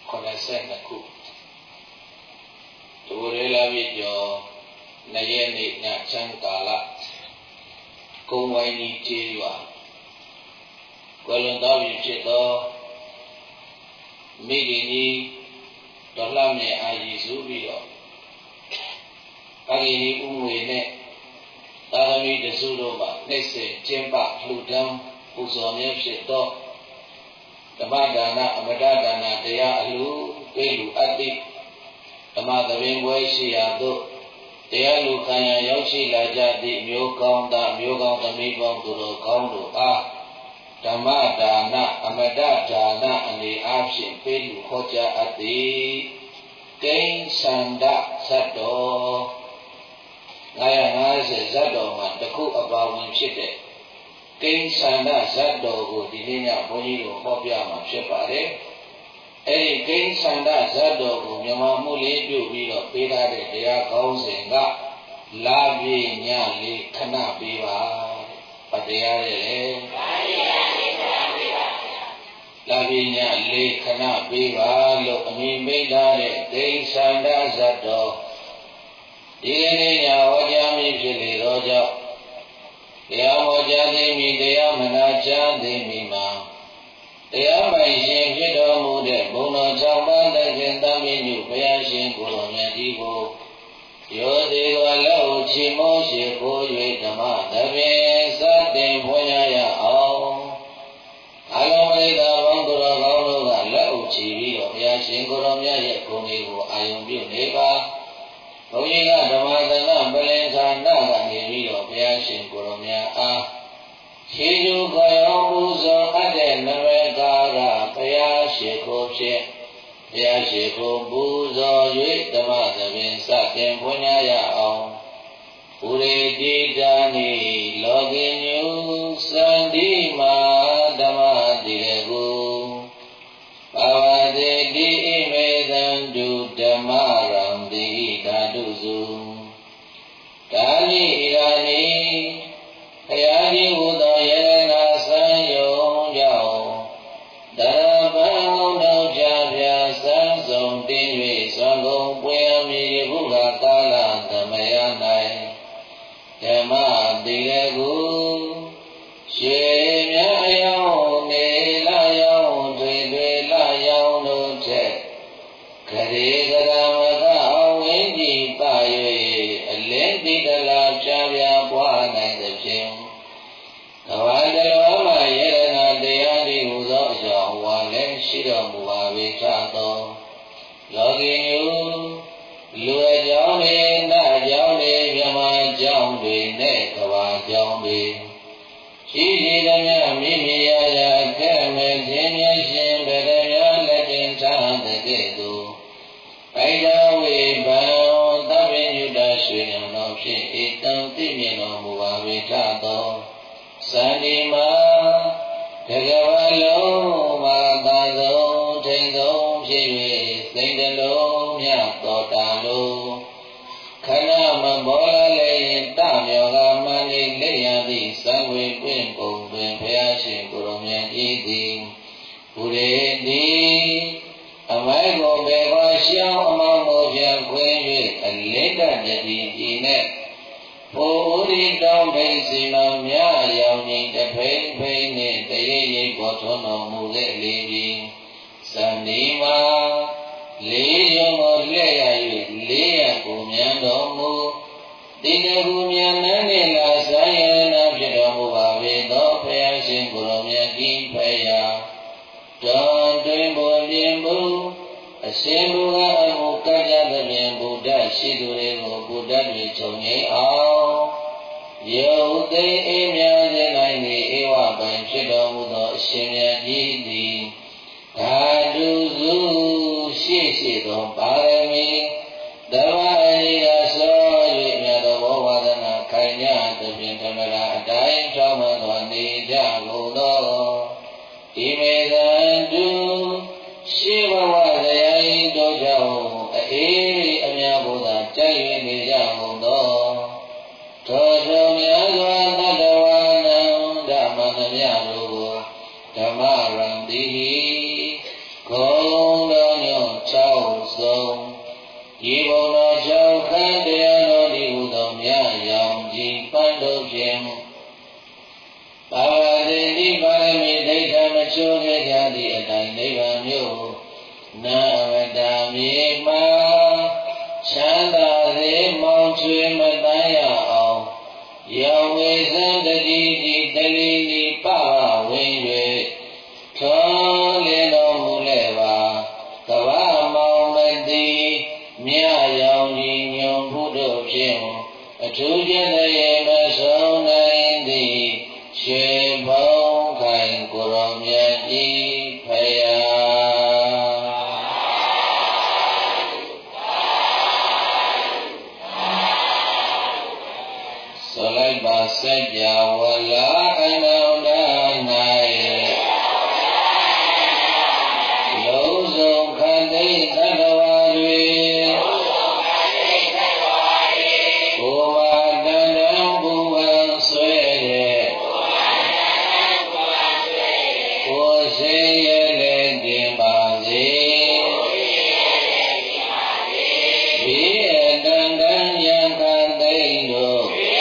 82 ခုဒိုရဲလာပြီကျော်2 ရက်နေ့ညချမ်းကာလကုန်းဝိုင်းကြီးကျေးရွာကွယ်လွန်တော်ပြီဖြစ်သောမိခင်ကြီးဒေါ်လှမြင့်အာရည်စုပြီးတော့အဂိရီဥငွေနဲ့သာသမီတစုတို့မှာနှိမ့်ဆက်ကျင်းပလှူဒန်းပူဇော်မြတ်ဖြစ်သောဓမ္မဒါနအမတဒါနတရားအလှပေးလူအပ်သည့်ဓမ္မသဘင်ပွဲရှိရာသို့တရားလူခံရရောက်ရှိလာကြသည့်မျိုးကောင်းသားမျိုးကောင်းသမီးပေါင်းသူတို့ကောင်းတို့အားဓမ္မဒါနအမတဒါနအနေအားဖြင့်ပေးလူဟောကြားအပ်သည်ကိဉ္စန္ဒဇတ်တော်950ဇတ်တော်မှာတစ်ခုအပါဝင်ဖြစ်တဲ့ကိဉ္စန္ဒဇတ်တော်ကိုဒီနေ့ညဘုန်းကြီးတို့ဟောပြမှာဖြစ်ပါတယ်အဲဒီကိဉ္စန္ဒဇတ်တော်ကိုမြန်မာမှုလေးပြုပြီးတော့ပေးထားတဲ့တရားကောင်းစဉ်ကလာပြေညလေးခဏပေးပါတရားရဲ့လေလာပြေညလေးခဏပေးပါလို့အမည်မိတ်ထားတဲ့ကိဉ္စန္ဒဇတ်တော်ဒီကနေ့ညဟောကြားမည်ဖြစ်လေတော့ကြောင့်တရားဟောကြားသိမည်တရားမနာကြားသိမည်မှာတရားပိုင်ရှင်ဖြစ်တော်မူတဲ့ဘုံတော်6ပါးတခင်သမီးညုဘုရားရှင်ကိုယ်တော်မြတ်ကြီးကိုယောသေးကလောက်ချီမောရှိကို၍ဓမ္မသဖြင့်စတင်ဖွင့်ရအောင်အလုံးမိတ်တော်ဘုံတော်ကောင်းတို့ကလက်ဥချီပြီးတော့ဘုရားရှင်ကိုယ်တော်မြတ်ရဲ့ဂုဏ်တွေကိုအာယုံပြုနေပါဘုန်းကြီးကဓမ္မသနာပလင်္ခာနာကနေပြီးတော့ဘုရားရှင်ကိုယ်တော်မြတ်အားခြေကျူခေါ်ရောပူဇော်အပ်တဲ့နဝေကာကဘုရားရှိခိုးဖြင့်ဘုရားရှိခိုးပူဇော်၍ဓမ္မသဘင်စတင်ဖွင့်ရအောင်ပုရိတိတာနိလောကိညုစန္ဒီမာဓမ္မတိရေကုဘာဝတိတိဣမေသံတုဓမ္မရံတိဓာတုစုဒါနိရာနိဘုရားကြီးဟူသောယရနာစံယုံကြောင့်တရပံတော်ကြပြစံဆုံးတင်း၍သွန်ကုန်ပွေမည်ဘုရားကာလသမယ၌ဓမ္မတိရေကုရှေမြအယောင်နေလာယောင်တွေလာယောင်တို့ထက်ခရေကရမကအဝိဉ္စီပါ၍အလင်းတိတလာပြပြပွားနိုင်သဖြင့်ကဘာတလောမှာယရနာတရားဒီဟူသောအကြောင်းဝါလည်းရှိတော်မူပါ၏ချသောလောကီညူလူအကြောင်းတွေနတ်အကြောင်းတွေမြမအကြောင်းတွေနဲ့ကဘာအကြောင်းတွေရှိရှိသမျှမိမိရရာကဲ့မဲ့ခြင်းမြတ်ရှင်ဗရမလက်တင်ထားတဲ့ကဲ့သို့ဘိဒဝေဘံသဗ္ဗညုတရွှေညံတော်ဖြင့်ဧတံသိမြင်တော်မူပါ၏ထသောစန္ဒီမာတကဝလုံးမာသာဆုံးထိန်ဆုံးဖြစ်၍စိတ်တလုံးမြတ်တော်တာလုံးခဏမမောလလည်းတမြောကမန္တိလက်ရသည့်သံဝေပွင့်ပုံတွင်ဘုရားရှင်ကိုယ်တော်မြတ်ကြီးသည်ဘုရေတိအမိုက်ကိုဘေကောရှောင်းအမောင်းကိုဖြန့်ခွင်း၍အလင်းတမြတ်ကြီးဤနဲ့ဘုရိတောင်းဖိစီမမြရောင်ကြီးတဖိမ့်ဖိမ့်နှင့်တရိပ်ရိပ်ပေါ်ထွန်းတော်မူခဲ့လေပြီစန္ဒီမာလေးရုံကိုလှည့်ရ၍လေးရကိုမြန်တော်မူတိတကူမြန်နှန်းနှင့်လာဇာယနာဖြစ်တော်မူပါပေသောဘုရားရှင်ကိုယ်တော်မြတ်ကြီးဖယားတော်တွင်ပေါ်ပြင်းမှုအရှင်ဘုရားအမှုကကြသဖြင့်ဘုဒ္ဓရှိသူတွေကိုဘုဒ္ဓတွေခြုံငိမ့်အောင်ယုတ်သိအေးမြတ်ခြင်း၌နေဧဝပိုင်ဖြစ်တော်မူသောအရှင်မြတ်ကြီးသည်ဓာတုစုရှိသောပါရမီဓမ္မအရိယာဆော၍မြတ်သောဘောဝါဒနာခိုင်ကြသဖြင့်ဓမ္မရာအတိုင်းထောင်းမှန်သောနေကြကုန်သောဣမေသံတုရှိဘဝဇယိတောကြောင့်အေးအများဘုရားကြိုက်၍နေကြကုန်သောသောတော်များစွာတတ္တဝါနာဝတမြေမှာချမ်းသာစေမောင်ချွေမတန်းရအောင်ရောင်ဝေစံတကြီးကြီးတလီလီပပဝင်၍ထွန်းလင်းတော်မူလဲပါကဗ္ဗမောင်မတိမြရောင်ကြီးညွန်ဘုဒ္ဓဖြင့်အထူးကျင့်တဲ့မဆုံးနိုင်သည်ရွှေဘုံခိုင်ကိုရောမြတ်ကြီးဖယားဆိုလိုက်ပါစัจ java လာအနန္တ၌လုံးစုံခန္တိသတ္တဝါတွေကိုယ်မှာတန်တန်ပူပန်ဆွဲတဲ့ကိုယ်စိတ်ရဲ့လည်းတင်ပါစေဒီအတန်တန်ယံခန္တိတို့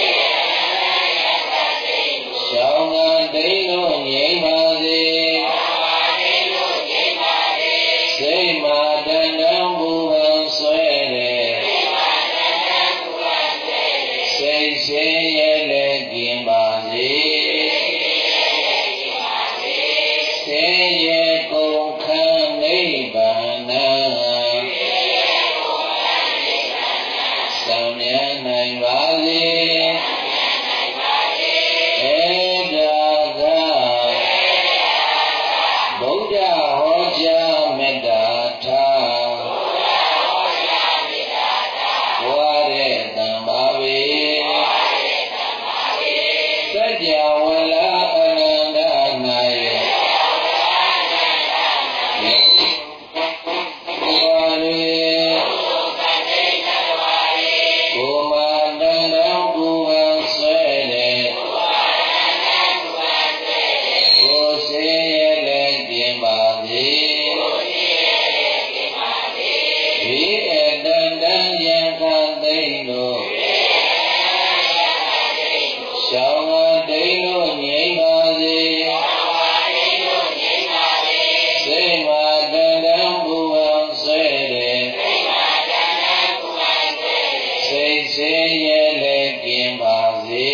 ရှောင်းကတိတို့ငြိမ့်ပါစေစိတ်မှာတန်တန်ပူပန်ဆွဲတဲ့စိတ်ရှိရဲ့လည်းကျင်ပါစေစိတ်ရဲ့ကုန်ခန်းနိဗ္ဗာန်သံမြတ်နိုင်ပါစေဗုဒ္ဓဟောကြားမေတ္တာထားဝါရဲတံပါပေစัจ java လာအနန္တ၌ဝါရဲကိုယ်မှာတန်တန်ပူပန်ဆွဲတဲ့ကိုယ်စိတ်ရဲ့လည်းကျင်ပါစေဒီအတန်တန်ယံခန္တိတို့ရှောင်းကတိတို့ငြိမ့်ပါစေစိတ်မှာတန်တန်ပူပန်ဆွဲတဲ့စိတ်ရှိရဲ့လည်းကျင်ပါစေ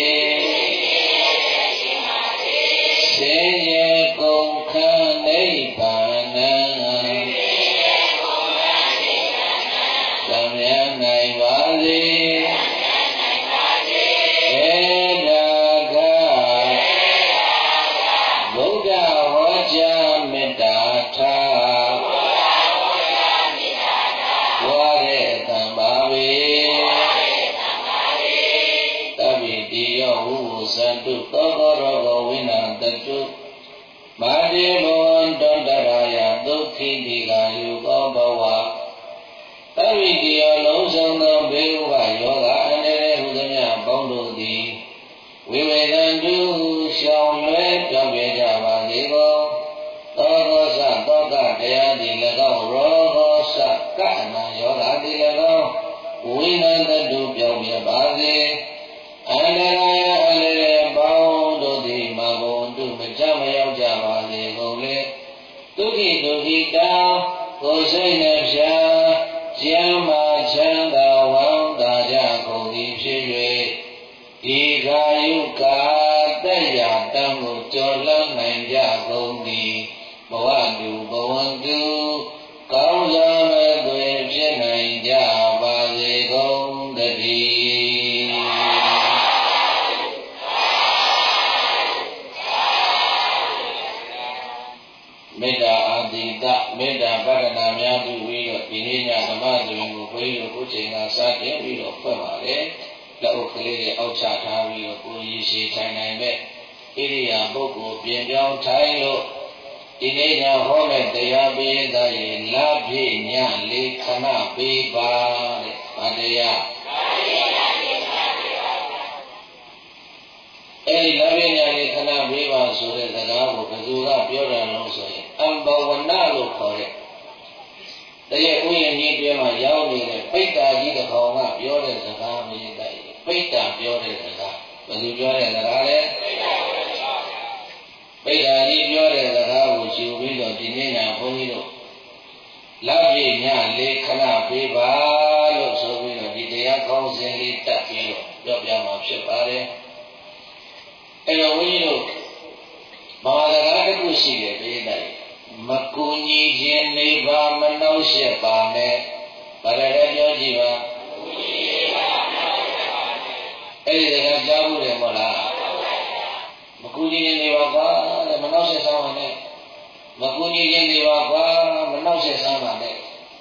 စိတ်ရဲ့ကုန်ခန်းနိဗ္ဗာန်သံမြတ်နိုင်ပါစေဗုဒ္ဓဟောကြားမေတ္တာထားဝါရဲတံပါပေသဗ္ဗိတိယောဝုသန္တုသောရောဂဝိနတတုမာတိဘောတောတရာယသုခိတိကာယုကောဘဝသဗ္ဗိတိယောလုံးစုံသောဘေးဥပယောဂအန္တရာယ်ဟုသမျှပေါင်းတို့သည်ဝိဝေသံတုရှောင်လွဲပြောင်းပြကြပါစေကုန်သောသောသသောကတရားသည်၎င်းရောဟောသကအနာယောဂသည်၎င်းဝိနန္တတုပြောင်းပြပါစေအန္တရာယ်အန္တရာယ်ပေါင်းတို့သည်မဘုံတုမကြမရောက်ကြပါစေကုန်လေဒုက္ခိဒုက္ခိတာကိုယ်စိတ်နှဖြာကျမ်းမာချမ်းသာဝမ်းသာကြကုန်သည်ဖြစ်၍ဤကာယုကာတ္တရာတံကိုကျော်လွှမ်းနိုင်ကြကုန်သည်ဘဝတုဘဝံတုကောင်းစွာမဲ့သွေဖြစ်နိုင်ကြပါစေကုန်တည်းမေတ္တာအာတိတမေတ္တာပတ္တနာများပြုပြီးတော့ဒီနေ့ညဓမ္မသဘင်ကိုဘုန်းကြီးတို့ကိုယ်ချိန်ကစတင်ပြီးတော့ဖွင့်ပါလေလက်အုပ်ကလေးတွေအောက်ချထားပြီးတော့ကိုယ်ရည်ရှိထိုင်နိုင်မဲ့ဣရိယာပုဂ္ဂိုလ်ပြင်ပြောင်းထိုင်လို့ဒီနေ့ညဟောတဲ့တရားပေးသားရေလာပြည့်ညလေးခဏပေးပါတဲ့ဗာတရားအဲဒီလာပြည့်ညလေးခဏပေးပါဆိုတဲ့စကားကိုဘယ်သူကပြောတယ်လို့ဆိုရင်အံဘဝနာလို့ခေါ်တဲ့တရဲ့ဥယျာဉ်ကြီးတွင်မှာရောက်နေတဲ့ပိဋ္ဌာကြီးတစ်ကောင်ကပြောတဲ့စကားမျိုးတိုက်ပိဋ္ဌာပြောတဲ့စကားဘယ်သူပြောတဲ့စကားလဲပိဋ္ဌာကြီးပြောတဲ့စကားကိုယူပြီးတော့ဒီနေ့ညဘုန်းကြီးတို့လောက်ပြည့်ညလေးခဏပေးပါလို့ဆိုပြီးတော့ဒီတရားကောင်းစဉ်လေးတက်ပြီးတော့ပြောပြမှာဖြစ်ပါတယ်အဲ့တော့ဝိညာဉ်တို့ဘာသာစကားတစ်ခုရှိတယ်ပြည့်တယ်မကူညီခြင်းနေပါမနှောက်ယှက်ပါနဲ့ဘာလဲပြောကြည့်ပါအဲ့ဒီကကြားဘူးတယ်မဟုတ်လားမကူညီခြင်းနေပါကွာတဲ့မနှောက်ယှက်ဆောင်ပါနဲ့မကူညီခြင်းနေပါကွာမနှောက်ယှက်ဆောင်ပါနဲ့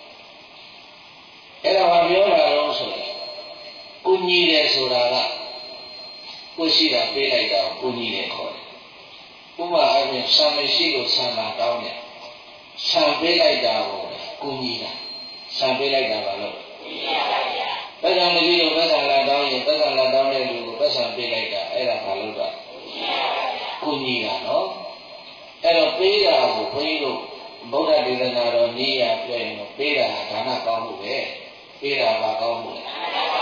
အဲ့ဒါဘာပြောတာလဲဆိုရင်ကူညီတယ်ဆိုတာကကိုရှိတာပေးလိုက်တာကူညီတယ်ခေါ်တယ်ဥပမာအပြင်ဆံမရှိလို့ဆံလာတောင်းတယ်ဆံပေးလိုက်တာကိုကူညီတာဆံပေးလိုက်တာဘာလို့ကူညီရပါဗျာပတ်စံမရှိလို့ပတ်စံလာတောင်းရင်ပတ်စံလာတောင်းတဲ့လူကိုပတ်စံပေးလိုက်တာအဲ့ဒါဘာလို့လဲကူညီတာနော်အဲ့တော့ပေးတာကိုခွင်းတို့ဗုဒ္ဓဒေသနာတော်နည်းရပြောရင်ပေးတာဒါနကောင်းမှုပဲပေးတာဘာကောင်းမှုလဲ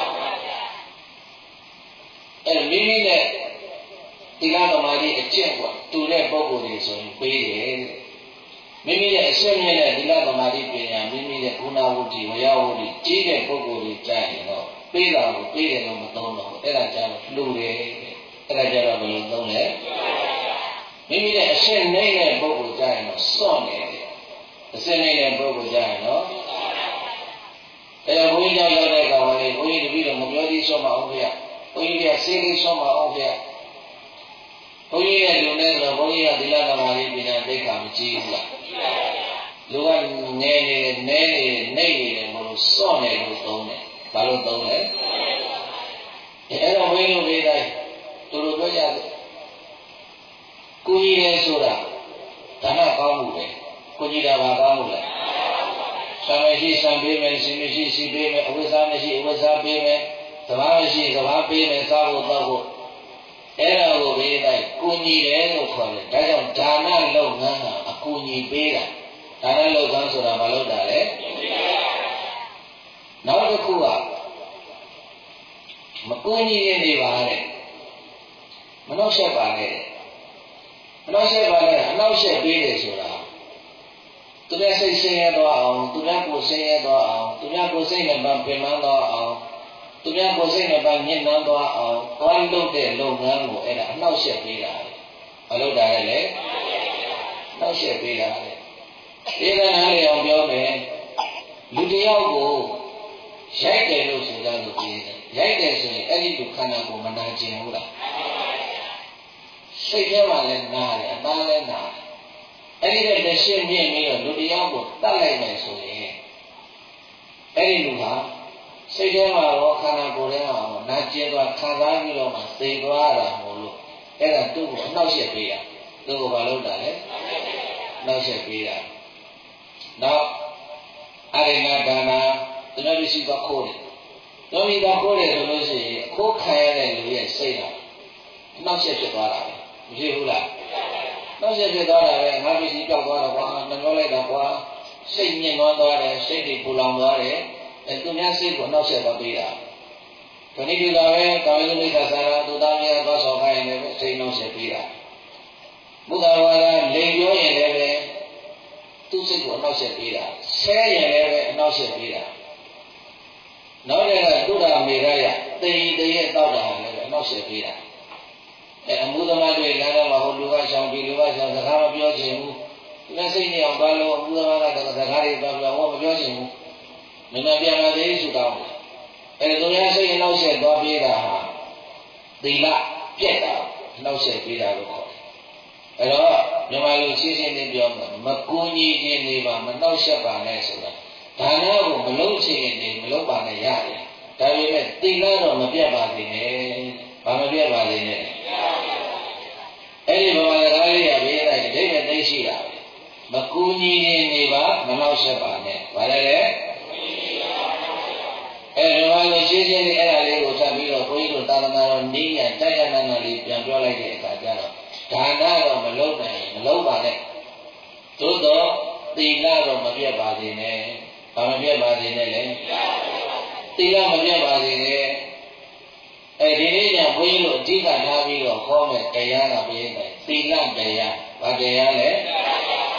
အဲ့မိမိနဲ့ဒီကသမာဓိအကျင့်ပေါ့တူတဲ့ပုဂ္ဂိုလ်တွေဆိုရင်ပေးတယ်မိမိရဲ့အရှင်းမြင့်တဲ့ဒီကသမာဓိပညာမိမိရဲ့ဂုဏဝတ္တိဝရဝတ္တိကြီးတဲ့ပုဂ္ဂိုလ်တွေကြားရင်တော့ပေးတာကိုပေးတယ်လို့မသုံးတော့အဲ့ဒါကြောင့်လှူတယ်အဲ့ဒါကြတော့ဘယ်လိုသုံးလဲမိမိရဲ့အရှင်းနေတဲ့ပုဂ္ဂိုလ်ကြားရင်တော့စွန့်တယ်အရှင်းနေတဲ့ပုဂ္ဂိုလ်ကြားရင်တော့အဲ့ဘုန်းကြီးကြောင့်ရောက်တဲ့ကောင်လေးဘုန်းကြီးတပည့်တော်မပြောသေးစွန့်မအောင်ဗျာဘုန်းကြီးကစေးလေးစွန့်မအောင်ဗျာဘုန်းကြီးရဲ့လူနဲ့ဆိုဘုန်းကြီးကသီလသမာဓိပညာသိက္ခာမကြီးဘူးလားလူကငယ်နေနေနေတယ်မလို့စွန့်တယ်လို့သုံးတယ်ဘာလို့သုံးလဲအဲ့တော့ဘုန်းကြီးတို့လေးတိုင်းသူတို့ပြောကြတယ်ကိုကြီးလဲဆိုတာဒါနကောင်းမှုပဲကိုကြီးတာဘာကောင်းမှုလဲဆံမရှိဆံပေးမယ်စီမရှိစီပေးမယ်အဝိဇ္ဇာမရှိအဝိဇ္ဇာပေးမယ်သဘာမရှိသဘာပေးမယ်စားဖို့တောက်ဖို့အဲ့ဒါကိုဘေးတိုင်းကိုကြီးတယ်လို့ခေါ်တယ်ဒါကြောင့်ဒါနလုပ်ငန်းကအကူကြီးပေးတာဒါနလုပ်ငန်းဆိုတာမလုပ်တာလေနောက်တစ်ခုကမကူညီနေပါနဲ့မနှောက်ယှက်ပါနဲ့မနှောက်ယှက်ပါနဲ့အနှောက်ယှက်ပေးတယ်ဆိုတာသူများစိတ်ဆင်းရဲတော့အောင်သူများကိုယ်ဆင်းရဲတော့အောင်သူများကိုယ်စိတ်နဲ့ပင်ပန်းတော့အောင်သူများကိုယ်စိတ်နဲ့ညှဉ်းနှံတော့အောင်ကောင်းလုပ်တဲ့လုပ်ငန်းကိုအဲ့ဒါအနှောက်ယှက်ပေးတာမလုပ်တာလေနှောက်ယှက်ပေးတာလေဒီကနားလေးအောင်ပြောမယ်လူတယောက်ကိုရိုက်တယ်လို့ဆိုတာကိုပြောတယ်ရိုက်တယ်ဆိုရင်အဲ့ဒီလူခန္ဓာကိုယ်မနာကျင်ဘူးလားစိတ်ထဲမှာလည်းနာတယ်အသားလည်းနာတယ်အဲ့ဒီတဲ့ရှင်းပြပြီးတော့လူတယောက်ကိုတတ်လိုက်မယ်ဆိုရင်အဲ့ဒီလူဟာစိတ်ထဲမှာရောခန္ဓာကိုယ်ထဲမှာရောနာကျင်သွားခံစားပြီးတော့မှသိသွားတာမို့လို့အဲ့ဒါသူ့ကိုအနှောက်ယှက်ပေးတာသူ့ကိုဘာလုပ်တာလဲနှောက်ယှက်ပေးတာနောက်အရိဏဒါနာသူတို့ရှိသွားခိုးတယ်တော်ပြီသွားခိုးတယ်ဆိုလို့ရှိရင်ခိုးခံရတဲ့လူရဲ့စိတ်ဟာအနှောက်ယှက်ဖြစ်သွားတာပဲမဖြစ်ဘူးလားနှောက်ယှက်ဖြစ်သွားတာပဲငါပစ္စည်းပြောက်သွားတော့ကွာနှမျောလိုက်တာကွာစိတ်ညစ်သွားတယ်စိတ်တွေပူလောင်သွားတယ်သူများစိတ်ကိုနှောက်ယှက်သွားပေးတာဒီနေ့ဒီကပဲကာယမိစ္ဆာစာရသူသားများသွားဆောင်ခိုင်းတယ်ပဲစိတ်နှောက်ယှက်ပေးတာဘုရားဝါဒလိန်ပြောရင်လည်းပဲသူ့စိတ်ကိုအနှောက်ယှက်ပေးတာဆဲရင်လည်းပဲအနှောက်ယှက်ပေးတာနောက်တဲ့ကသုဒ္ဓမေရယတေရီတရဲ့တောက်တာလည်းပဲအနှောက်ယှက်ပေးတာအမှုသမားတွေလည်းတော့ဟိုလူကရှောင်ဒီလူကရှောင်စကားမပြောချင်ဘူးဒီမဲ့စိတ်နဲ့အောင်သွားလို့အမှုသမားကစကားတွေပြောပြောဟောမပြောချင်ဘူးမင်းပြန်လာသေးစုတောင်းတယ်သူများစိတ်နှောက်ယှက်သွားပေးတာဟာသီလပြက်တာနှောက်ယှက်ပေးတာလို့ခေါ်တယ်အဲ့တော့မြန်မာလူရှင်းရှင်းလေးပြောမှာမကူညီခြင်းတွေပါမနှောက်ယှက်ပါနဲ့ဆိုတာဒါနကိုမလုပ်ချင်ရင်မလုပ်ပါနဲ့ရတယ်ဒါပေမဲ့သီလတော့မပြတ်ပါစေနဲ့ဘာမပြတ်ပါစေနဲ့အဲ့ဒီဘာသာစကားလေးရပေးလိုက်အဓိပ္ပာယ်သိရှိတာပဲမကူညီခြင်းတွေပါမနှောက်ယှက်ပါနဲ့ဘာလဲလဲအဲ့ဒီဘာလို့ရှင်းရှင်းလေးအဲ့ဒါလေးကိုဆက်ပြီးတော့ဘုန်းကြီးတို့သာသနာတော်နည်းညာတိုက်ရနာလေးပြန်ပြောလိုက်တဲ့အခါကျတော့ဒါနတော့မလုပ်နိုင်ရင်မလုပ်ပါနဲ့သို့တော့သီလတော့မပြတ်ပါစေနဲ့ဘာမပြတ်ပါစေနဲ့လဲသီလမပြတ်ပါစေနဲ့ဒီနေ့ညဘုန်းကြီးတို့အဓိကထားပြီးတော့ခေါ်မယ်တရားကဘုရားသီလတရားဘာတရားလဲသ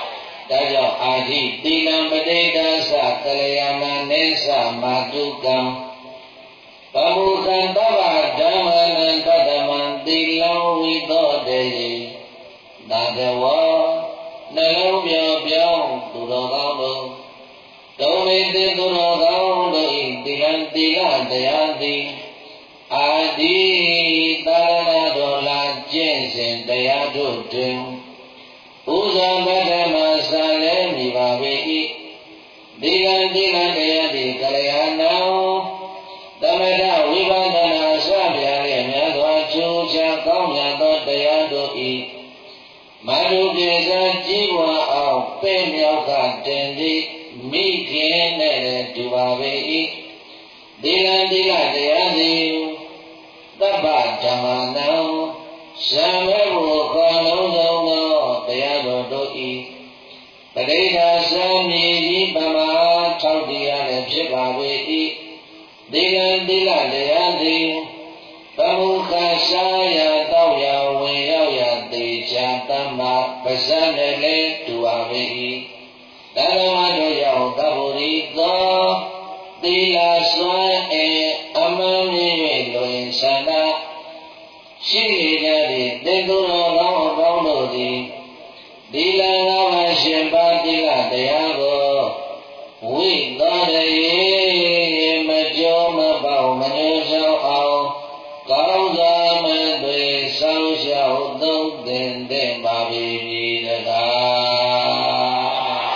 ဒါကြောင့်အာဓိသီလံပဋိဒါသကလျာဏနေသမာတုကံပမုခံတဗ္ဗဓမ္မနံတတမံသီလံဝိသောတေသာတဝါနှလုံးပြောင်းသူတော်ကောင်းတို့ဒုံမေတိသူတော်ကောင်းတို့ဤသီလံသီလတရားသည်အာဒီသာရဏတော်လာကျင့်စဉ်တရားတို့တွင်ဥဇံပထမဆာလဲမိပါပေ၏သီလံတရားသည်ကလျာဏံသမထဝိပဿနာစပြားလျက်များစွာကျိုးချကောင်းမြတ်သောတရားတို့ဤမတုကေဇာကြီးပွားအောင်ပဲ့မြောက်ကတင်သည်မိခင်နဲ့တူပါပေ၏သီလံတရားသည်သဗ္ဗဓမ္မနံဇံမေဘုခေါ်လုံးစုံသောတရားတော်တို့ဤပဋိဒါသံမြေကြီးပမာ6တရားလည်းဖြစ်ပါပေ၏သီလံတရားသည်ပမုခရှာယတောက်ရဝင်ရောက်ရသေးချာတမ္မာပါဇတ်နဲ့လည်းတူပါပေ၏တဏ္ဍာတို့ရောက်သဗ္ဗရိသောသီလစွမ်းအမှန်မြင့်၍လွင်ဆန္ဒရှိနေကြသည့်တေသူတော်ကောင်းအပေါင်းတို့သည်သီလငါးပါးရှင်ပါးသီလတရားကိုဝိသောတရေမကြောမပေါမညှိုးချောအောင်ကောင်းစွာမသွေဆောင်းလျှောက်သုံးသင်တဲ့ပါပြီတကား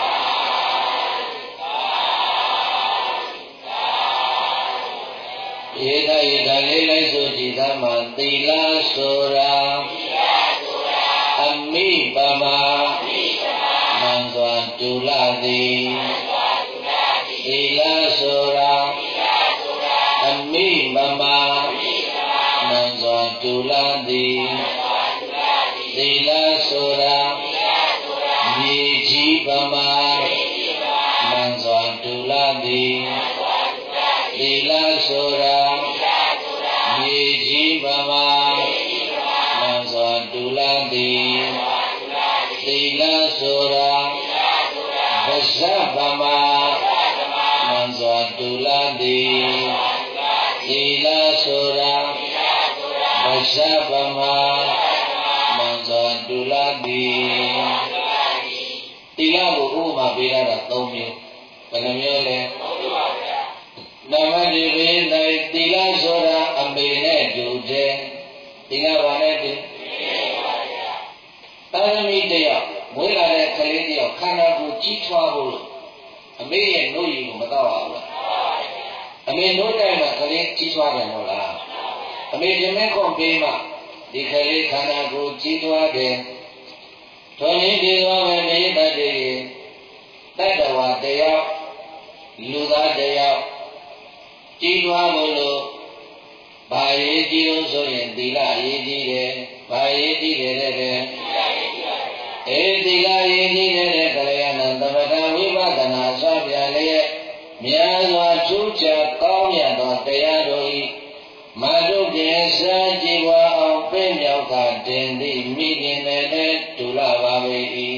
ဧကဧကလေးလိုက်ဆိုကြည်သမ္မာသီလဆိုတာအမိပမာမှန်စွာတူလာသည်သီလဆိုတာအမိပမာမှန်စွာတူလာသည်သီလဆိုတာမြေကြီးပမာမှန်စွာတူလာသည်သီလဆိုတာမြေကြီးပမာမှန်စွာတူလာသည်သီလဆိုတာပါဇတ်ပမာမှန်စွာတူလာသည်သီလဆိုတာပါဇတ်ပမာမှန်စွာတူလာသည်သီလကိုဥပမာပေးတာ3မျိုးဘယ်နှမျိုးလဲနမတိဝိသိသီလဆိုတာအမေနဲ့တူတယ်သီလဘာနဲ့တူသာသမီတရားမွေးလာတဲ့ကလေးတယောက်ခန္ဓာကိုယ်ကြီးထွားဖို့လို့အမေရဲ့နှုတ်ရည်ကိုမတော့ပါဘူးအမေနှုတ်တိုင်းမှာကလေးကြီးထွားတယ်မဟုတ်လားအမေဒီမဲ့ခွန်ပေးမှဒီကလေးခန္ဓာကိုယ်ကြီးထွားတယ်ထွန်ရင်းပြေသွားမယ်မေတ္တာတည်းတတ္တဝါတရားလူသားတရားကြီးထွားဖို့လို့ဘာရေးကြီးလို့ဆိုရင်သီလရေးကြီးတယ်ဘာရေးကြီးတယ်တဲ့သီလရေးကြီးတဲ့ကလျာဏသမထဝိပဿနာဆွမ်းပြလျက်များစွာကျူးချကောင်းမြတ်သောတရားတို့ဤမတုကေစံကြည်ဝါအောင်ပြည့်မြောက်ကတင်သည့်မိခင်နဲ့တူလာပါပေ၏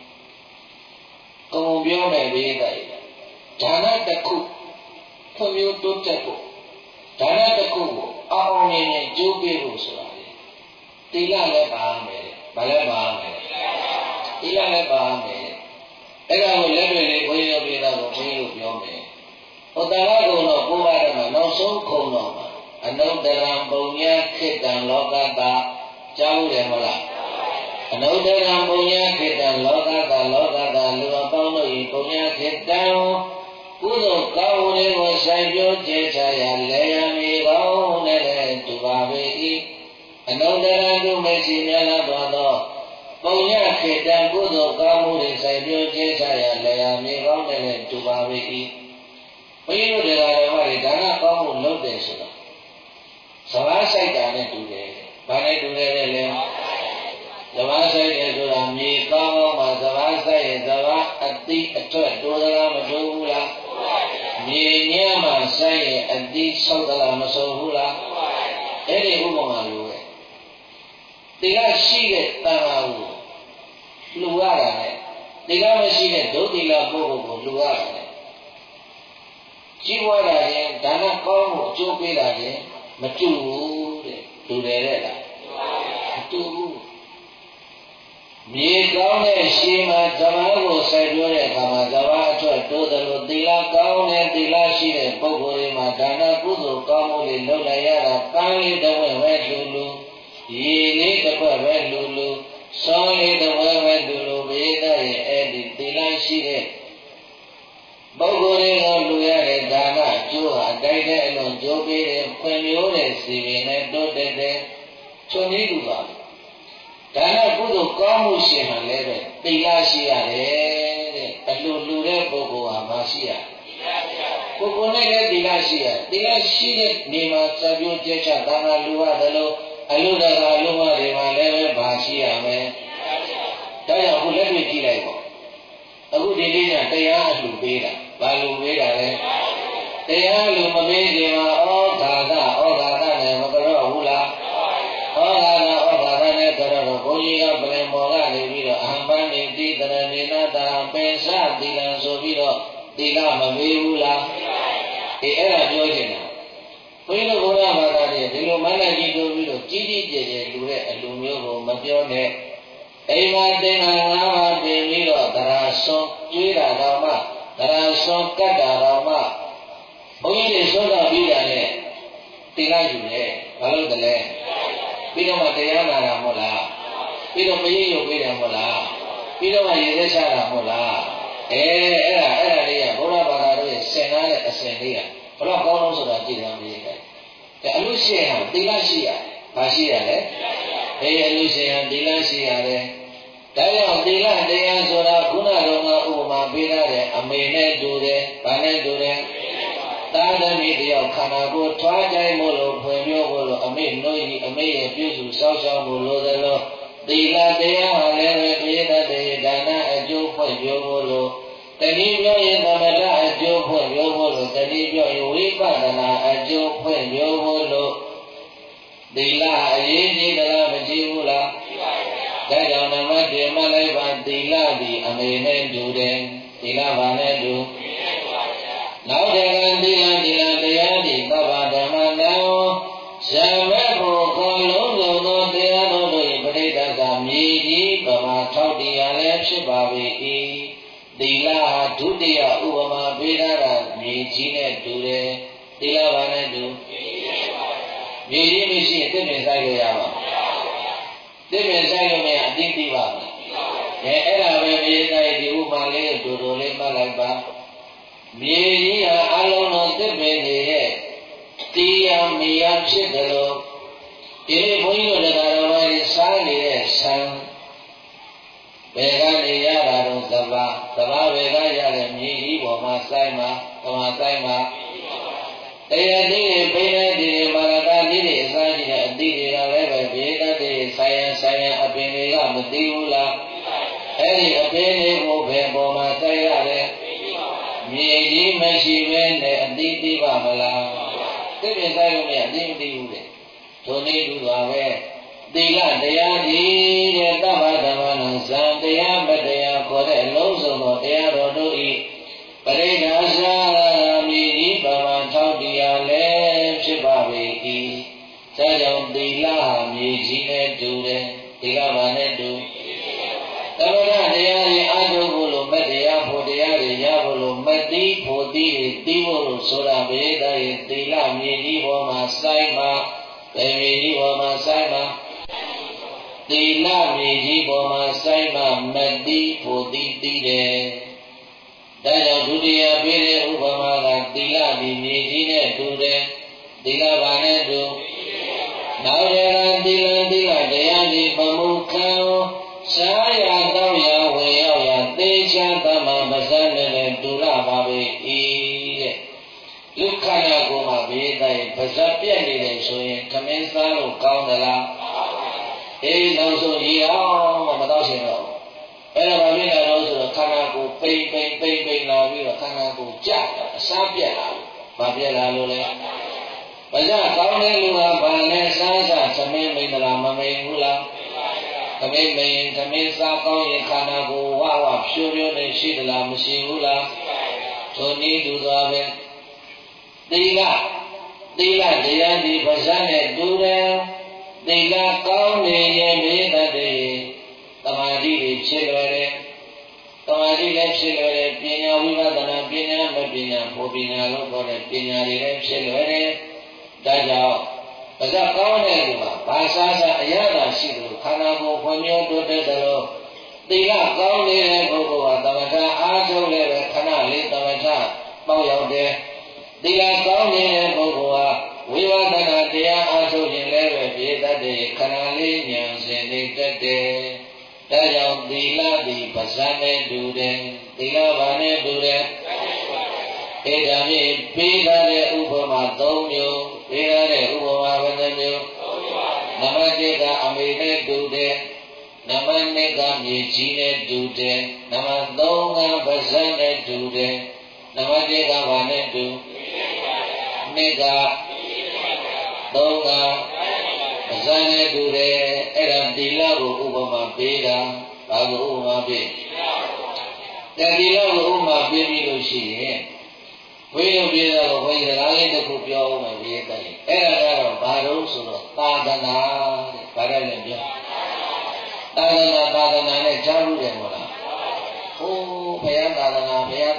ကုံပြောမယ်ပြီးတိုက်ဒါနတစ်ခုဖွံ့ဖြိုးတိုးတက်ဖို့ဒါနတစ်ခုကိုအောင်မြင်ရင်ကျိုးပေးဖို့ဆိုတာလေသီလလည်းပါမယ်ဘာလည်းပါမယ်သီလလည်းပါမယ်အဲ့ဒါကိုလက်တွေလေးဘုန်းကြီးတို့ပြောတာကိုဘုန်းကြီးတို့ပြောမယ်ဟောတာရကုံတော့ကိုးပါတယ်မှာနောက်ဆုံးခုံတော့မှာအနုတ္တရံပုံညာခေတ္တံလောကတာကြားလို့တယ်မဟုတ်လားအနုတ္တရံပုံညာခေတ္တံလောကတာလူအပေါင်းတို့ဤပုံညာခေတ္တံကုသိုလ်ကောင်းမှုတွေကိုဆိုင်ပြောကျေချရာလေယံမြေကောင်းနဲ့တူပါပေ၏အနုတ္တရတုမရှိများလာသောပုံညခေတ္တကုသိုလ်ကောင်းမှုတွေဆိုင်ပြောကျေချရာလေယံမြေကောင်းနဲ့တူပါပေ၏ဘုန်းကြီးတို့တရားတော်တွေဒါနကောင်းမှုလုပ်တယ်ဆိုတော့စဘာစိုက်တာနဲ့တူတယ်ဘာနဲ့တူတယ်လဲစဘာစိုက်တယ်ဆိုတာမြေကောင်းမှစဘာစိုက်ရင်စဘာအတိအထွက်တိုးသလားမတိုးဘူးလားမြေညံ့မှဆိုင်ရင်အတိဆောက်သလားမဆောက်ဘူးလားအဲ့ဒီဥပမာလိုပဲသီလရှိတဲ့တန်ခါကိုလှူရတာနဲ့သသီလမရှိတဲ့ဒုသီလပုဂ္ဂိုလ်ကိုလူရတယ်ကြီးပွားတာချင်းဒါနကောင်းမှုအကျိုးပေးတာချင်းမတူဘူးတဲ့လူတယ်တဲ့လားမတူဘူးမြေကောင်းတဲ့ရှိမှဇဘာကိုစိုက်ပြောတဲ့အခါမှာဇဘာအထွက်တိုးတယ်လို့သီလကောင်းတဲ့သီလရှိတဲ့ပုဂ္ဂိုလ်တွေမှာဒါနကုသိုလ်ကောင်းမှုတွေလုပ်လိုက်ရတာပန်းလေးတစ်ဝက်ပဲလူရေလေးတစ်ဝက်ပဲလူစောင်းလေးတစ်ဝက်ပဲလူဘေးသားရဲ့အဲ့ဒီသီလရှိတဲ့ပုဂ္ဂိုလ်တွေကလူရတဲ့ဒါနအကျိုးဟာအတိုက်တဲ့အလွန်ကြိုးပေးတဲ့ဖွံ့ဖြိုးတဲ့စီပင်နဲ့တိုးတက်တဲ့ချုံနည်းတူပါဒါနကုသိုလ်ကောင်းမှုရှင်မှလည်းပဲသီလရှိရတယ်တဲ့အလှလူတဲ့ပုဂ္ဂိုလ်ဟာမရှိရပုဂ္ဂိုလ်နဲ့လည်းသီလရှိရသီလရှိတဲ့နေမှာစံပြိုးကျက်ချဒါနလူရတယ်လို့အလုဒကာလူမတွေမှာလည်းပဲမရှိရမယ်ဒါကြောင့်အခုလက်တွေ့ကြည့်လိုက်ပေါ့အခုဒီလေးကတရားအလှပေးတာဘာလို့ပေးတာလဲတရားလူမပေးခင်မှာဩဃာတနဲ့မကြောဘူးလားဩဃာတနဲ့ကြောတော့ဘုန်းကြီးကပြင်မော်ကနေပြီးတော့အဟံပန်းနေတိတရဏေနတရံပင်စသီလံဆိုပြီးတော့သီလမပေးဘူးလားအဲ့ဒါပြောချင်တာဘုန်းကြီးတို့ဘုရားဘာသာတွေဒီလိုမန္တကြီးတို့ပြီးတော့ကြီးကြီးကျယ်ကျယ်လူတဲ့အလူမျိုးကိုမပြောနဲ့အိမ်မှာသင်္ဃာ၅ပါးပြင်ပြီးတော့သရဆွန်ကျွေးတာတော်မှသရဆွန်ကတ်တာတော်မှဘုန်းကြီးတွေဆွတာပြီးတာနဲ့သီလယူတယ်ဘာလို့တလဲပြီးတော့မှတရားနာတာမဟုတ်လားပြီးတော့မရည်ရုပ်ပေးတယ်မဟုတ်လားပြီးတော့မှရေသက်ချတာမဟုတ်လားအဲ့ဒါလေးကဘုရားဘာသာတို့ရဲ့ဆင်ထားတဲ့အစဉ်လေးကဘယ်တော့ကောင်းလို့ဆိုတာကြည့်တယ်မရည်တယ်အလူရှင်ဟာသီလရှိရတယ်ဘာရှိရလဲအလူရှင်ဟာသီလရှိရတယ်ဒါကြောင့်သီလတရားဆိုတာခုနကဥပမာပေးထားတဲ့အမေနဲ့တူတယ်ဘာနဲ့တူတယ်သာသမီတယောက်ခန္ဓာကိုယ်ထွားကြိုင်မို့လို့ဖွင့်ပြောဖို့လို့အမေနှုတ်ကြီးအမေရဲ့ပြုစုစောင့်ရှောက်ဖို့လိုတယ်လို့သီလတရားဟာလည်းပဲပိဋကတေဒါနအကျိုးဖွင့်ပြောဖို့လို့တတိပြောရင်သမထအကျိုးဖွင့်ပြောဖို့လို့တတိပြောရင်ဝိပဿနာအကျိုးဖွင့်ပြောဖို့လို့သီလအရေးကြီးသလားမကြီးဘူးလားဒါကြောင့်နမတေမလိုက်ပါသီလသည်အမေနဲ့တူတယ်သီလဘာနဲ့တူနောက်တကံသီလတရားသည်သဗ္ဗဓမ္မနံဇံမေဖို့ခေါ်လုံးစုံသောတရားတော်တို့၏ပဋိသက္ခမြေကြီးပမာထောက်တရားလည်းဖြစ်ပါ၏သီလဟာဒုတိယဥပမာပေးထားတာမြေကြီးနဲ့တူတယ်သီလဘာနဲ့တူမြေကြီးမရှိရင်သစ်ပင်စိုက်လို့ရပါသစ်ပင်ဆိုင်လို့မရအသိသိပါမယ်။အဲ့ဒါပဲမြေဆိုင်ဒီဥပါလေးတူတူလေးမှတ်လိုက်ပါ။မြေကြီးဟာအလုံးစုံသစ်ပင်တွေရဲ့တရားမီယာဖြစ်တယ်လို့ဒီနေ့ဘုန်းကြီးတို့တရားတော်မှာစားနေတဲ့ဆံဘယ်ကနေရတာတော့သဘာဘယ်ကရတဲ့မြေကြီးပေါ်မှာစိုက်မှာကမာစိုက်မှာတရားနည်းတွေပိဋကတွေမာရကနည်းတွေအစားရှိတဲ့အသည့်တွေကလည်းပဲဘေးတတ်တဲ့ဆိုင်ရန်အပင်တွေကမသိဘူးလားအဲ့ဒီအပင်တွေကိုဘယ်ပေါ်မှာစိုက်ရတယ်မြေကြီးမရှိဘဲနဲ့အသိသိပါမလားသိပြင်စိုက်လို့မရအသိမသိဘူးလေထိုနည်းတူပါပဲသီလတရားကြီးတဲ့သဗ္ဗဓမ္မနံဇံတရားမတရားခေါ်တဲ့အလုံးစုံသောတရားတော်တို့ဤပရိဒါရှာမြေကြီးပမာထောက်တရားလည်းဖြစ်ပါ၏ဒါကြောင့်သီလဟာမြေကြီးနဲ့တူတယ်သီလဘာနဲ့တူသမထတရားတွေအားထုတ်ဖို့လို့မတရားဖို့တရားတွေရဖို့လို့မသိဖို့သိတွေသိဖို့လို့ဆိုတာပဲဒါရင်သီလမြေကြီးပေါ်မှာစိုက်မှာမြေကြီးပေါ်မှာစိုက်မှာသီလမြေကြီးပေါ်မှာစိုက်မှာမသိဖို့သိတယ်ဒါကြောင့်ဒုတိယပေးတဲ့ဥပမာကသီလဒီမြေကြီးနဲ့တူတယ်သီလဘာနဲ့တူနောက်ရကသီလတရားဒီပမုခံရှားရတော့ရဝင်ရောက်ရသေချာတမမစနဲ့တူရပါပဲတဲ့ဒုက္ခနာကိုမှဘေးတိုင်းပါဇက်ပြက်နေတယ်ဆိုရင်ခမင်းစားလို့ကောင်းသလားနောက်ဆုံးရေအောင်မတော့ရှင်တော့အဲ့ဒါဘာဖြစ်လဲတော့ဆိုတော့ခန္ဓာကိုယ်ပိန်လာပြီးတော့ခန္ဓာကိုယ်ကြတာအစားပြက်လာလို့ဘာပြက်လာလို့လဲဘာကြကောင်းတဲ့လူကဘာလဲစားသမင်းမိန်လားမမိန်ဘူးလားသမင်းမရင်သမင်းစားကောင်းရင်ခန္ဓာကိုယ်ဝဝဖြိုးဖြိုးနဲ့ရှိသလားမရှိဘူးလားထိုနည်းတူစွာပဲသီလတရားဒီပါဇက်နဲ့တူတယ်သီလကောင်းနေရင်မေတ္တာတွေသမာဓိတွေဖြစ်လွယ်တယ်သမာဓိလည်းဖြစ်လွယ်တယ်ပညာဝိပဿနာပညာမပညာဘုပညာလို့ခေါ်တဲ့ပညာတွေလည်းဖြစ်လွယ်တယ်ဒါကြောင့်ပါဇက်ကောင်းတဲ့လူဟာဘာသာအရသာရှိတယ်လို့ခန္ဓာကိုယ်ဖွံ့ဖြိုးတိုးတက်တယ်လို့သီလကောင်းနေတဲ့ပုဂ္ဂိုလ်ဟာသမထအားထုတ်လည်းပဲခဏလေးသမထပေါ့ရောက်တယ်သီလကောင်းနေတဲ့ပုဂ္ဂိုလ်ဟာဝိပဿနာတရားအားထုတ်ရင်လည်းပဲပြည့်တတ်တယ်ခဏလေးဉာဏ်စဉ်နေတတ်တယ်ဒါကြောင့်သီလသည်ပါဇက်နဲ့တူတယ်သီလဘာနဲ့တူတယ်ဧဒါမိပေးထားတဲ့ဥပမာ၃မျိုးပေးထားတဲ့ဥပမာဘယ်နှမျိုးနံပါတ်1ကအမေနဲ့တူတယ်နံပါတ်2ကမြေကြီးနဲ့တူတယ်နံပါတ်3ကပါဇက်နဲ့တူတယ်နံပါတ်1ကဘာနဲ့တူ2က3ကပါဇက်နဲ့တူတယ်အဲ့ဒါသီလကိုဥပမာပေးတာဘာကိုဥပမာပေးသီလကိုဥပမာပေးပြီးလို့ရှိရင်ဝိရုပ်ပြေတာကိုဘုန်းကြီးစကားလေးတစ်ခုပြောဦးမယ်ပြေတယ်အဲ့ဒါကတော့ဘာလို့ဆိုတော့သာသနာတဲ့ဘာလဲလဲပြောသာသနာနဲ့ကြားလို့တယ်မို့လားဟိုးဘုရားသာသနာ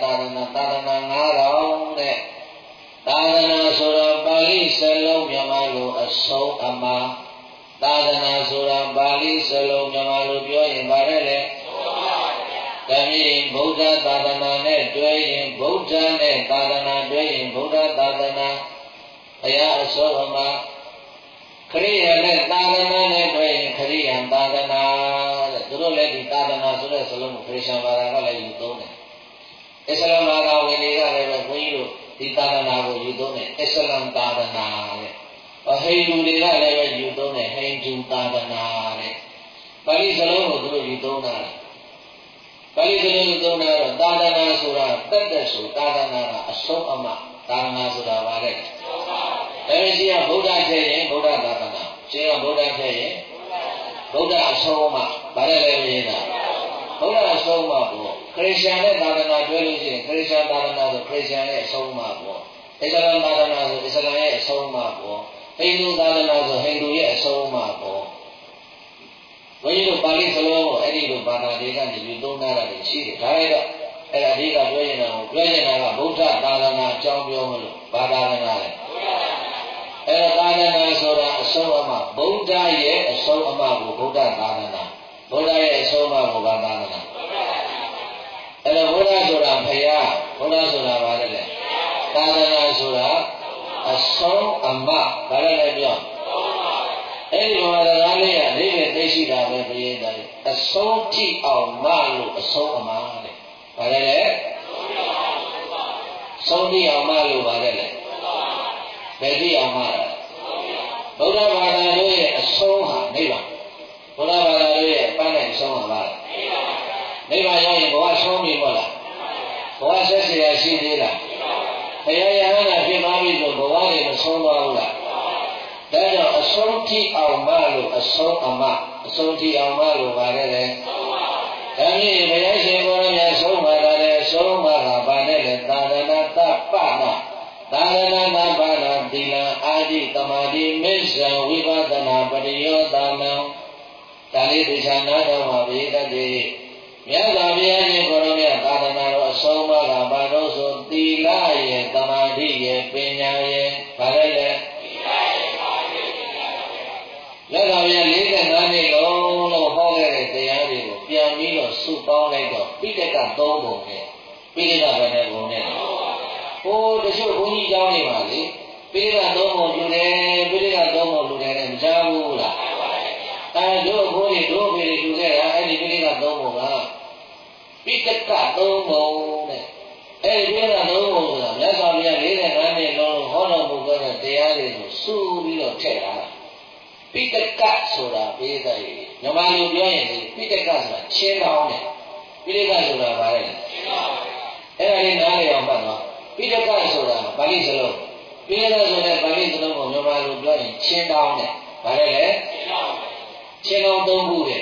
9000တဲ့သာသနာဆိုတော့ပါဠိစလုံးမြန်မာလိုအဆုံးအမသာသနာဆိုတာပါဠိစလုံးမြန်မာလိုပြောရင်ဗါတယ်လေဒါဖြင့်ဗုဒ္ဓသာသနာနဲ့တွဲရင်ဗုဒ္ဓနဲ့သာသနာတွဲရင်ဗုဒ္ဓသာသနာဘုရားအဆုံးအမခရိယာနဲ့သာသနာနဲ့တွဲရင်ခရိယာသာသနာတဲ့သူတို့လည်းဒီသာသနာဆိုတဲ့စလုံးကိုခရစ်ယာန်ဘာသာကလည်းယူသုံးတယ်အစ္စလာမ်ဘာသာဝင်တွေကလည်းပဲဘုန်းကြီးတို့ဒီသာသနာကိုယူသုံးတယ်အစ္စလာမ်သာသနာတဲ့ဟိန္ဒူတွေကလည်းပဲယူသုံးတယ်ဟိန္ဒူသာသနာတဲ့ပါဠိစလုံးကိုသူတို့ယူသုံးတာပါဠိစလုံးယူသုံးတာတော့သာသနာဆိုတာတက်တက်ဆိုသာသနာကအဆုံးအမသာသနာဆိုတာဗါတဲ့အဲဒီကဗုဒ္ဓထည့်ရင်ဗုဒ္ဓသာသနာရှင်ကဗုဒ္ဓထည့်ရင်ဗုဒ္ဓအဆုံးအမဗါတဲ့လည်းရေးတာဗုဒ္ဓအဆုံးအမပေါ့ခရစ်ယာန်နဲ့သာသနာတွဲလို့ရှိရင်ခရစ်ယာန်သာသနာဆိုခရစ်ယာန်ရဲ့အဆုံးအမပေါ့အစ္စလာမ်သာသနာဆိုအစ္စလာမ်ရဲ့အဆုံးအမပေါ့ဟိန္ဒူသာသနာဆိုဟိန္ဒူရဲ့အဆုံးအမပေါ့ဘုန်းကြီးတို့ပါဠိစလုံးကိုအဲ့ဒီလိုဘာသာတွေကနေယူသုံးတာတွေရှိတယ်ဒါလိုက်တော့အဲ့ဒါအဓိကပြောရင်တော့ကဗုဒ္ဓသာသနာအကြောင်းပြောမလို့ဘာသာသနာလဲအဲ့ဒါသာသနာဆိုတာအဆုံးအမဗုဒ္ဓရဲ့အဆုံးအမကိုဗုဒ္ဓသာသနာဗုဒ္ဓရဲ့အဆုံးအမကိုဘာသာသနာအဲ့ဒါဗုဒ္ဓဆိုတာဘုရားဗုဒ္ဓဆိုတာဘာလဲသာသနာဆိုတာအဆုံးအမဘာလဲလဲပြောအဲ့ဒီဘာသာလေးကအိဗယ်သိရှိတာပဲပြည့်တယ်အဆုံးထိအောင်မလို့အဆုံးအမတဲ့ဘာလဲလဲဆုံးထိအောင်မလို့ဘာလဲလဲဘယ်ထိအောင်မလဲဗုဒ္ဓဘာသာတို့ရဲ့အဆုံးဟာနိဗ္ဗာန်ဗုဒ္ဓဘာသာတို့ရဲ့အပန်းနဲ့အဆုံးဟာဘာလဲနိဗ္ဗာန်ရောက်ရင်ဘဝဆုံးပြီမဟုတ်လားဘဝဆက်เสียရှိသေးလားဘုရားယဟန္တာဖြစ်သွားပြီဆိုဘဝတွေမဆုံးသွားဘူးလားဒါကြောင့်အဆုံးထိအောင်မလို့အဆုံးအမအဆုံးထိအောင်မလို့ပါလေဒါဖြင့်ဘုရားရှင်ကိုယ်တော်များဆုံးပါတာလေဆုံးပါတာဗာနဲ့လေသာသနာတပနာသာသနာနာပါဏသီလအာတိသမာဓိမစ္ဆံဝိပဿနာပရိယောသာနံဒါလေးသိချာနာတော်မှာပြည့်တတ်တယ်မြတ်စွာဘုရားရှင်ကိုယ်တော်မြတ်သာသနာတော်အဆုံးပါတာဘာလို့ဆိုသီလရဲ့သမာဓိရဲ့ပညာရဲ့ဗာလေလေလက်တော်ရ45နှစ်လုံးလို့ဟောခဲ့တဲ့တရားတွေကိုပြန်ပြီးတော့စုပေါင်းလိုက်တော့ပိဋက3ပုံနဲ့ပိဋကဘယ်နဲ့ပုံနဲ့ဟိုတချို့ဘုန်းကြီးကျောင်းတွေမှာလေပိဋက3ပုံလူတယ်ပိဋက3ပုံလူတယ်နဲ့မကြားဘူးလားတို့ဘုန်းကြီးတို့ဖေတွေလူခဲ့တာအဲ့ဒီပိဋက3ပုံကပိဋက3ပုံနဲ့အဲ့ဒီပိဋက3ပုံဆိုတာမြတ်စွာဘုရား45နှစ်လုံးဟောတော်မူခဲ့တဲ့တရားတွေကိုစုပြီးတော့ထည့်ထားတာပိဋကဆိုတာပေးတဲ့မြန်မာလိုပြောရင်ပိဋကဆိုတာချင်းတောင်းတယ်ပိဋကဆိုတာဘာလဲချင်းတောင်းအဲ့ဒါလေးနားလည်အောင်မှတ်တော့ပိဋကဆိုတာပါဠိစလုံးပိဋကဆိုတဲ့ပါဠိစလုံးကိုမြန်မာလိုပြောရင်ချင်းတောင်းတယ်ဘာလဲလဲချင်းတောင်းသုံးခုတဲ့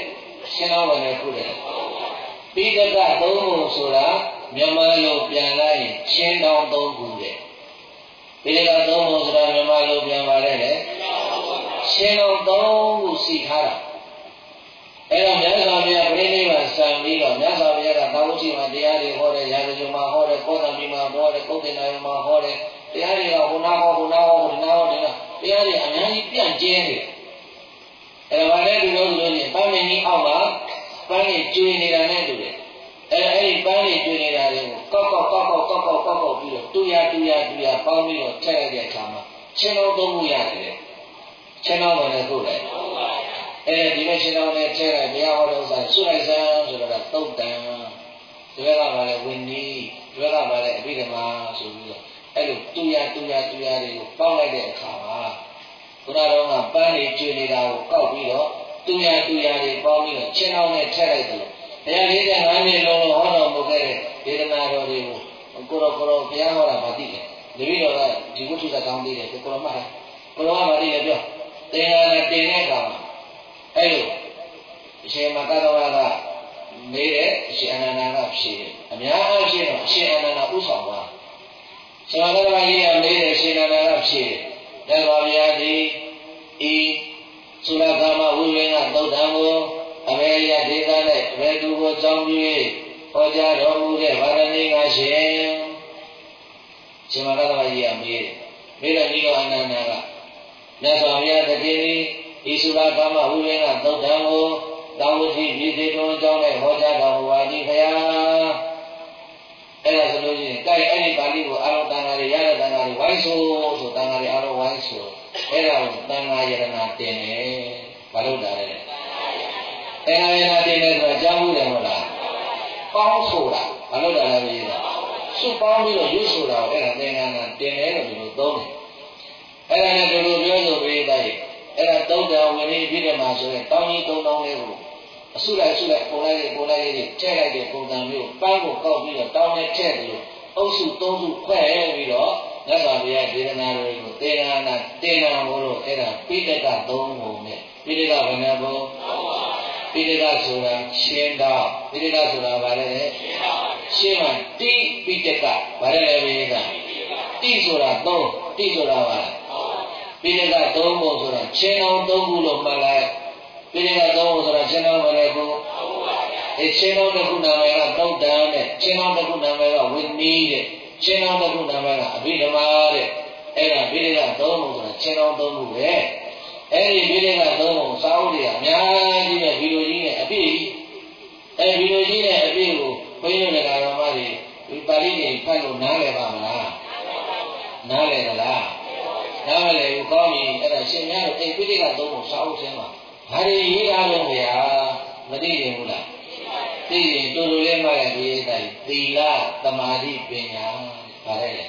ရှင်းတော့ဝင်နေခုတယ်ပိဋကသုံးခုဆိုတာမြန်မာလိုပြန်လိုက်ရင်ချင်းတောင်းသုံးခုတဲ့ပိဋကသုံးခုဆိုတာမြန်မာလိုပြန်ပါလေချင်းတောင်းသုံးခုစီထားတာအဲ့တော့မြတ်စွာဘုရားပြိဋိဘံစံပြီးတော့မြတ်စွာဘုရားကသာဝတိမှာတရားတွေဟောတယ်ရာဇဂုမှာဟောတယ်ကောသံပိမှာဟောတယ်ကုတ်တင်နာယမှာဟောတယ်တရားတွေကဟိုနာဟောဟိုနာဟောဟိုနာဟောတရားတွေအများကြီးပြန့်ကျဲနေတယ်အဲ့ဒါလည်းဒီလိုဆိုရင်ပန်းမင်းကြီးအောက်မှာပန်းကြီးကျွေးနေတာနဲ့တူတယ်အဲ့ဒီပန်းကြီးကျွေးနေတာတွေကိုကောက်ပြီးတော့တူရပေါင်းပြီးတော့ထည့်လိုက်တဲ့အခါမှာချင်းတော်သုံးခုရတယ်ချင်းတော်လည်းခုလည်းဒီလိုချင်းတော်နဲ့ထည့်လိုက်တရားဟောတဲ့ဥစ္စာဆွလိုက်စမ်းဆိုတော့သုတ်တံဒီဘက်ကပါလေဝိနည်းဒီဘက်ကပါလေအဘိဓမ္မာဆိုပြီးတော့အဲ့လိုတူရတွေကိုပေါင်းလိုက်တဲ့အခါမှာခုနကတော့ပန်းတွေကျွေနေတာကိုကောက်ပြီးတော့တူရတွေပေါင်းပြီးတော့ချင်းတော်နဲ့ထည့်လိုက်တယ်တရား45မိနစ်လုံးဟောတော်မူခဲ့တဲ့ဒေသနာတော်တွေကိုကိုရောဘုရားဟောတာမသိတယ်တပည့်တော်ကဒီဝိသုဒ္ဓကောင်းသေးတယ်ကိုရောမှတ်တယ်ကိုရောကမသိလည်းပြောသင်္ဃာနဲ့တင်တဲ့အခါမှာအဲ့လိုအရှင်မကတော်ကမေးတယ်အရှင်အနန္ဒာကဖြေတယ်အများအားဖြင့်တော့အရှင်အနန္ဒာဥဆောင်ပါရှင်မကတော်ကြီးကမေးတယ်ရှင်အနန္ဒာကဖြေတယ်ဒါပါဗျာဒီဤသုလကာမဝိဝေင္ကသုတ်တံကိုအဘေယဒေသနဲ့အဘေသူကိုကြောင်းပြီးဟောကြားတော်မူတဲ့ဗာရဏိကရှင်ရှင်မကတော်ကြီးကမေးတော့ဒီလိုအနန္ဒာကမြတ်စွာဘုရားတတိဤသုလကာမဝိဝေင္ကသုတ်တံကိုသာဝတိပြည်သေးတော်ကြောင်းနဲ့ဟောကြားတော်မူပါသည်ခရာအဲ့ဒါဆိုလို့ရှိရင်တိုက်အဲ့ဒီပါဠိကိုအာရုံတန်ဃာတွေရတဲ့တန်ဃာတွေဝိုင်းဆိုတန်ဃာတွေအာရုံဝိုင်းဆိုအဲ့ဒါကိုတန်ဃာယရဏတင်တယ်ဘာလို့တာလဲတန်ဃာယရဏတင်တယ်ဆိုတာကြားဘူးတယ်မဟုတ်လားပေါင်းဆိုတာဘာလို့တာလဲပြည်တာစုပေါင်းပြီးတော့ရွတ်ဆိုတာကိုအဲ့ဒါသင်္ကန်းကတင်တယ်လို့ဒီလိုသုံးတယ်အဲ့ဒါနဲ့ဒီလိုပြောဆိုပြီးတိုင်းအဲ့ဒါသုတ်တံဝိနည်းပြည့်တယ်မှာဆိုရင်တောင်းကြီး3000လေးကိုအစုလိုက်ပုံလိုက်ထည့်လိုက်တဲ့ပုံစံမျိုးပန်းကိုကောက်ပြီးတော့တောင်းနဲ့ထည့်ပြီးအုပ်စု3စုခွဲပြီးတော့မြတ်စွာဘုရားဒေသနာတော်ကိုသေနာနာတင်နာဘုလို့အဲ့ဒါပိဋက3ပုံနဲ့ပိဋကဘယ်နှပုံပိဋကဆိုတာရှင်းတော့ပိဋကဆိုတာဗါလဲရှင်းမှာတိပိဋကဗါလဲပိဋကတိဆိုတာ3တိဆိုတာဗါပိဋက3ပုံဆိုတာချင်းအောင်3ခုလို့မှတ်လိုက်ပိဋက3ပုံဆိုတာချင်းအောင်ပဲကိုချင်းအောင်တစ်ခုနာမည်ကသုတ်တံတဲ့ချင်းအောင်တစ်ခုနာမည်ကဝိနည်းတဲ့ချင်းအောင်တစ်ခုနာမည်ကအဘိဓမ္မာတဲ့အဲ့ဒါပိဋက3ပုံဆိုတာချင်းအောင်3ခုပဲအဲ့ဒီပိဋက3ပုံစာအုပ်တွေအများကြီးနဲ့ဗီဒီယိုကြီးနဲ့အပြည့်အဲ့ဗီဒီယိုကြီးနဲ့အပြည့်ကိုဘုန်းကြီးတို့ကတော်မတွေဒီပါဠိတွေဖတ်လို့နားလည်ပါမလားနားလည်သလားနားမလည်ဘူးကောင်းပြီအဲ့ဒါရှင်များတို့အဲ့ပိဋက3ပုံစာအုပ်ထဲမှာဘာတွေရေးထားလို့ဗျာမသိရင်ဘူးလားသိရင်တူတူလေးမှလည်းရေးတိုင်းသီလသမာဓိပညာဗါလဲ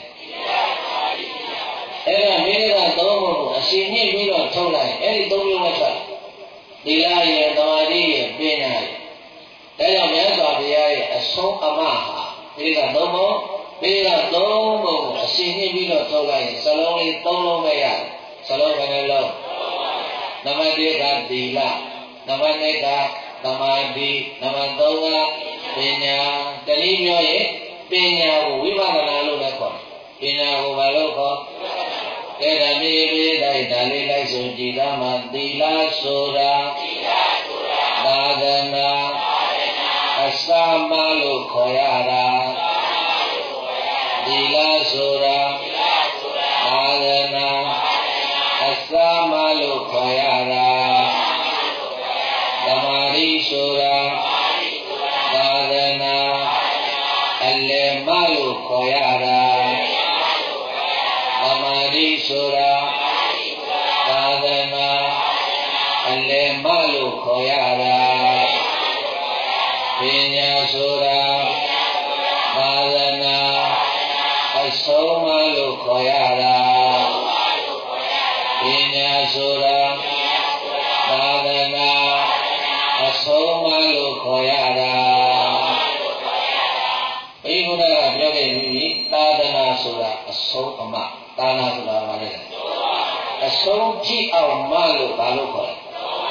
အဲ့ဒါမိနစ်က3ပုံကိုအရှင်ညှိပြီးတော့ထုတ်လိုက်အဲ့ဒီ3မျိုးနဲ့ထွက်သီလရဲ့သမာဓိရဲ့ပညာရဲ့ဒါကြောင့်မြတ်စွာဘုရားရဲ့အဆုံးအမဟာမိနစ်က3ပုံမိနစ်က3ပုံကိုအရှင်ညှိပြီးတော့ထုတ်လိုက်ရင်စလုံးလေး3လုံးပဲရတယ်စလုံးဘယ်နှလုံးနံပါတ်1ကသီလနံပါတ်2ကသမာဓိနံပါတ်3ကပညာတနည်းပြောရင်ပညာကိုဝိပဿနာလို့လည်းခေါ်တယ်ပညာကိုဘာလို့ခေါ်အဲ့ဒါမြေပြည်တိုင်းဒါလေးလိုက်ဆိုကြည်သားမှာသီလဆိုတာသာသနာအစမလို့ခေါ်ရတာသီလဆိုတာသာသနာအစမလို့ခေါ်ရတာသမာဓိဆိုတာသာသနာအလယ်မလို့ခေါ်ရတာသမာဓိဆိုတာသာသနာအလယ်မလို့ခေါ်ရတာပညာဆိုတာသာသနာအဆုံးမလို့ခေါ်ရတာပညာဆိုတာသာသနာအဆုံးမလို့ခေါ်ရတာဘိက္ခုကပြောခဲ့ပြီးသာသနာဆိုတာအဆုံးအမသာသနာဆိုတာဘာလဲအဆုံးကြည့်အောင်မလို့ဘာလို့ခေါ်လဲ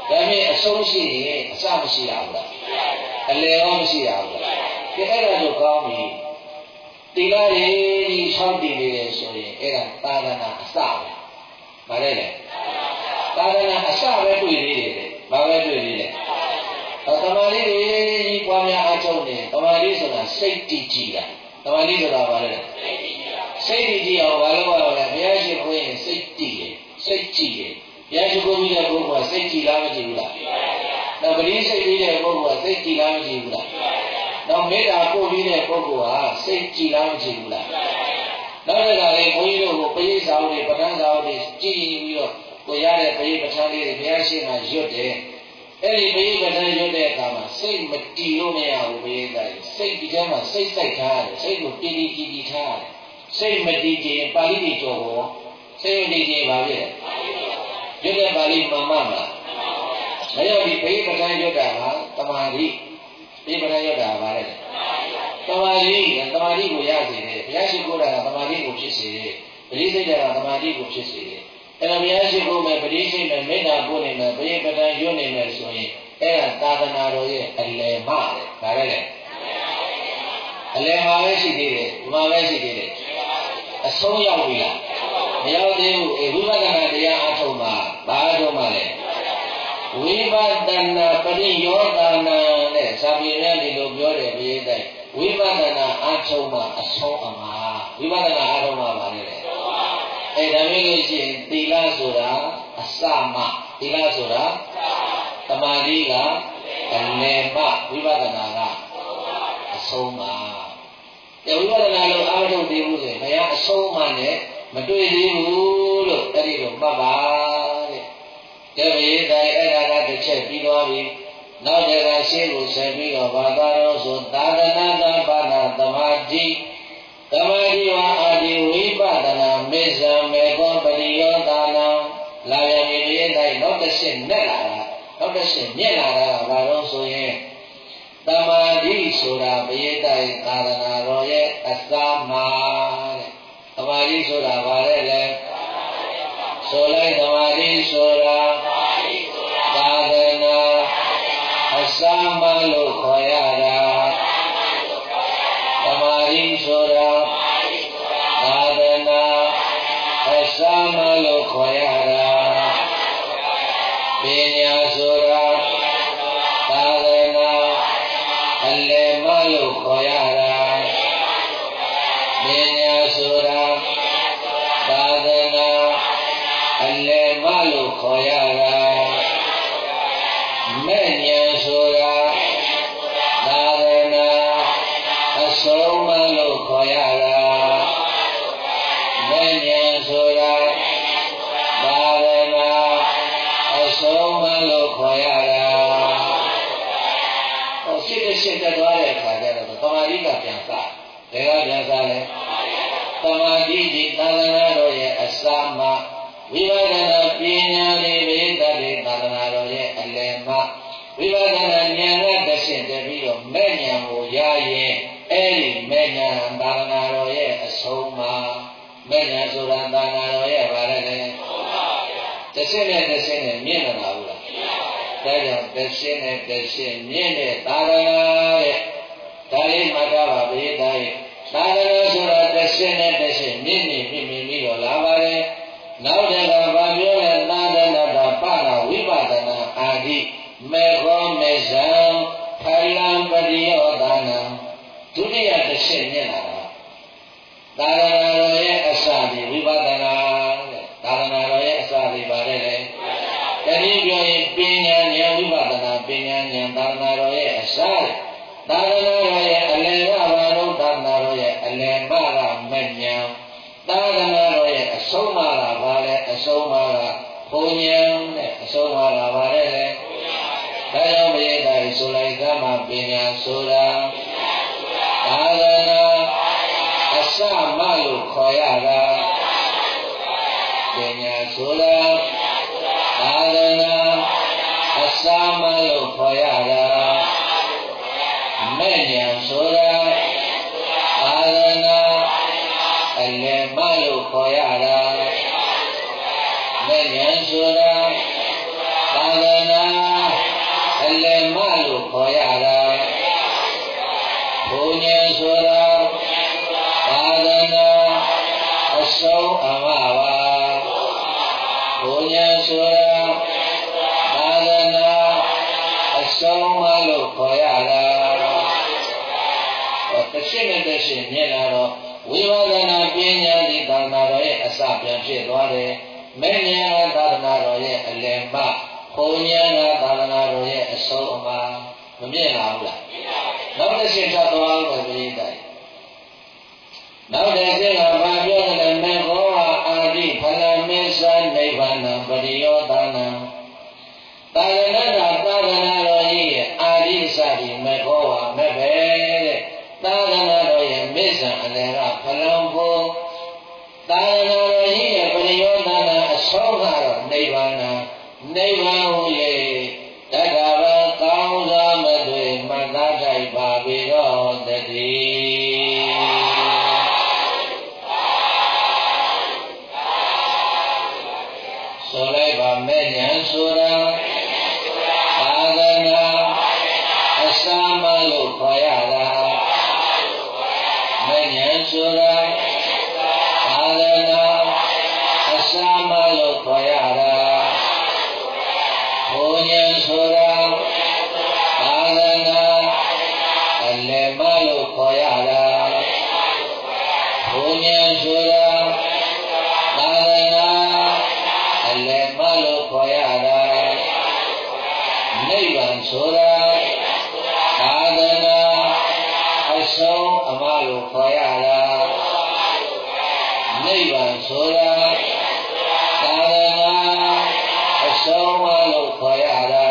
ဒါပေမဲ့အဆုံးရှိရင်အစမရှိရဘူးလားအလယ်ရောမရှိရဘူးလားဒီအဲ့ဒါဆိုကောင်းပြီတိလာရေကြီး၆တည်နေတယ်ဆိုရင်အဲ့ဒါသာသနာအစပဲဗါလဲလေသာသနာအစပဲတွေ့သေးတယ်ဘာပဲတွေ့သေးလဲသမာဓိကြီးပွားများအားထုတ်နေသမာဓိဆိုတာစိတ်တည်ကြည်တာသမာဓိဆိုတာဘာလဲစိတ်တည်ကြည်အောင်ဘာလို့ရလဲဘုရားရှိခိုးရင်စိတ်တည်တယ်စိတ်ကြည်တယ်ဘုရားရှိခိုးပြီးတဲ့ပုဂ္ဂိုလ်ကစိတ်ကြည်လားမကြည်ဘူးလားနောက်ပရိစိတ်ပြီးတဲ့ပုဂ္ဂိုလ်ကစိတ်ကြည်လားမကြည်ဘူးလားနောက်မေတ္တာပို့ပြီးတဲ့ပုဂ္ဂိုလ်ဟာစိတ်ကြည်လားမကြည်ဘူးလားနောက်တစ်ခါလေဘုန်းကြီးတို့ကိုပရိစာဝတ်တွေပဋ္ဌာန်းစာဝတ်တွေကြည်ပြီးတော့ကိုရတဲ့ပရိပဋ္ဌာန်းလေးတွေဘုရားရှိခိုးရွတ်တယ်အဲ့ဒီပရိပဋ္ဌာန်းရွတ်တဲ့အခါမှာစိတ်မတည်လို့မရဘူးဘုရားသားစိတ်ဒီထဲမှာစိတ်စိုက်ထားတယ်စိတ်ကိုတည်တည်ကြည်ကြည်ထားတယ်စိတ်မတည်ခြင်းပါဠိတွေကြော်ပေါ်စိတ်မတည်ခြင်းပါလေရွတ်တဲ့ပါဠိမှန်မှမလားမရဒီပရိပဋ္ဌာန်းရွတ်တာဟာတမာတိပရိပဋ္ဌာန်းရွတ်တာပါလေတမာတိကိုရစေတယ်ဘုရားရှိခိုးတာကတမာတိကိုဖြစ်စေတယ်ပရိစိတ်တာကတမာတိကိုဖြစ်စေတယ်အဲ့တော့ဘုရားရှိခိုးမယ်ပရိစိတ်မယ်မေတ္တာပို့နေမယ်ပရိပဋ္ဌာန်းရွတ်နေမယ်ဆိုရင်အဲ့ဒါသာသနာတော်ရဲ့အလယ်မှတယ်ဒါပဲလေအလယ်မှာပဲရှိသေးတယ်ဒီမှာပဲရှိသေးတယ်အဆုံးရောက်ပြီလားမရောက်သေးဘူးဝိပဿနာတရားအထုတ်မှာဘာအထုတ်မှာလဲဝိပဿနာပရိယောဂနာနဲ့ဇာပိရဒီလိုပြောတယ်ဘုရားတိုက်ဝိပဿနာအထုတ်မှာအဆုံးအမှာဝိပဿနာအထုတ်မှာပါလေအဲ့ဒါမျိုးလို့ရှိရင်သီလဆိုတာအစမသီလဆိုတာသမာဓိကအလယ်မှဝိပဿနာကအဆုံးမှာဝိပဿနာလို့အားထုတ်သေးဘူးဆိုရင်ဘုရားအဆုံးမှနဲ့မတွေ့သေးဘူးလို့အဲ့ဒီလိုမှတ်ပါတဲ့။ဒါပေမဲ့အဲ့ဒါကတစ်ချက်ပြီးသွားပြီ။နောက်တစ်ခါရှင်းကိုဆက်ပြီးတော့ဘာသာတော်ဆိုသာသနာတပါဏသမာဓိသမာဓိဝါအာဒီဝိပဿနာမေဇံမေကောပရိယောသနာလာရမီရဲ့တိုင်းနောက်တစ်ရှင်းနဲ့လာတာနောက်တစ်ရှင်းမြက်လာတာကဘာလို့ဆိုရင်သမာဓိဆိုတာဘယိတ္တသာသနာတော်ရဲ့အစမှာတဲ့သမာဓိဆိုတာဘာလဲလဲဆိုလိုက်သမာဓိဆိုတာသာသနာအစမှာလို့ခေါ်ရတာသမာဓိဆိုတာသာသနာအစမှာလို့ခေါ်ရတာပညာဆိုတာသာသနာအလယ်မလို့ခေါ်ရတာပညာဆိုတာသာသနာအလယ်မလို့ခေါ်ရတာမဲ့ဉာဏ်ဆိုတာသာသနာအဆုံးမလို့ခေါ်ရတာမဲ့ဉာဏ်ဆိုတာသာသနာအဆုံးမလို့ခေါ်ရတာရှင်းတက်သွားတဲ့အခါကျတော့သမာဓိကပြန်စား။ဒါကပြန်စားလဲ။သမာဓိဒီသာသနာတော်ရဲ့အစမှဝိပဿနာပညာလေးဝိသတိသာသနာတော်ရဲ့အလယ်မှဝိပဿနာဉာဏ်နဲ့တစ်ရှင်းတက်ပြီးတော့မဲ့ဉာဏ်ကိုရရင်အဲ့ဒီမဲ့ဉာဏ်သာသနာတော်ရဲ့အဆုံးမှမဲ့ဉာဏ်ဆိုတာသာသနာတော်ရဲ့ဘာလဲလဲ။တစ်ရှင်းနဲ့တစ်ရှင်းနဲ့မြင့်လာဘူးလား။ဒါကြောင့်တစ်ရှင်းနဲ့တစ်ရှင်းမြင့်တဲ့သာသနာရဲ့ဒါလေးမှတ်ထားပါဘေးသားရဲ့သာသနာဆိုတာတစ်ရှင်းနဲ့တစ်ရှင်းမြင့်ပြီးတော့လာပါတယ်နောက်တစ်ခါဗာပြောတဲ့သာသနာတာပနာဝိပဿနာအာဒီမေခောမေဇံဖလံပရိယောဒနာဒုတိယတစ်ရှင်းမြင့်လာတာသာသနာတော်ရဲ့အစဒီဝိပဿနာတဲ့သာသနာတော်ရဲ့အစဒီပါတယ်လေတတိပြောရင်ပညာဉာဏ်ဝိပဿနာပညာဉာဏ်သာသနာတော်ရဲ့အစသာသနာတော်ရဲ့အလယ်ကဘာလို့သာသနာတော်ရဲ့အလယ်မှကမဉဏ်သာသနာတော်ရဲ့အဆုံးမှကဘာလဲအဆုံးမှကဘုံဉဏ်နဲ့အဆုံးမှကဘာလဲဒါကြောင့်ဘုရားတိုင်းဆိုလိုက်သမှာပညာဆိုတာသာသနာအစမှလို့ခေါ်ရတာပညာဆိုတာသာသနာအစမှလို့ခေါ်ရတာမဲ့ဉာဏ်ဆိုတာသာသနာအလယ်မလို့ခေါ်ရတာမဲ့ဉာဏ်ဆိုတာသာသနာခေါ်ရတာဘုညံဆိုတာသာသနာအဆုံးအမပါဘုညံဆိုတာသာသနာအဆုံးမလို့ခေါ်ရတာတစ်ရှင်းနဲ့တစ်ရှင်းမြင်လာတော့ဝိပဿနာပညာဒီသာသနာတော်ရဲ့အစပြန်ဖြစ်သွားတယ်မဲ့ဉာဏ်သာသနာတော်ရဲ့အလယ်မှဘုံဉာဏ်သာသနာတော်ရဲ့အဆုံးအမမမြင်လာဘူးလားနောက်တစ်ရှင်းထပ်သွားအောင်ပဲပြိတ္တိုင်နောက်တစ်ရှင်းကဘာပြောလဲမေခောအာတိဖလမေသနိဗ္ဗာန်ပရိယောသနာသာသနာတော်ကြီးရဲ့အာရိသတိမေခောဝမဲ့ပဲတဲ့သာသနာတော်ရဲ့မေဇံအလယ်ကဖလံဖို့သာသနာတော်ကြီးရဲ့ပရိယောသနာအဆုံးကတော့နိဗ္ဗာန်နိဗ္ဗာန်ဟူ၍တတ္တဝကောင်းစွာမသွေမှတ်သားထိုက်ပါပေတော့တည်းဆိုလိုက်ပါမဲ့ညာဆိုတာသာသနာအစမလို့ခေါ်ရတာမဲ့ညာဆိုတာသာသနာအစမလို့ခေါ်ရတာဘုညံဆိုတာသာသနာအလယ်မလို့ခေါ်ရတာဘုညံဆိုတာသာသနာအလယ်မလို့ခေါ်ရတာနိဗ္ဗာန်ဆိုတာသာသနာအဆုံးအမလို့ခေါ်ရတာနိဗ္ဗာန်ဆိုတာသာသနာအဆုံးမလို့ခေါ်ရတာ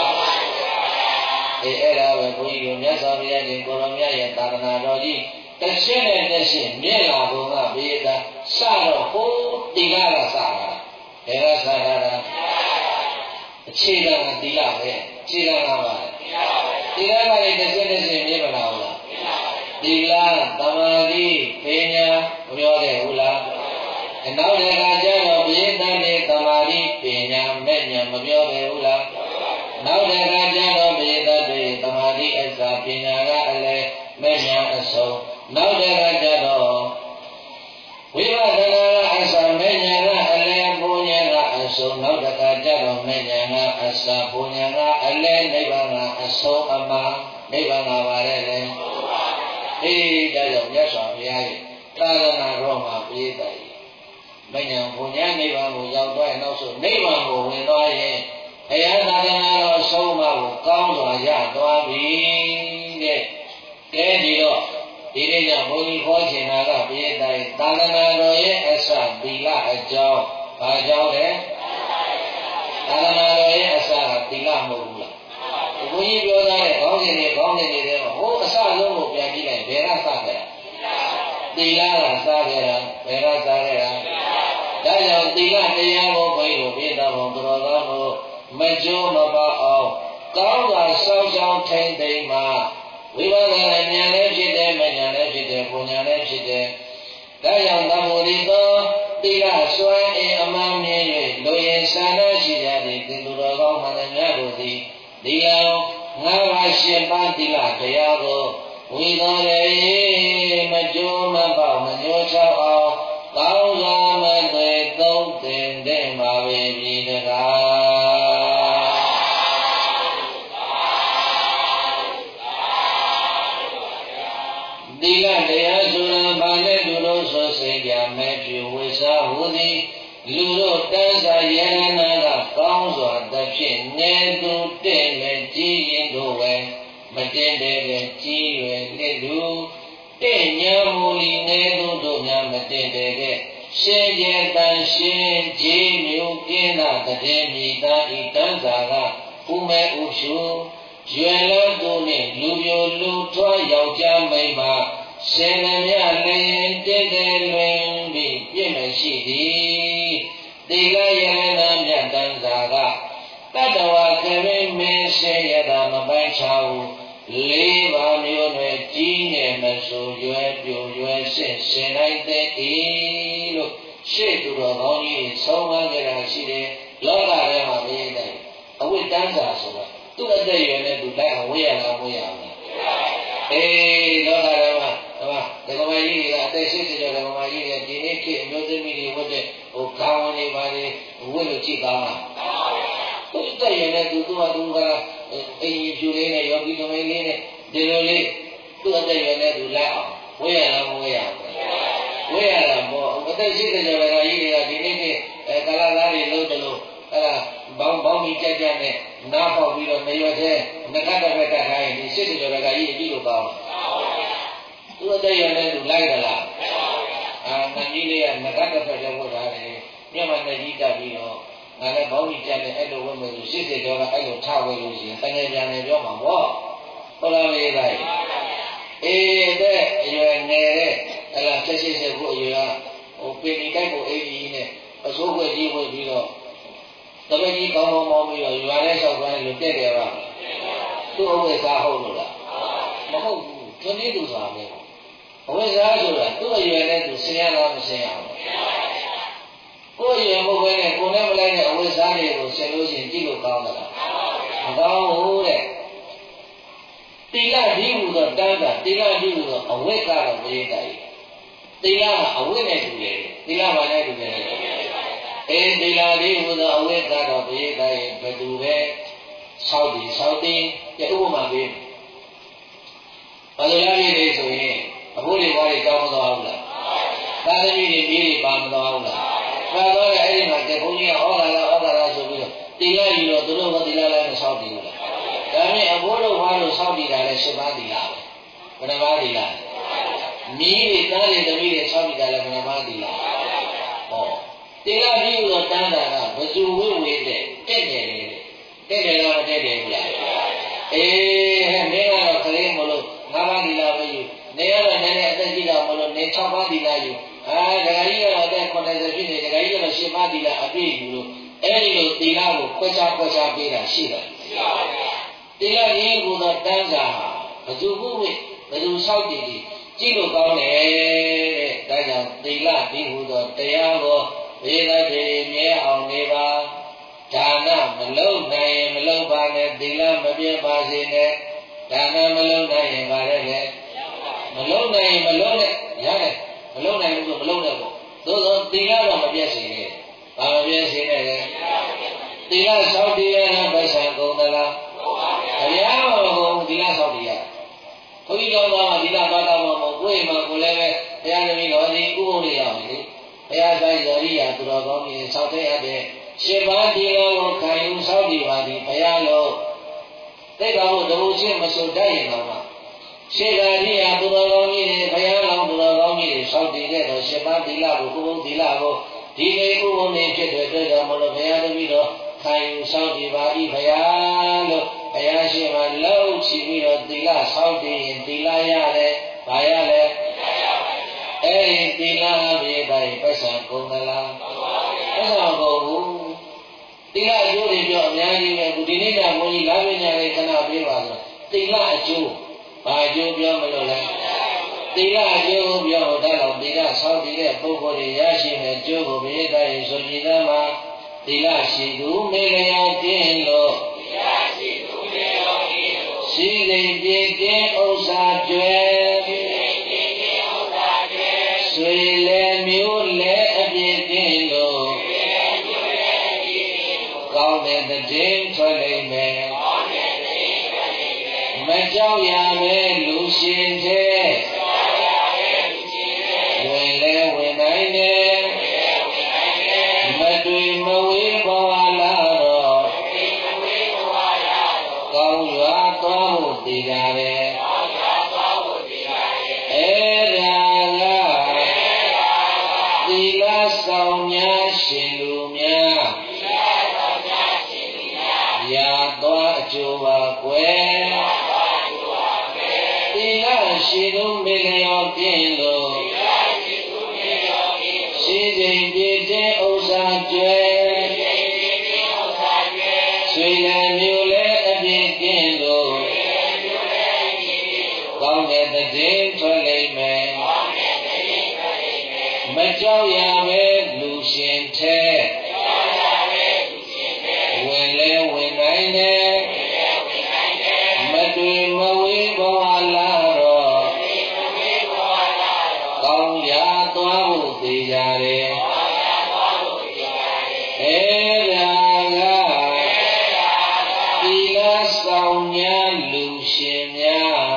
အဲ့ဒါပဲဘုန်းကြီးတို့မြတ်စွာဘုရားရှင်ကိုရောမြတ်ရဲ့သာသနာတော်ကြီးတစ်ရှင်းနဲ့တစ်ရှင်းမြင့်လာပုံကဘေးသာစတော့ဟိုတိကကစတာဘယ်ကစတာအခြေခံကတိလပဲအခြေခံကပါတိလကလည်းတစ်ရှင်းတစ်ရှင်းမြင့်မလာဘူးလားတိလသမာဓိပညာမပြောခဲ့ဘူးလားနောက်တစ်ခါကျတော့ဘိသံနေသမာဓိပညာမဲ့ညာမပြောခဲ့ဘူးလားနောက်တစ်ခါကျတော့ဘိသတေသမာဓိအစပညာကအလည်းမဲ့ညာအဆုံးနောက်တစ်ခါကျတော့ဝိပဿနာကအစမဲ့ညာကအလည်းဘုံညာကအဆုံးနောက်တစ်ခါကျတော့မဲ့ညာကအစဘုံညာကအလည်းနိဗ္ဗာန်ကအဆုံးအမှနိဗ္ဗာန်ကပါတယ်လေအေးဒါကြောင့်မြတ်စွာဘုရားရဲ့သာသနာတော်မှာပြည့်တယ်မဉ္ဇဉ်ဘုံညာနိဗ္ဗာန်ကိုရောက်သွားရင်နောက်ဆုံးနိဗ္ဗာန်ကိုဝင်သွားရင်ဘုရားသာသနာတော်ဆုံးမကိုကောင်းစွာရသွားပြီတဲ့ကဲဒီတော့ဒီနေ့ကဘုန်းကြီးခေါ်ချင်တာကပြည့်တယ်သာသနာတော်ရဲ့အစသီလအကြောင်းဘာကြောင့်လဲသာသနာတော်ရဲ့အစကသီလမဟုတ်ဘူးလားဘုန်းကြီးပြောသားတဲ့ခေါင်းစဉ်တွေခေါင်းစဉ်တွေထဲမှာဟိုအစလုံးကိုပြန်ကြည့်လိုက်ဘယ်ကစခဲ့သီလကစခဲ့တာဘယ်ကစခဲ့တာဒါကြောင့်သီလတရားကိုဘုန်းကြီးတို့ပြသဖို့တော်တော်ကိုမကြိုးမပေါအောင်ကောင်းစွာစောင့်ရှောက်ထိန်သိမ်းမှာဝိပဿနာဉာဏ်လည်းဖြစ်တယ်မဉာဏ်လည်းဖြစ်တယ်ဘုံဉာဏ်လည်းဖြစ်တယ်ဒါကြောင့်သမောရိသောသီလစွမ်းအင်အမှန်မြင်၍လူရင်ဆန္ဒရှိကြသည့်သင်္သူတော်ကောင်းမှန်သမျှတို့သည်ဒီလံငါးပါးရှင်းပါးသီလတရားကိုဝိသောရေမကြိုးမပေါမညှိုးချောက်အောင်ကောင်းစွာမသွေသုံးသင်တဲ့မှာပဲပြည်တကားသီလတရားဆိုတာဘာလဲသူတို့ဆိုစိတ်ကြမဲ့ပြုဝိစာဟုသည်လူတို့တန်းစာယရနာကကောင်းစွာသဖြင့်နေသူတဲ့နဲ့ကြီးရင်တို့ပဲမတင်တဲ့ကြီးရွယ်လက်လူတဲ့ညာမူလီနေသူတို့များမတင်တဲ့ရှင်ကျေတန်ရှင်ကြီးမျိုးကင်းတာတည်းမြည်သားဤတန်းစာကဥမဲဥရှုရွယ်လို့သူနှင့်လူပြိုလူထွားယောက်ျားမိန်းမရှင်မမြလည်းတည်တယ်လွင်ပြီးပြည့်မရှိသည်သီလယနာမြတ်တန်းစာကတတ္တဝါခရိမေစေယတာမပိုင်ချဘူးလေးပါးမျိုးနဲ့ကြီးငယ်မဆိုရွယ်ပြိုရွယ်ရှင်းရှင်လိုက်တဲ့လို့ရှေ့သူတော်ကောင်းကြီးဆုံးမခဲ့တာရှိတယ်လောကထဲမှာမြင်တယ်အဝိတ္တန်းစာဆိုတာသူ့အသက်ရွယ်နဲ့သူလိုက်အောင်ဝေးရလားမဝေးရဘူးလားလောကဓမ္မဒကမကြီးတွေကအသက်80ကျော်ဒကမကြီးတွေဒီနေ့ခေတ်အမျိုးသမီးတွေဝတ်တဲ့ခေါင်းဝင်တွေပါလေဝတ်လို့ကြည့်ကောင်းလားသူ့အသက်ရွယ်နဲ့သူကအိမ်ဖြူလေးနဲ့ယောဂီသမီးလေးနဲ့ဒီလိုလေးသူ့အသက်ရွယ်နဲ့သူလိုက်အောင်ဝေးရလားမဝေးရဘူးဝေးရတာပေါ့အသက်80ကျော်ဒကကြီးတွေကဒီနေ့ခေတ်ကာလသားတွေလို့တယ်လို့အဲ့ဒါဘောင်းကြီးကြက်နဲ့နားပေါက်ပြီးတော့မရွက်တဲ့ငကတ်တစ်ဖက်တက်ခိုင်းဒီ80ကျော်ဒကကြီးအကြည့်လို့ကောင်းသူ့အသက်ရွယ်နဲ့သူလိုက်ကြလားငကြီးလေးကငကတ်တစ်ဖက်လည်းဝတ်ထားတယ်မြတ်မနဲ့ကြီးတက်ပြီးတော့ငါလည်းဘောင်းကြီးကြက်နဲ့အဲ့လိုဝတ်မယ်ဆို80ကျော်ကအဲ့လိုထဝဲလို့ရှိရင်တကယ်ပြန်နေပြောမှာပေါ့ဟုတ်လားမေးလိုက်တဲ့အရွယ်ငယ်တဲ့အဲ့လား80ခုအရွယ်ကပင်ဒီတိုက်ကိုအိမ်ကြီးနဲ့အစိုးခွေကြီးဝတ်ပြီးတော့တပည့်ကြီးကောင်းကောင်းမောင်းပြီးတော့ရွာထဲလျှောက်သွားတယ်လို့တက်တယ်ပါသူ့အဝိဇ္ဇာဟုတ်လို့လားမဟုတ်ဘူးသူနည်းသူဆိုတာပဲအဝိဇ္ဇာဆိုတာသူ့အရွယ်နဲ့သူဆင်းရဲလားမဆင်းရဘူးကိုယ်ရွယ်မဟုတ်ဘဲနဲ့ကိုယ်နဲ့မလိုက်တဲ့အဝိဇ္ဇာတွေကိုဆင်လို့ရှိရင်ကြည့်လို့ကောင်းသလားမကောင်းဘူးတဲ့တိလဒီဟူသောတန်းတာတိလဒီဟူသောအဝိဇ္ဇာတော့ပြေးတယ်တိလကအဝိဇ္ဇာနဲ့တူတယ်တိလဘာနဲ့တူတယ်တိလဒီဟူသောအဝိဇ္ဇာတော့ပြေးတယ်ဘယ်သူပဲဆောက်တည်ပြဥပမာပေးဘာလို့လဲနေဆိုရင်အဖို့တွေဘာတွေကြောင်းမသွားဘူးလားသာသမီတွေမြေးတွေပါမသွားဘူးလားပါတော့အဲ့ဒီမှာဘုန်းကြီးကဩဃာလာဆိုပြီးတော့တိလယူတော့သူတို့ကတိလလည်းမဆောက်တည်ဘူးလားဒါပေမဲ့အဖို့တို့ဘာလို့ဆောက်တည်တာလဲ၈ပါးတိလပဲဘယ်နှပါးတိလမြေးတွေသားတွေသမီးတွေဆောက်တည်တာလဲဘယ်နှပါးတိလဟောတိလပြီးတော့တန်းတာကဘဇူဝိဝေတဲ့တက်တယ်လားမတက်တယ်ဘူးလားမင်းကတော့ခလေးမလို့၅ပါးတိလပဲယူနေရတော့နည်းနည်းအသက်ကြီးတာမလို့နေ6ပါးတိလယူဒကာကြီးကတော့အသက်80ဖြစ်နေဒကာကြီးကတော့10ပါးတိလအပြည့်ယူလို့အဲ့ဒီလိုတိလကိုခွဲခြားပေးတာရှိတယ်တိလကြီးကတော့တန်းစာဘဇူဝိဝေဘဇူဆောက်တည်ကြည့်လို့ကောင်းတယ်တဲ့ဒါကြောင့်တိလဒီဟူသောတရားကိုဝေဒတိမြဲအောင်နေပါဒါနမလုံးနိုင်ရင်မလုံးပါနဲ့သီလမပြတ်ပါစေနဲ့ဒါနမလုံးနိုင်ရင်ပါလေမလုံးနိုင်ရင်မလုံးနဲ့ရတယ်မလုံးနိုင်ဘူးဆိုမလုံးနဲ့ပေါ့သို့သောသီလတော့မပြတ်စေနဲ့ဘာမပြတ်စေနဲ့လဲသီလဆောက်တည်ရတဲ့ပစ္ဆံကုန်သလားဘုရားမကုန်သီလဆောက်တည်ရဘုန်းကြီးတော်ကသီလဘာသာမဟုတ်ကိုယ်မှကိုယ်လည်းပဲဘုရားသမီးတော်ဒီဥပုဒ်ရအောင်လေဘုရားဆိုင်ဇောရိယာသူတော်ကောင်းကြီးဆောက်တဲ့ရတဲ့ရှင်ပါတိလောကိုခံယူဆောက်တည်ပါသည်ဘုရားလို့သိတော်ဘုဒ္ဓချင်းမဆိုတတ်ရင်တော့မှရှင်သာရိယာသူတော်ကောင်းကြီးတွေဘုရားလောင်းသူတော်ကောင်းကြီးတွေဆောက်တည်တဲ့တော့ရှင်ပါတိလောကိုဥပုဒ်သီလကိုဒီနေ့ဥပုဒ်နေဖြစ်တဲ့အတွက်ကြောင့်မလို့ဘုရားတပည့်တော်ခံယူဆောက်တည်ပါ၏ဘုရားလို့ဘုရားရှင်ကလှုပ်ချပြီးတော့သီလဆောက်တည်ရင်သီလရတယ်ဘာရလဲအဲ့ဒီသီလပြေတိုင်းပစ္ဆံကုန်သလားပစ္ဆံကုန်ဘူးသီလအကျိုးတွေပြောအများကြီးပဲဒီနေ့ကဘုန်းကြီးလာပညာလေးခဏပြေးပါဆိုသီလအကျိုးဘာအကျိုးပြောမလို့လဲသီလအကျိုးပြောတော့သီလဆောက်တည်တဲ့ပုဂ္ဂိုလ်တွေရရှိတဲ့အကျိုးကိုပြေးတိုင်းဆိုကြည်သားမှာသီလရှိသူမေလျာကင်းလို့ရှိလိမ်ပြေကင်းဥစ္စာကျွဲဆွေလည်းမျိုးလည်းအပြည့်ကင်းလို့ကောင်းတဲ့တည်ထွက်လိမ့်မယ်မကြောက်ရမယ်လူရှင်တဲ့ဝင်လဲဝင်နိုင်တယ်မတွေ့မဝေးပေါ်လာတော့ကောင်းရွာသွားဖို့တည်ကြတယ်အဲ့ဒါကသီလဆောင်များရှင်လူများရာသွားအကျိုးပါကွယ်သီလရှိသူမေလျောကင်းလို့ရှိချိန်ပြည့်တဲ့ဥစ္စာကျွဲဆွေလည်းမျိုးလည်းအပြည့်ကင်းလို့ကောင်းတဲ့တည်ထွက်လိမ့်မယ်မကြောက်ရပဲလူရှင်ထဲဝင်လဲဝင်နိုင်တယ်င်းရသွားဖို့သိကြတယ်အဲ့ဒါကသီလဆောင်ညာလူရှင်များ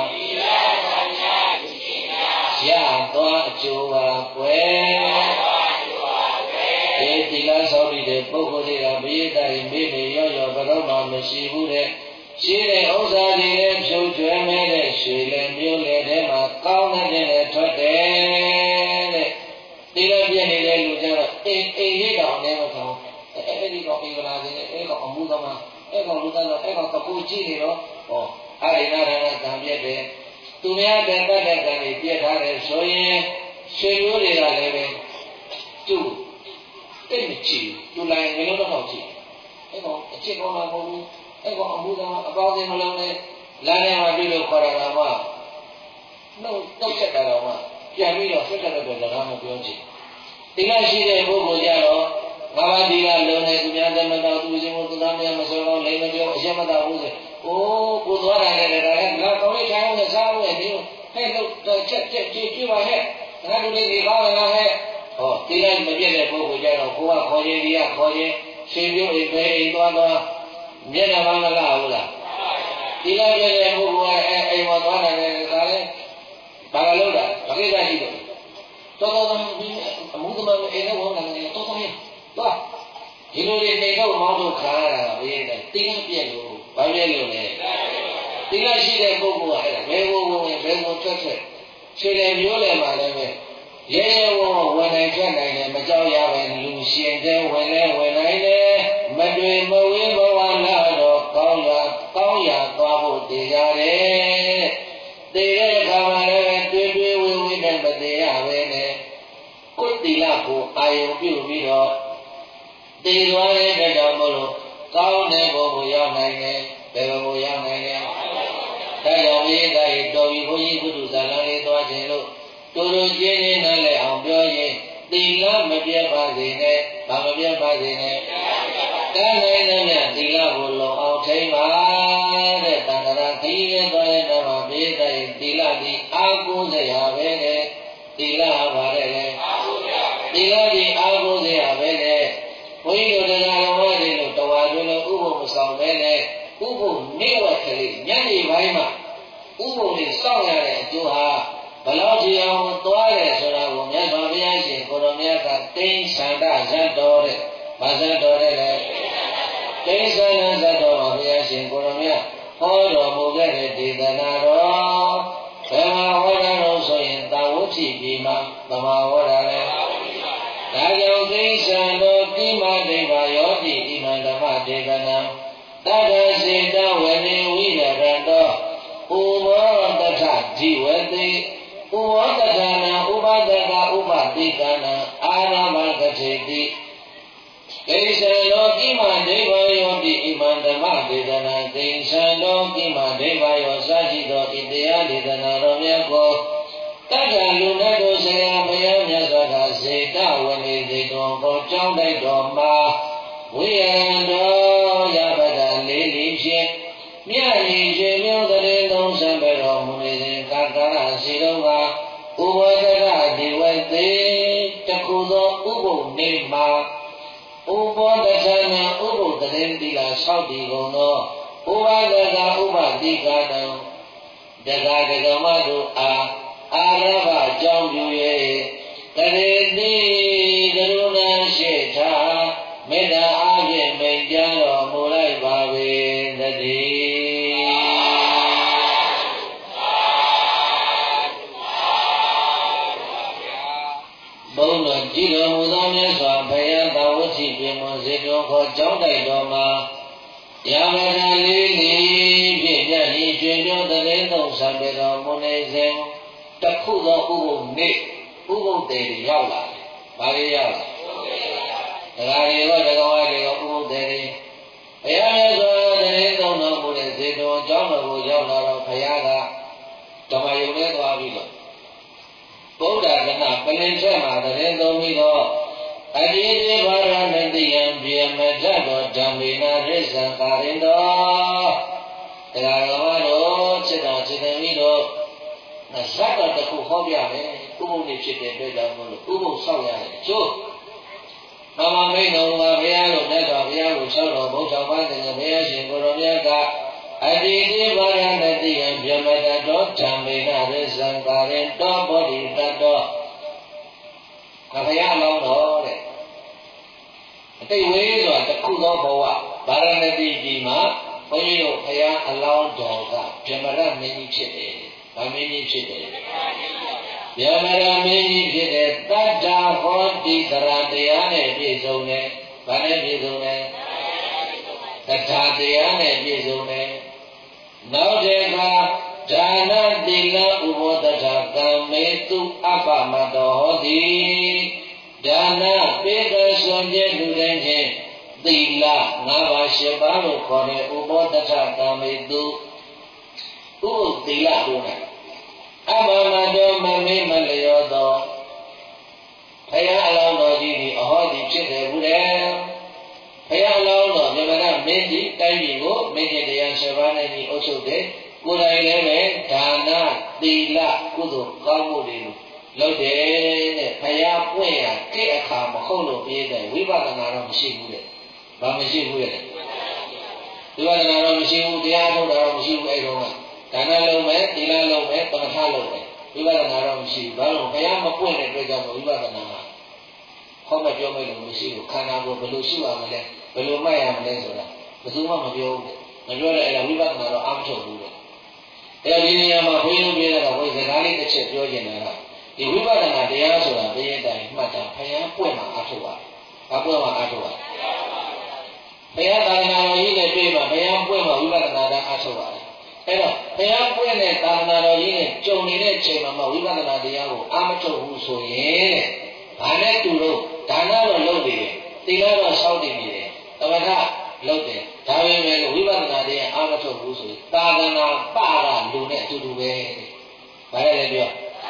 ရသွားအကျိုးပါကွယ်ဒီသီလဆောင်တဲ့ပုဂ္ဂိုလ်တွေကဘေးတိုင်းမေ့မေ့ရော့ရော့ဘယ်တော့မှမရှိဘူးတဲ့ရှိတဲ့ဥစ္စာတွေလည်းဖြုတ်ကျွဲမဲ့တဲ့ရွှေလည်းမျိုးလည်းထဲမှာကောင်းတဲ့နဲ့ထွက်တယ်တဲ့ဒီလိုပြည့်နေတဲ့လူကြတော့အိမ်လေးတောင်နဲ့မကောင်းအဲ့ဒီကောင်အင်္ဂလာတွေနဲ့အဲ့ကောင်အမှုသမားအဲ့ကောင်လူသားတော့အဲ့ကောင်တကူကြည့်နေတော့ဟောအဲ့ဒီနာရဏကံပြည့်တယ်သူများတဲ့တတ်တဲ့ကံတွေပြည့်ထားတယ်ဆိုရင်ရွှေမျိုးတွေကလည်းပဲသူ့တိတ်မကြည့်သူလိုက်ငလုံးတော့ကြည့်အဲ့ကောင်အချစ်ကောင်းတာမဟုတ်ဘူးအဲ့ကောင်အမှုသမားအပေါင်းအသင်းမလုံးနဲ့လမ်းထဲမှာပြီးလို့ခေါ်တာကမှနှုတ်တုတ်ချက်တာတော့မှပြန်ပြီးတော့ဆွတ်တဲ့တော့စကားမပြောချင်ဒီကရှိတဲ့ပုဂ္ဂိုလ်ကြတော့ငါးပါးဒီကလုံးနဲ့သူများတမတော်သူချင်းကိုသူသားများမစောတော့လိမ့်မပြောအရှက်မတော်ဘူးဆိုကိုသွားတာလည်းဒါလည်းငါကောင်းလေးချောင်းနဲ့စားလို့ဒီဟဲ့လို့ချက်ကြည့်ပါဟဲ့ငါတို့လေးကောင်းလားဟဲ့ဟောဒီကမပြည့်တဲ့ပုဂ္ဂိုလ်ကြတော့ကိုကခေါ်ခြင်းဒီကခေါ်ခြင်းရှင်ပြုတ်အိမ်ပဲအိမ်သွားမျက်နှာမမလားဘူးလားဒီကပြည့်တဲ့ပုဂ္ဂိုလ်ကအိမ်မှာသွားတယ်ဒါလည်းဘာလို့လဲဘာကိစ္စရှိတယ်တော်တော်အမှုသမားအိမ်ထဲဝင်လာတယ်တော်တော်ရသွားဒီလိုတွေနေတော့မောင်းတော့ခါရတာပဲတဲ့တင်းပြက်လို့ဘာပြက်လို့လဲတင်းရှိတဲ့ပုဂ္ဂိုလ်ကအဲ့ဒါဘယ်ကိုဝင်ဘယ်ကိုထွက်ခြေတယ်မျိုးလည်းမှလည်းပဲရဲရဲဝံ့ဝင်နိုင်ထွက်နိုင်တယ်မကြောက်ရပဲလူရှင်တဲ့ဝင်လဲဝင်နိုင်တယ်မတွေ့မဝင်းဘဝလာတော့ကောင်းရသွားဖို့တည်ကြတယ်တည်တဲ့အခါမှာလည်းတွေ့ဝင်းနဲ့မတည်ရပဲနဲ့ကိုယ်တိလကိုအာယုံပြုပြီးတော့တည်သွားတဲ့အတွက်ကြောင့်မို့လို့ကောင်းတဲ့ဘုံကိုရောက်နိုင်တယ်ဘယ်ဘုံကိုရောက်နိုင်လဲဒါကြောင့်ရေးတာတော်ပြီဘုန်းကြီးဘုဒ္ဓဇာလလေးသွားခြင်းလို့တို့တို့ကျင်းနေနဲ့အောင်ပြောရင်သီလမပြတ်ပါစေနဲ့ဘာမပြတ်ပါစေနဲ့ကံနိုင်တဲ့မြတ်သီလကိုလုံအောင်ထိန်းပါတဲ့တန်ခါခရီးရဲ့သွားတဲ့တော့ပြေးတဲ့သီလဒီအာကိုးစရာပဲတဲ့သီလဟာပါတယ်လေသီလဒီအာကိုးစရာပဲတဲ့ဘုန်းကြီးတို့တရားတော်တွေလို့တော်ဝါတွေလို့ဥပုပ်မဆောင်ပဲနဲ့ဥပုပ်နေဝက်ကလေးညနေပိုင်းမှာဥပုပ်လေးစောင့်ရတဲ့အကျိုးဟာဘလောက်ကြည်အောင်သွားတယ်ဆိုတာကိုမြတ်စွာဘုရားရှင်ကိုရောမြတ်ကတိဉ္ဆန္ဒဇတ်တော်တဲ့ဘာဇတ်တော်တဲ့လဲတိဉ္ဆန္ဒဇတ်တော်ဘုရားရှင်ကိုရောမြတ်ဟောတော်မူခဲ့တဲ့ဒေသနာတော်ဘယ်မှာဟောတာလို့ဆိုရင်သာဝတိပြည်မှာသမာဟောတာလဲဒါကြောင့်တိဉ္ဆန္ဒတိမဒိဗ္ဗယောတိဣမံဓမ္မဒေသနာတတ္တစေတဝေနေဝိရတတောဥဘောတထဇိဝတိဥဘောတထနာဥပဒကဥပတိကနာအာရမကတိတိကိစ္ဆလောကိမဒိဗ္ဗယောတိဣမံဓမ္မဒေသနာကိစ္ဆလောကိမဒိဗ္ဗယောစရှိသောဣတရားဒေသနာတော်မြတ်ကိုတတ္တလူနဲ့တို့ဆရာဘုရားမြတ်စွာဘုရားစေတဝနေစေတော်ကိုကြောင်းတိုက်တော်မှာဝိရံတော်ရပဒလေးလေးဖြင့်မြတ်ကြီးရှင်မျိုးတရေသုံးဆံပဲတော်မူနေစဉ်ကာကရစီတော်ကဥဘောဒရဒီဝေသေတခုသောဥပုပ်နေမှာဥဘောဒသနာဥပုပ်တရင်တိလာဆောက်တည်ကုန်သောဥပါဒကဥပတိကတံတက္ကဒကမတို့အားအာရဘအကြောင်းပြု၍တရေတိကရုဏာရှိထားမေတ္တာအားဖြင့်မိန့်ကြားတော်မူလိုက်ပါပေတည်းဘုန်းတော်ကြည်တော်မူသောမြတ်စွာဘုရားသာဝတိပြင်မစေတော်ခေါ်ကြောင်းတိုက်တော်မှာရာမဏလေးလေးဖြင့်ညှိကျွင်ပြောတရေသုံးဆံပေတော်မူနေစဉ်တခုသောဥပုပ်နေဥပုပ်တေရောက်လာတယ်။ဘာတွေရောက်လာတရားတွေရောတရားဝါတွေရောဥပုပ်တေတွေဘုရားမြတ်စွာတရေသုံးတော်မူတဲ့ဇေတဝန်ကျောင်းတော်ကိုရောက်လာတော့ဘုရားကဓမ္မယုံနဲ့သွားပြီးတော့ဗုဒ္ဓဂနာပလင်ချက်မှာတရေသုံးပြီးတော့အတိတိဘာရဏတိယံပြေမထတော်ဓမ္မေနာရိစ္ဆံကာရင်တော်တရားတော်တို့จิตတော်จิตသမီးတို့ဇတ်တော်တစ်ခုဟောပြမယ်ဥပုပ်နေဖြစ်တဲ့အတွက်ကြောင့်မို့လို့ဥပုပ်ဆောက်ရတယ်ကျိုးမမမိန်တော်ကဘုရားလို့နဲ့တော်ဘုရားကိုဆောက်တော်ဘုရားဘာတဲ့ဘုရားရှင်ကိုရောမြတ်ကအတိတိဗရဏတိယံဗြဟ္မတတောဓမ္မေနရဇံကာရေတောဘောဓိတတောဘုရားလောင်းတော်တဲ့အတိတ်ဝေးဆိုတာတစ်ခုသောဘဝဗာရဏတိကြီးမှာဘုန်းကြီးတို့ဘုရားအလောင်းတော်ကဗြဟ္မရမင်းကြီးဖြစ်တယ်။ဗာမင်းကြီးဖြစ်တယ်။ဗြဟ္မရမင်းကြီးဖြစ်တဲ့တတ္တာဟောတိသရတရားနဲ့ပြည့်စုံတယ်။ဗာနဲ့ပြည့်စုံတယ်။တတ္တာတရားနဲ့ပြည့်စုံတယ်။နောက်တစ်ခါဒါနတိလဥဘောတထကံမေတုအပမတောဟောတိဒါနပိကစွန်ကျဲလူတိုင်းချင်းသီလ၅ပါး၈ပါးလို့ခေါ်တဲ့ဥဘောတထကံမေတုဥသီလတို့နဲ့အပမတောမမေမလျောသောဘုရားအလောင်းတော်ကြီးဒီအဟောဒီဖြစ်တယ်ဘူးလေဘုရားအလောင်းတော်မြတ်ဗရမင်းကြီးတိုင်းပြည်ကိုမင်းကြီးတရား၈ပါးနဲ့ညီအုပ်ချုပ်တယ်ကိုယ်တိုင်လည်းပဲဒါနသီလကုသိုလ်ကောင်းမှုတွေလုပ်တယ်တဲ့ဘုရားပွင့်ရကိအခါမဟုတ်လို့ပြေးတယ်ဝိပဿနာတော့မရှိဘူးတဲ့ဘာမရှိဘူးတဲ့ဝိပဿနာတော့မရှိဘူးတရားထုတ်တာတော့မရှိဘူးအဲ့တော့ဒါနလုံးပဲသီလလုံးပဲပဋ္ဌာန်းလုံးပဲဝိပဿနာတော့မရှိဘူးဘာလို့ဘုရားမပွင့်တဲ့အတွက်ကြောင့်ဝိပဿနာကဟောမပြောမိလို့မရှိဘူးခန္ဓာကိုယ်ဘယ်လိုရှိရမလဲဘယ်လိုမှတ်ရမလဲဆိုတာဘယ်သူမှမပြောဘူးမပြောတဲ့အဲ့ဒါဝိပဿနာတော့အားမထုတ်ဘူးတဲ့အဲဒီနေရာမှာဘုန်းကြီးတို့ပြောတာကဘုန်းကြီးစကားလေးတစ်ချက်ပြောချင်တာကဒီဝိပဿနာတရားဆိုတာဘယ်ရင်တိုင်မှတ်တာဘုရားပွင့်မှာအားထုတ်ပါဘာပွင့်မှာအားထုတ်ပါဘုရားသာသနာတော်ကြီးနဲ့တွေ့မှာဘုရားပွင့်မှာဝိပဿနာတရားအားထုတ်ပါတယ်အဲ့တော့ဘုရားပွင့်တဲ့သာသနာတော်ကြီးနဲ့ကြုံနေတဲ့ချိန်မှာဝိပဿနာတရားကိုအားမထုတ်ဘူးဆိုရင်တဲ့ဘာနဲ့တူလို့ဒါနတော့လုပ်နေတယ်သီလတော့စောင့်တည်နေတယ်သမထလုပ်တယ်ဒါပေမဲ့ဝိပဿနာတရားအားမထုတ်ဘူးဆိုရင်သာသနာပကလူနဲ့အတူတူပဲဘာလဲပြော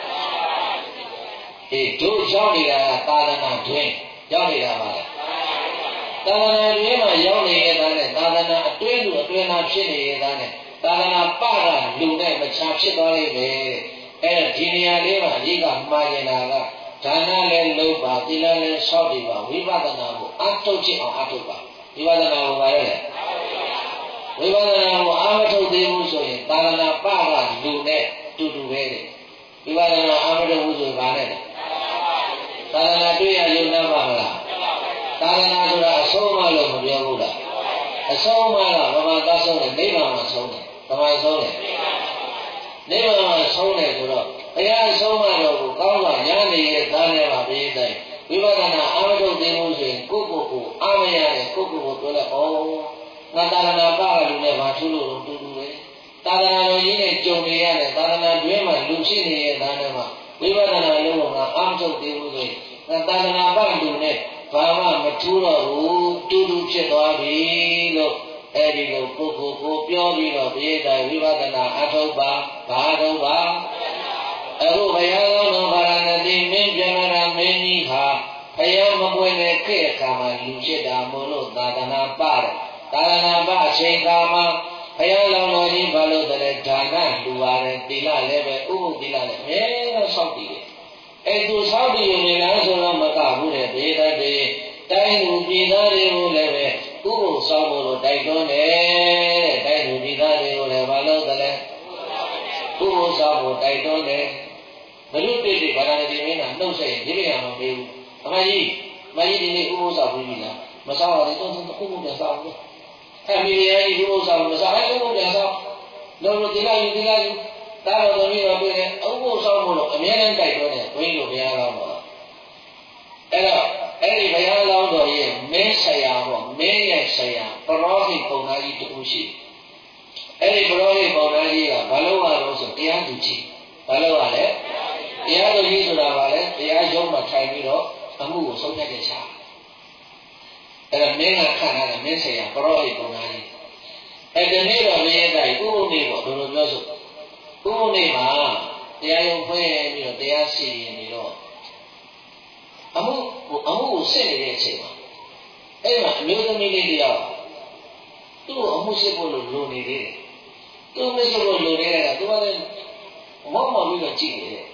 တို့ရောက်နေတာကသာသနာတွင်ရောက်နေတာပါလေသာသနာတွင်မှာရောက်နေရတဲ့သာသနာအတွင်းလူအတွင်းသားဖြစ်နေရတဲ့သာသနာပကလူနဲ့မချာဖြစ်သွားလိမ့်မယ်အဲ့ဒီနေရာလေးမှာအကြီးကမှားနေတာကဒါနလည်းလုပ်ပါသီလလည်းစောင့်တည်ပါဝိပဿနာကိုအထုတ်ချင်အောင်အထုတ်ပါဝိပဿနာကိုပါရဲဝိပဿနာကိုအာမထုတ်သေးဘူးဆိုရင်သာသနာပကလူနဲ့တူတူပဲတဲ့ဝိပဿနာအာမထုတ်ဘူးဆိုရင်ဘာနဲ့လဲသာသနာတွေ့ရရုံနဲ့ပါမလားသာသနာဆိုတာအဆုံးမလို့မပြောဘူးလားအဆုံးမကဘာမှသာဆုံးတယ်နိဗ္ဗာန်မှာဆုံးတယ်ဘာမှဆုံးတယ်နိဗ္ဗာန်မှာဆုံးတယ်ဆိုတော့ဘုရားဆုံးမတော်ကိုကောင်းစွာရနေရဲ့သားနဲ့ပါပြေးတိုင်းဝိပဿနာအာမထုတ်သေးဘူးဆိုရင်ကိုယ့်ကိုယ်အာမရတဲ့ကိုယ့်ကိုယ်ကိုပြောလိုက်ဩငါသာသနာပကလူနဲ့ဘာထူးလို့တူတူပဲသာသနာတော်ကြီးနဲ့ကြုံနေရတဲ့သာသနာတွင်းမှာလူရှိနေရဲ့သားနဲ့မှာဝိပဿနာလုံးကအာမထုတ်သေးဘူးဆိုရင်သာသနာပလူနဲ့ဘာမှမထူးတော့ဘူးတူတူဖြစ်သွားပြီလို့အဲ့ဒီလိုပုဂ္ဂိုလ်ကိုပြောပြီးတော့ပြေးတိုင်းဝိပဿနာအထောက်ပါဘာတော့ပါအခုဘုရားတော်ဗာရဏသီမင်းပြမရမင်းကြီးဟာဘုရားမပွင့်တဲ့ခေတ်အခါမှာလူဖြစ်တာမို့လို့သာသနာပတယ်သာသနာပအချိန်ခါမှာဘုရားလောင်းတော်ကြီးဘာလို့တဲ့ဒါနလူပါတယ်သီလလည်းပဲဥပုသ္တိလလည်းအမြဲတမ်းစောင့်တည်တယ်အဲ့သူစောင့်တည်နေလားဆိုတော့မကဘူးတဲ့ဘေးတတ်တယ်တိုင်းလူပြည်သားတွေကိုလည်းပဲဥပုသ်ဆောင်ဖို့တိုက်တွန်းတယ်တဲ့တိုင်းလူပြည်သားတွေကိုလည်းဘာလို့တဲ့ဥပုသ်ဆောင်ဖို့တိုက်တွန်းတယ်ဘယ်လိုပြည့်ပြည့်ဗာရဏသီမင်းကနှုတ်ဆက်ရင်ဒီလိုရမှာမပေးဘူးအမကြီးဒီနေ့ဥပုသ်ဆောင်ပြီးပြီလားမဆောင်ရဘူးတော့ဥပုသ်ပြန်ဆောင်ဘူးအဲ့ဒီရည်ဥပုသ်ဆောင်မဆောင်အဲ့ဥပုသ်ပြန်ဆောင်လို့ဒီလိုက်ယူတာတော့သမီးတော်ပြည့်တယ်ဥပုသ်ဆောင်ဖို့အများနဲ့တိုက်တွန်းတယ်ဘုန်းကြီးတို့ဘုရားကောင်းတော့အဲ့တော့အဲ့ဒီဘုရားလောင်းတော်ရဲ့မင်းဆရာပေါ့မင်းရဲ့ဆရာပရောဟိတ်ပုံသားကြီးတူရှိအဲ့ဒီပရောဟိတ်ပုံသားကြီးကဘာလို့ရတော့ဆိုတရားသူကြီးဘာလို့ရလဲတရားသူကြီးဆိုတာကလည်းတရားရုံးမှာထိုင်ပြီးတော့အမှုကိုဆုံးဖြတ်တဲ့ခြားအဲ့ဒါမင်းကခံရတယ်မင်းဆရာပရောဟိတ်ပုံသားကြီးအဲ့ဒီနေ့တော့မင်းရဲ့တိုင်းဥပုနေပေါ့ဘယ်လိုပြောဆိုဥပုနေမှာတရားရုံးဖွဲ့ပြီးတော့တရားစီရင်ပြီးတော့အမှုကိုစစ်နေတဲ့အချိန်မှာအဲ့မှာအမျိုးသမီးလေးတယောက်သူ့ကိုအမှုစစ်ဖို့လို့လိုနေသေးတယ်သူ့မရှိဖို့လိုနေတာကသူကလည်းမောက်ပြီးတော့ကြည့်နေတယ်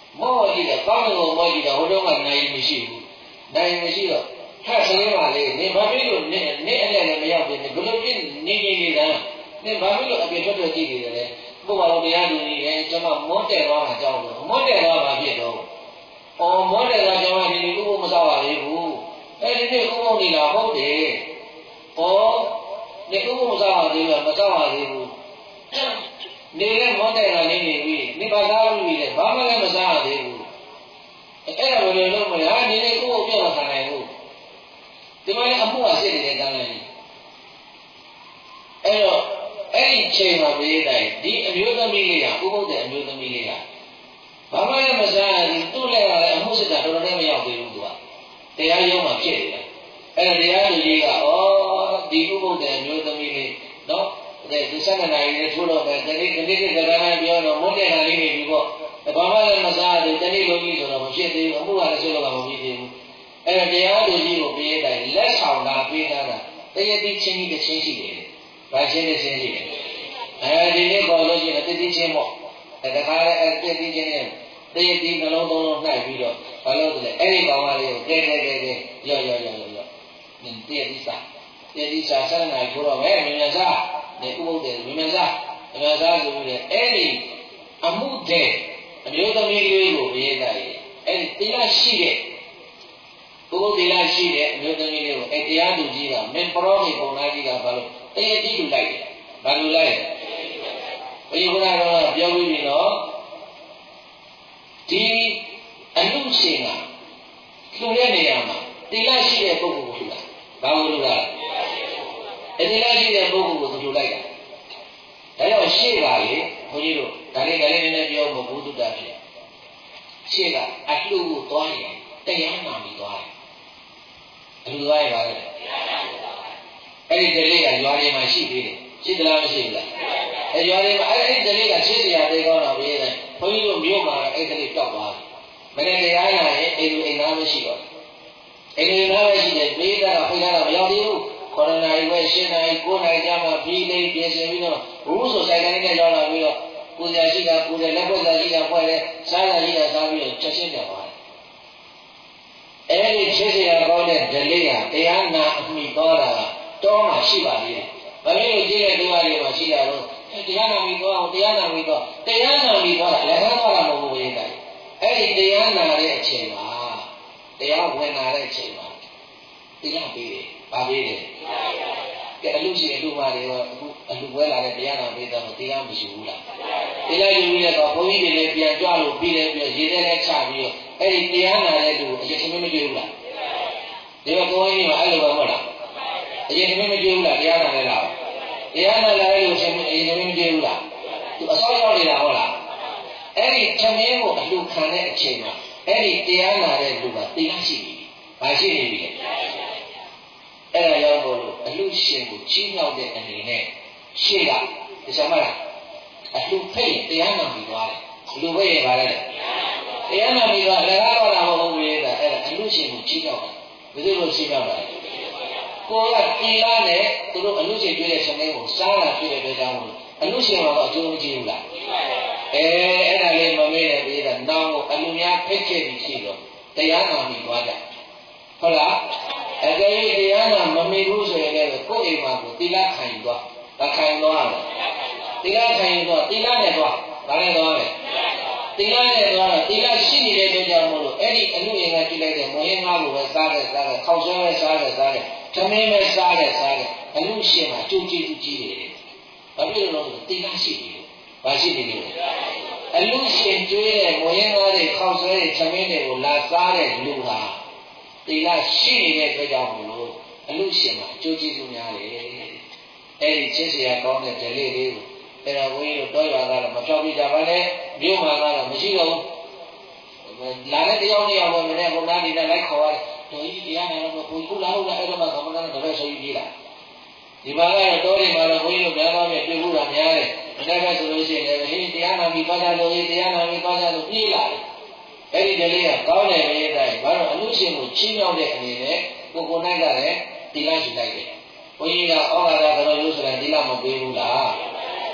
မောကြီးတယ်ကောင်းတယ်ကိုမောကြီးတယ်ဟိုတုန်းကနိုင်မရှိဘူးနိုင်မရှိတော့ထပ်စလေးပါလေနေဘာဖြစ်လို့နေအဲ့လည်းမရောက်ဘူးဘယ်လိုဖြစ်နေနေနေတာနေဘာဖြစ်လို့အပြည့်ထွက်ကြည့်နေတယ်လဲဘုရားတော်တရားသူကြီးလည်းကျွန်တော်မောတဲ့သွားတာကြောက်လို့မောတဲ့သွားပါဖြစ်တော့အော်မောတဲ့သွားကျွန်တော်ဒီလိုကိုမစောက်ပါလေဘူးအဲ့ဒီနေ့ဥပုံနေတာဟုတ်တယ်အော်ဒီဥပုံမစောက်ပါသေးဘူးမစောက်ပါသေးဘူးနေတဲ့မောတဲ့ကနေနေပြီနေပါသားလို့ပြီးတယ်ဘာမှလည်းမစားရသေးဘူးအဲ့ဒါဘယ်လိုလုပ်မလဲဟာနေနေဥပုံပြောတာနိုင်ဘူးဒီမှာလည်းအမှုအစစ်တွေတန်းလိုက်အဲ့တော့အဲ့ဒီချိန်မှာပြေးတိုင်းဒီအမျိုးသမီးလေးကဥပုပ်တဲ့အမျိုးသမီးလေးကဘာမှလည်းမစားရဘူးသူ့လည်းအမှုစစ်တာတော်တော်လေးမရောက်သေးဘူးသူကတရားရုံးမှာဖြစ်နေတယ်အဲ့ဒါတရားလူကြီးကဩဒီဥပုပ်တဲ့အမျိုးသမီးလေးနော်ဒီစက္ကနာကြီးနဲ့ထိုးတော့ပဲတတိကပြောတော့မုန်းတဲ့ခါလေးနေပြီပေါ့ဘာမှလည်းမစားရဘူးတတိလုံးကြီးဆိုတော့မဖြစ်သေးဘူးအမှုကလည်းဆွေးလို့ကမပြီးသေးဘူးအဲ့ဒါတရားလူကြီးကိုပြေးတိုင်းလက်ဆောင်လာပေးတာတရတိချင်းကြီးတစ်ချင်းရှိတယ်။ဘာချင်းတစ်ချင်းရှိတယ်။အဲဒီနေ့ပေါ်လို့ရှိရင်တတိချင်းပေါ့။အဲဒါကလည်းတတိချင်းနဲ့တရတိနှလုံးသုံးလုံးနှိုက်ပြီးတော့ဘာလို့လဲအဲ့ဒီကောင်မလေးကိုကဲရော့။တရတိစာဆရဏာကိုတော့ပဲမြင်စားနေဥပုပ်တယ်မြင်စားဆိုပြီးတော့အဲ့ဒီအမှုတဲ့အမျိုးသမီးလေးကိုပြေးတိုင်းအဲ့ဒီတရားရှိတဲ့ပုဂ္ဂိုလ်တရားရှိတဲ့အမျိုးသမီးလေးကိုတရားသူကြီးကမင်းပရောဟိတ်ပုံနာကြီးကဘာလို့တရားကြီးလူလိုက်တယ်ဘာလို့လိုက်ဘုရားကတော့ပြောပြီးပြီနော်ဒီအနုရှင်ကလူတဲ့နေရာမှာတရားရှိတဲ့ပုဂ္ဂိုလ်ကိုလူတာဘာလို့လူတာတရားရှိတဲ့ပုဂ္ဂိုလ်ကိုလူလိုက်တာဒါကြောင့်ရှေ့ကလေဘုန်းကြီးတို့ဒါလေးနည်းနည်းပြောမဘုဒ္ဓတာဖြစ်ရှေ့ကအလှကိုသွားရင်တရားနာပြီးသွားတယ်အလူသွားရပါလေအဲ့ဒီတလေးကရွာတွေမှာရှိသေးတယ်ရှိသလားမရှိဘူးလားအဲ့ရွာတွေမှာအဲ့ဒီတလေးကရှင်းစရာတေကောင်းတော့ပြေးတယ်ဘုန်းကြီးတို့မြို့မှာအဲ့ဒီတလေးတောက်သွားတယ်မနေ့တရားနာရင်အိမ်သားမရှိတော့အိမ်သားမရှိတယ်ပြေးတာကဖိတ်တာမရောက်သေးဘူး9နာရီပဲ10နာရီ9နာရီကျမှပြီးလေးပြင်ဆင်ပြီးတော့ဘူးဆိုဆိုင်တိုင်းနဲ့ရောက်လာပြီးတော့ကိုယ်ရရှိတာကိုယ်လက်ဖွဲ့တာရှိတာဖွဲ့တယ်စားတာရှိတာစားပြီးတော့ချက်ချင်းပြန်သွားအဲ့ဒီဖြစ်เสียကောင်းတဲ့ဓလေ့ဟာတရားနာအမိတော်တာတောမှာရှိပါသေးတယ်။ဘာလို့ကြည့်တဲ့တရားတွေမှာရှိတာတော့တရားနာပြီးတော့တရားနာပြီးတော့တရားနာပြီးတော့လည်းဟောတာမဟုတ်ဘူးရေးတယ်။အဲ့ဒီတရားနာတဲ့အချိန်မှာတရားဝင်လာတဲ့အချိန်မှာတရားပေးတယ်။ဘာပေးလဲ။ကဲအလူရှိအလူမတွေရောအခုအလူပွဲလာတဲ့တရားနာပေးတော့တရားမရှိဘူးလား။တရားယူပြီးတော့ဘုန်းကြီးတွေလည်းပြန်ကြွလို့ပြီးတယ်ပြီးရေထဲနဲ့ချပြီးတော့အဲ့ဒီတရားနာတဲ့လူအရင်သမီးမကြည့်ဘူးလားဒီတော့ကိုယ်ကြီးကအဲ့လိုပဲဟုတ်လားအရင်သမီးမကြည့်ဘူးလားတရားနာလဲလားတရားနာလာတဲ့လူအရင်သမီးမကြည့်ဘူးလားသူအစောရောက်နေတာဟုတ်လားအဲ့ဒီသမီးကိုအလူခံတဲ့အချိန်မှာအဲ့ဒီတရားနာတဲ့လူကတရားရှိပြီဘာရှိနေပြီလဲအဲ့ဒါရောက်လို့အလူရှင်ကိုကြီးမြောက်တဲ့အနေနဲ့ရှေ့ကဒီစမလားအလူဖိတ်တရားနာပြီးသွားတယ်လူပဲရပါလေတရားနာပြီးတော့လည်းတော့လာမဟုတ်ဘူးလေအဲ့ဒါအလူရှင်ကိုကြီးတော့ဘယ်လိုကြီးတော့လဲကိုကတီလာနဲ့သူတို့အလူရှင်တွေ့တဲ့ဆင်းရဲကိုစားတာတွေ့တဲ့အတွက်ကြောင့်အလူရှင်ကတော့အကျိုးမကြည့်ဘူးလားအဲ့ဒါလေးမမေ့နဲ့ပြီးတော့နောင်ကိုအလူများဖိတ်ခဲ့ပြီးရှိတော့တရားနာပြီးသွားကြဟုတ်လားအကယ်၍တရားနာမမေ့ဘူးဆိုရင်လည်းကိုယ့်အိမ်မှာကိုတီလာခံယူသွားဒါခံယူသွားတယ်တီလာခံယူသွားတီလာနဲ့သွားဒါနဲ့သွားမယ်သီလနဲ့တော့သီလရှိနေတဲ့အတွက်ကြောင့်မို့လို့အဲ့ဒီအမှုရင်ကကြည့်လိုက်တဲ့မွေးငါးကိုပဲစားတယ်ခေါက်ဆွဲပဲစားတယ်သမင်းပဲစားတယ်အမှုရှင်မှာကျိုးကျေးဇူးကြီးတယ်ဘာဖြစ်လို့လဲသီလရှိနေလို့ဘာရှိနေလို့အမှုရှင်ကျွေးတဲ့မွေးငါးတွေခေါက်ဆွဲတွေသမင်းတွေကိုလာစားတဲ့လူဟာသီလရှိနေတဲ့အတွက်ကြောင့်မို့လို့အမှုရှင်မှာကျိုးကျေးဇူးများတယ်အဲ့ဒီချစ်စရာကောင်းတဲ့ဓလေ့လေးကိုအဲ့ဒါဘုန်းကြီးတို့တော့ရတာတော့မပြောပြကြပါနဲ့မြို့မှာကတော့မရှိတော့ဘူးလာတဲ့တရားနဲ့ရောက်မယ်နဲ့ဘုရားနေတဲ့လိုက်ခေါ်ရတယ်တော်ကြီးတရားနဲ့တော့ဘုန်းကြီးလာလို့လည်းအဲ့တော့မှကမ္မနာတော့ဆိုပြီးလာဒီဘာကတော့တော်တယ်မှာတော့ဘုန်းကြီးတို့များတော့ပြတွေ့ဘူးတာများတယ်မနေ့ကဆိုလို့ရှိရင်လည်းဟင်းတရားနာပြီးပါကြလို့တရားနာပြီးပါကြလို့ပြေးလာတယ်အဲ့ဒီတလေးကကောင်းတယ်ပဲတိုင်းဘာလို့အမှုရှင်ကိုချင်းမြောက်တဲ့အနေနဲ့ကိုနိုင်ကလည်းတိလရှိလိုက်တယ်ဘုန်းကြီးကဩဃာတော်ရိုးဆိုတာတိလမပေးဘူးလား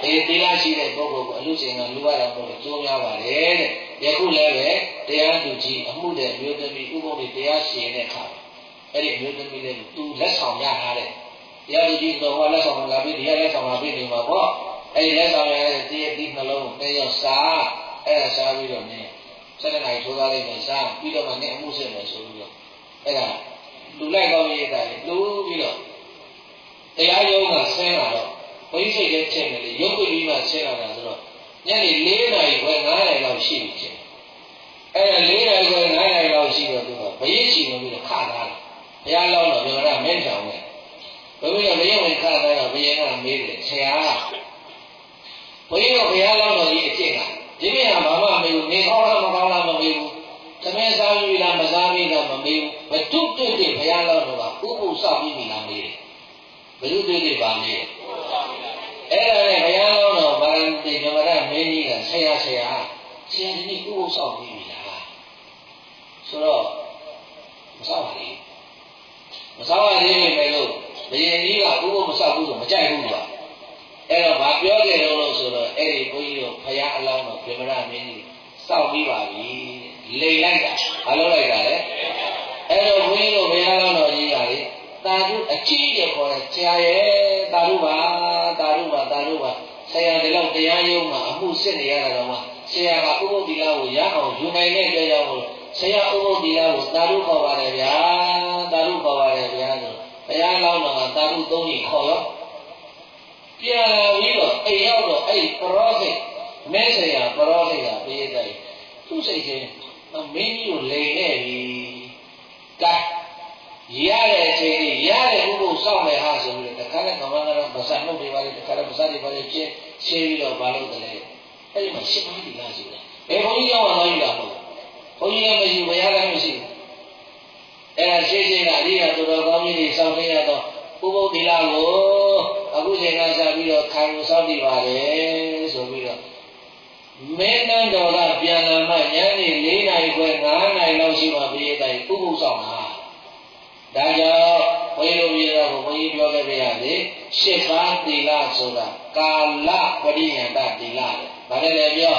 သီလရှိတဲ့ပုဂ္ဂိုလ်ကိုအလူရှင်ကလူရတာပေါ့ကျိုးများပါတယ်တဲ့ယခုလည်းပဲတရားသူကြီးအမှုတဲ့မျိုးသမီးဥပုပ်တွေတရားရှင်တဲ့ခါအဲ့ဒီမျိုးသမီးလေးကိုသူလက်ဆောင်ရထားတဲ့တရားသူကြီးတော်ကလက်ဆောင်လာပြီးဒီကလက်ဆောင်လာပြီးနေမှာပေါ့အဲ့ဒီလက်ဆောင်ရတဲ့ဒီအသီးနှလုံးကိုတရောစားအဲ့ဒါစားပြီးတော့နင်း7 နာရီထိုးသားလိုက်မယ်စားပြီးတော့မှနင်းအမှုစစ်မယ်ဆိုပြီးတော့အဲ့ဒါလူလိုက်ကောင်းရေးတာလေလူပြီးတော့တရားရုံးကဆင်းလာတော့ဘုန်းကြီးစိတ်နဲ့ချက်နေလေရုပ်ပြပြီးမှဆင်းလာတာဆိုတော့ညနေ4 နာရီခွဲ9 နာရီလောက်ရှိပြီချက်အဲ့ဒါ4 နာရီခွဲ9 နာရီလောက်ရှိတော့သူကဘရိတ်ရှိလို့ပြီးတော့ခါထားတယ်ဘုရားလောက်တော့ပြောတာမင်းကြောင်နဲ့ဘုရားဘုရားဝင်ခါထားတော့ဘုရားကမေးတယ်ဆရာဘုရားလောက်တော့ဒီအကျင့်ကဒီနေ့ကဘာမှမမေးဘူးနေကောင်းလားမကောင်းလားမမေးဘူးသမင်းစားပြီလားမစားပြီလားမမေးဘူးဘတုတွေ့ဘုရားလောက်တော့ဥပုသ်ဆောက်ပြီးပြီလားမေးတယ်ဘယ်လိုတွေ့ပါမေးတယ်အဲ့ဒါနဲ့ဘုရားလုံးတော်ဗာရဏသီဓမ္မရမင်းကြီးကဆရာဒီနေ့ဥပုသ်ဆောက်ပြီးပြီလားဆိုတော့မဆောက်ပါဘူးမဆောက်ရသေးပေမဲ့လို့ဘုရင်ကြီးကဥပုသ်မဆောက်ဘူးဆိုမကြိုက်ဘူးကွာအဲ့တော့ဗာပြောကြတယ်လို့ဆိုတော့အဲ့ဒီဘုန်းကြီးတို့ဘုရားအလောင်းတော်ဗြဟ္မဏမင်းကြီးစောက်ပြီးပါပြီလိန်လိုက်တာဘာလို့လိုက်တာလဲအဲ့တော့ဘုန်းကြီးတို့ဘုရားအလောင်းတော်ကြီးကလေတာဓုအကြီးရခေါ်တဲ့ဆရာရဲ့တာဓုပါဆရာဒီလောက်တရားရုံးမှာအမှုစစ်နေရတာတော့မှဆရာကဥပုသ္တိလကိုရအောင်ယူနိုင်တဲ့အတွက်ကြောင့်မို့ဆရာဥပုသ္တိလကိုတာဓုခေါ်ပါတယ်ဗျာဆိုဘုရားလောင်းတော်ကတာဓု3ကြီးခေါ်ရောပြန်လာပြီးတော့အိမ်ရောက်တော့အဲ့ပရောဟိတ်မဲဆရာပရောဟိတ်ကပြေးတယ်သူ့စိတ်ချင်းမင်းကြီးကိုလိန်နေပြီကဲရတဲ့အချိန်ကြီးရတဲ့ဥပုသ်စောင့်မယ်ဟာဆိုပြီးတခါနဲ့ကမ္ဘာကတော့ဗဇာနှုတ်တွေပါလေတခါတော့ဗဇာတွေပါလေရှင်းပြီးတော့ဘာလို့တလဲအဲ့ဒီမှာရှင်းပါးဒီလားဆိုတယ်ဘယ်ဘုန်းကြီးရောက်အောင်ယူတာမဟုတ်ဘုန်းကြီးလည်းမရှိဘုရားလည်းမရှိအဲ့ဒါရှင်းကအရိယာသူတော်ကောင်းကြီးတွေစောင့်နေရတော့ဥပုသ်ဒီလားကိုအခုချိန်ကစားပြီးတော့ခံယူစောင့်တည်ပါလေဆိုပြီးတော့မင်းတန်းတော်ကပြန်လာမှညနေ4 နာရီခွဲ9 နာရီလောက်ရှိမှပြေးတိုင်းဥပုသ်ဆောင်တာဒါကြောင့်ဘုန်းကြီးတို့ပြည်တော်ကိုဘုန်းကြီးပြောခဲ့ပြရစေ8 ပါးသီလဆိုတာကာလပရိယန္တသီလတဲ့ဘာလဲလဲပြော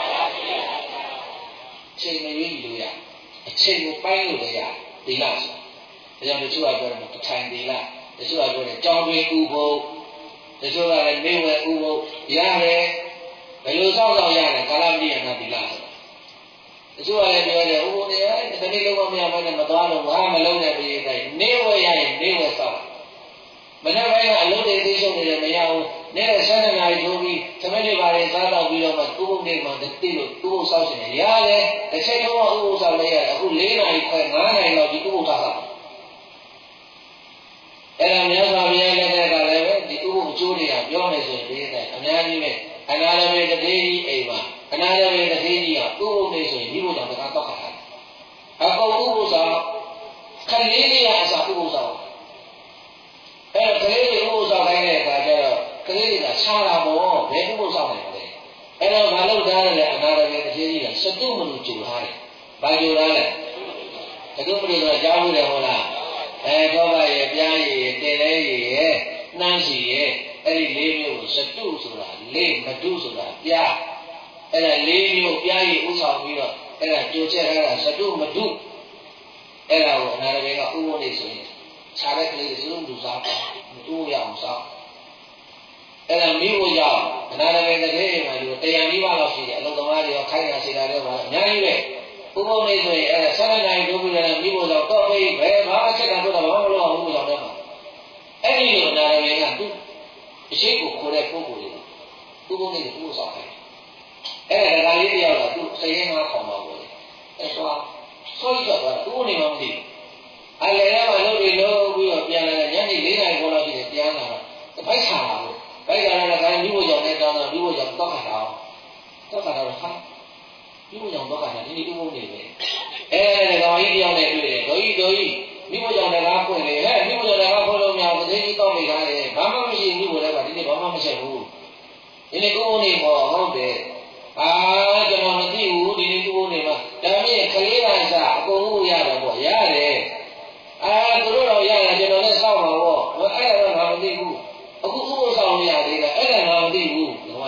ချိန်မရွေးလို့ရအချိန်ကိုပိုင်းလို့လည်းရသီလဆိုတာဒါကြောင့်တချို့ကပြောတယ်ပဋ္ဌာန်းသီလတချို့ကပြောတယ်ကြောင်းတွင်ဥပုသ်တချို့ကလည်းနေဝဲဥပုသ်ရတယ်ဘယ်လိုစောင့်ဆောင်ရတယ်ကာလပရိယန္တသီလဆိုတာတချို့ကလည်းပြောတယ်ဥပုသ်တွေတနေ့လုံးမရဘဲနဲ့မသွားလို့ဘာမလုံးနဲ့ပြေးတိုင်းနေဝဲရရင်နေဝဲစောင့်မနေ့ပိုင်းကအလုပ်တွေသိဆုံးနေတယ်မရဘူးနေ့နဲ့7 နာရီထိုးပြီးသမက်တွေပါရင်စားတော့ပြီးတော့မှဥပုသ်တွေမှတိလို့ဥပုသ်စောင့်ရှင်ရတယ်တစ်ချိန်လုံးဥပုသ်စောင့်လိုက်ရတယ်အခု4 နာရီခွဲ9 နာရီလောက်ဒီဥပုသ်ထားတာအဲ့ဒါများစွာဘုရားလက်ထက်ကလည်းပဲဒီဥပုသ်အကျိုးတွေကပြောနေဆိုရင်ဒီတဲ့အများကြီးပဲအနာရမေတတိကြီးအိမ်မှာအနာရမေတတိကြီးကဥပုသ်နေဆိုရင်ဒီဘုရားတကားတော့ခါတာအကုန်ဥပုသ်ဆောင်ခလေးလေးကအစာဥပုသ်ဆောင်အဲ့ကလေးတွေဥပုသ်ဆောင်တိုင်းတဲ့အခါကျတော့ကလေးတွေကဆာလာပေါ့ဘယ်ဥပုသ်ဆောင်နိုင်လဲအဲ့တော့မလုပ်သားတယ်အနာရမေတတိကြီးကစတုမလို့ကြိုထားတယ်ဘာကြိုထားလဲစတုမလို့ဆိုကြားဘူးတယ်ဟုတ်လားတော့ကရဲ့ပြားရည်တင်လဲရည်နှမ်းစီရဲ့အဲ့ဒီ4 မျိုးကိုစတုဆိုတာမတုဆိုတာပြားအဲ့ဒါ4 မျိုးပြားရည်ဥဆောင်ပြီးတော့အဲ့ဒါကြိုချက်ထားတာစတုမတုအဲ့ဒါကိုအနာရဘေကဥပုသ်နေဆိုရင်ခြားတဲ့ကလေးစလုံးလူစားမတူရအောင်စားအဲ့ဒါမိဖို့ကြောင့်အနာရဘေတကယ်မှလို့တရားမိဘလောက်ရှိတယ်အလုံးသမားတွေရောခိုင်းတာစေတာတွေရောအများကြီးပဲဥပုသ်နေဆိုရင်အဲ့ဒါ7 နာရီတိုးပြီးတော့မိဖို့ကြောင့်တော့ပဲဘယ်ဘာချက်တာတော့ဘာမလို့အောင်ဥပုသ်ကြောင့်တော့အဲ့ဒီလိုအနာရဘေကသူအရှိကိုခေါ်တဲ့ပုဂ္ဂိုလ်တွေဥပုသ်နေဥပုသ်ဆောင်တယ်အဲ့ဒါလေးတယောက်ကသူစိတ်ရင်းမှာခေါ်မှာပေါ့လေအဲ့တော့ဆောက်ကြတော့ဥပုသ်နေမှမသိဘူးအလယ်ကလုပ်ပြီးလို့ပြီးတော့ပြန်လာတယ်ညနေ4 နာရီလောက်ရှိတယ်ပြန်လာတော့ဘိုက်ချလာလို့ဘိုက်ကလည်းမိဖို့ကြောင့်နဲ့တောင်းတော့မိဖို့ကြောင့်တော့ခါတော့ဟာမိဖို့ကြောင့်တော့ခါတာဒီနေ့ဥပုသ်နေပဲအဲ့ဒါကောင်ကြီးတယောက်နဲ့တွေ့တယ်တို့ကြီးမိဖို့ကြောင့်လည်းဖွင့်လေဟဲ့မိဖို့ကြောင့်လည်းဖွင့်လို့မရဘူးသိကြီးတော့မိသားတယ်ဘာမှမရှိမိဖို့လည်းကဒီနေ့ဘာမှမချက်ဘူးဒီနေ့ဥပုသ်နေပေါ့ဟုတ်တယ်ကျွန်တော်မသိဘူးဒီနေ့ဥပုသ်နေမှာဒါမြင့်ကလေးပါစားအကုန်လုံးရတယ်ပေါ့ရတယ်သူတို့တော့ရတယ်ကျွန်တော်လည်းစောင့်ပါပေါ့အဲ့ဒါတော့ငါမသိဘူးအခုဥပုသ်ဆောင်ရသေးတယ်အဲ့ဒါငါမသိဘူးဟော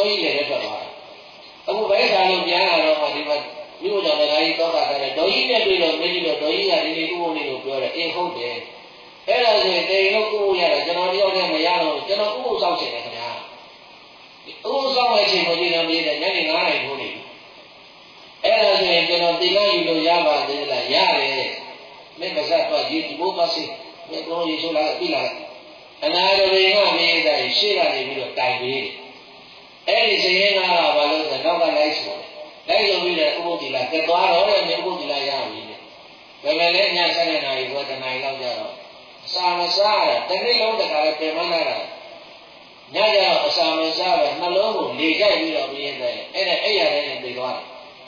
ကြီးလည်းထွက်သွားတာအခုဘိုက်စားလို့ပြန်လာတော့မှဒီမှာမြို့ကြောင့်လည်းကြီးတော့တာတယ်ဒေါ်ကြီးနဲ့တွေ့တော့မင်းကြီးတော့ဒေါ်ကြီးကဒီနေ့ဥပုံလေးကိုပြောတယ်အေးဟုတ်တယ်အဲ့ဒါဆိုရင်တိန်လို့ဥပုံရတယ်ကျွန်တော်တယောက်တည်းမရတော့ကျွန်တော်ဥပုံစောင့်ချင်တယ်ခင်ဗျာဥပုံစောင့်တဲ့အချိန်ကိုကြည့်တော့မြင်တယ်ညနေ9 နာရီထိုးနေပြီအဲ့ဒါဆိုရင်ကျွန်တော်တိလာယူလို့ရပါသေးလားရတယ်မင်းမစတော့ဒီဘုမစီမင်းတို့ရေချိုးလာပြီလားအနာရရေကမင်းတဲ့ရှေ့ကနေပြီးတော့တိုင်ပေးတယ်အဲ့ဒီစရင်ကားကဘာလို့ဆိုနောက်ကလိုက်ဆိုတယ်လိုက်ဆိုပြီးတော့ဥပုသ္တိလာကသွားတော့လည်းဥပုသ္တိလာရပြီတဲ့ဘယ်လည်းည7 နာရီကတနာရီလောက်ကြတော့အစာမစားရတနေ့လုံးတခါလည်းပြင်မလာတာညကြတော့အစာမစားပဲနှလုံးကိုလေကြိုက်ပြီးတော့ပြင်းတယ်အဲ့ဒါအဲ့ရတယ်နဲ့ပြေသွား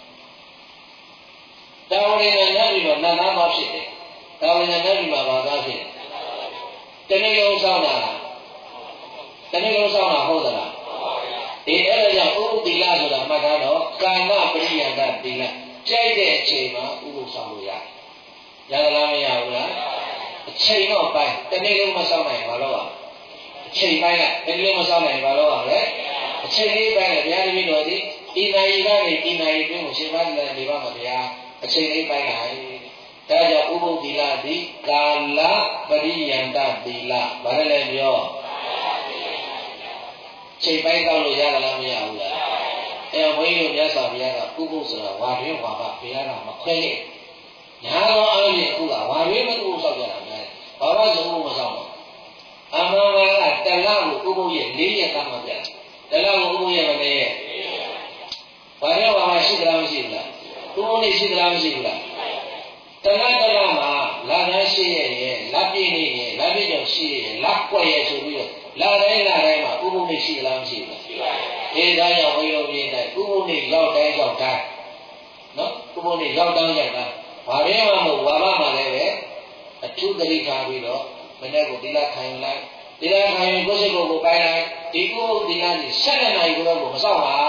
တယ်တာဝရိဏနဲ့ပြီးတော့နတ်သားမဖြစ်တယ်တာဝရိဏနဲ့ပြီးမှဘာသာဖြစ်တယ်တနေ့လုံးစောင့်တာတနေ့လုံးစောင့်တာဟုတ်သလားဒီအဲ့ဒါကြောင့်ဥပုသ္တိလဆိုတာမှတ်ထားတော့ကာမပရိယန္တသီလကြိုက်တဲ့အချိန်မှာဥပုသ်ဆောင်လို့ရတယ်။ရသလားမရဘူးလား။အချိန်တော့ပိုင်းတနေ့လုံးမဆောင်နိုင်ဘာလို့อ่ะအချိန်ပိုင်းကတနေ့လုံးမဆောင်နိုင်ဘာလို့อ่ะလဲအချိန်လေးပိုင်းကဘုရားတပည့်တော်ဒီဒီနိုင်ကနေဒီနိုင်အတွင်းကိုရှင်ပါးလည်းနေပါမှာဗျာအချိန်လေးပိုင်းလာဒါကြောင့်ဥပုသ္တိလသည်ကာလပရိယန္တသီလဘာလဲပြောချိန်ပိုင်းကောက်လို့ရသလားမရဘူးလားအဲဘုန်းကြီးတို့မြတ်စွာဘုရားကဥပုသ်ဆိုတာဝါတွင်ဝါပဘုရားကမခွဲနဲ့ညာတော်အားဖြင့်အခုကဝါတွင်မဥပုသ်ဆောက်ကြတာများဘာလို့ဆိုဥပုသ်မဆောက်တော့အမှန်ကတလကိုဥပုသ်ရဲ့4 ရက်သတ်မှတ်ပြတလကိုဥပုသ်ရဲ့မနေ့ရဲ့ဘာလို့ဝါမရှိသလားမရှိဘူးလားဥပုသ်နေရှိသလားမရှိဘူးလားတလမှာလာသားရှိရဲ့လက်ပြည့်နေရဲ့လက်ပြည့်ကြောင့်ရှိရဲ့လက်ကွက်ရဲ့ဆိုပြီးတော့လာတိုင်းမှာဥပုသ်နေရှိသလားမရှိဘူးလားရှိပါဘူးဒါကြောင့်ဘုရားပြည့်တဲ့ဥပုသ်နေရောက်တိုင်းရောက်တိုင်းနော်ဥပုသ်နေရောက်တိုင်းရောက်တိုင်းဘာပဲမှမဟုတ်ဝါဘမှာလည်းပဲအထူးသတိထားပြီးတော့မနေ့ကတိလခံလိုက်တိလခံရင်ကိုယ်စိတ်ကိုပိုင်းလိုက်ဒီဥပုသ်တိလကြီး7 နာရီကိုမစောင့်ပါ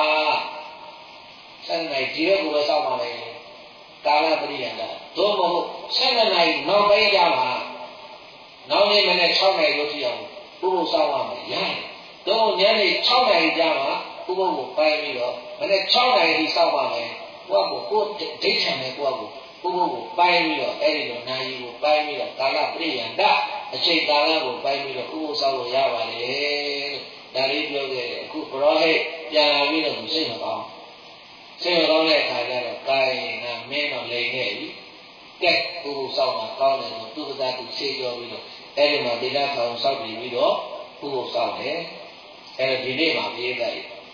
7 နာရီဒီရက်ကိုပဲစောင့်ပါလေကာလပရိယန္တသို့မဟုတ်7 နာရီနောက်ပိုင်းကြမှာနောက်နေ့မနေ့6 နာရီလို့ကြည့်အောင်ဥပုသ်စောင့်ရမယ်ရတယ်တော့ညနေ6 နာရီကြာမှာဥပုသ်ကိုပိုင်းပြီးတော့မနေ့6 နာရီထိစောင့်ပါမယ်ကိုယ့်ကိုဒိဋ္ဌံနဲ့ကိုယ့်ကိုဥပုသ်ကိုပိုင်းပြီးတော့အဲ့ဒီလိုနာရီကိုပိုင်းပြီးတော့ကာလပရိယန္တအချိန်ကာလကိုပိုင်းပြီးတော့ဥပုသ်စောင့်လို့ရပါလေဒါလေးပြောခဲ့တယ်အခုဘရောဟိတ်ပြန်လာပြီးတော့စိတ်မကောင်းစိတ်မကောင်းတဲ့အခါကျတော့ကာယနာမင်းတော့လိန်ခဲ့ပြီကဲဥပုသ်စောင့်မှာကောင်းတယ်ဆိုသူကသာသူရှေ့ပြောပြီးတော့အဲ့ဒီမှာဒေသခံစောင့်ပြီးတော့ဥပုသ်စောင့်တယ်အဲ့ဒီနေ့မှာပြေးတယ်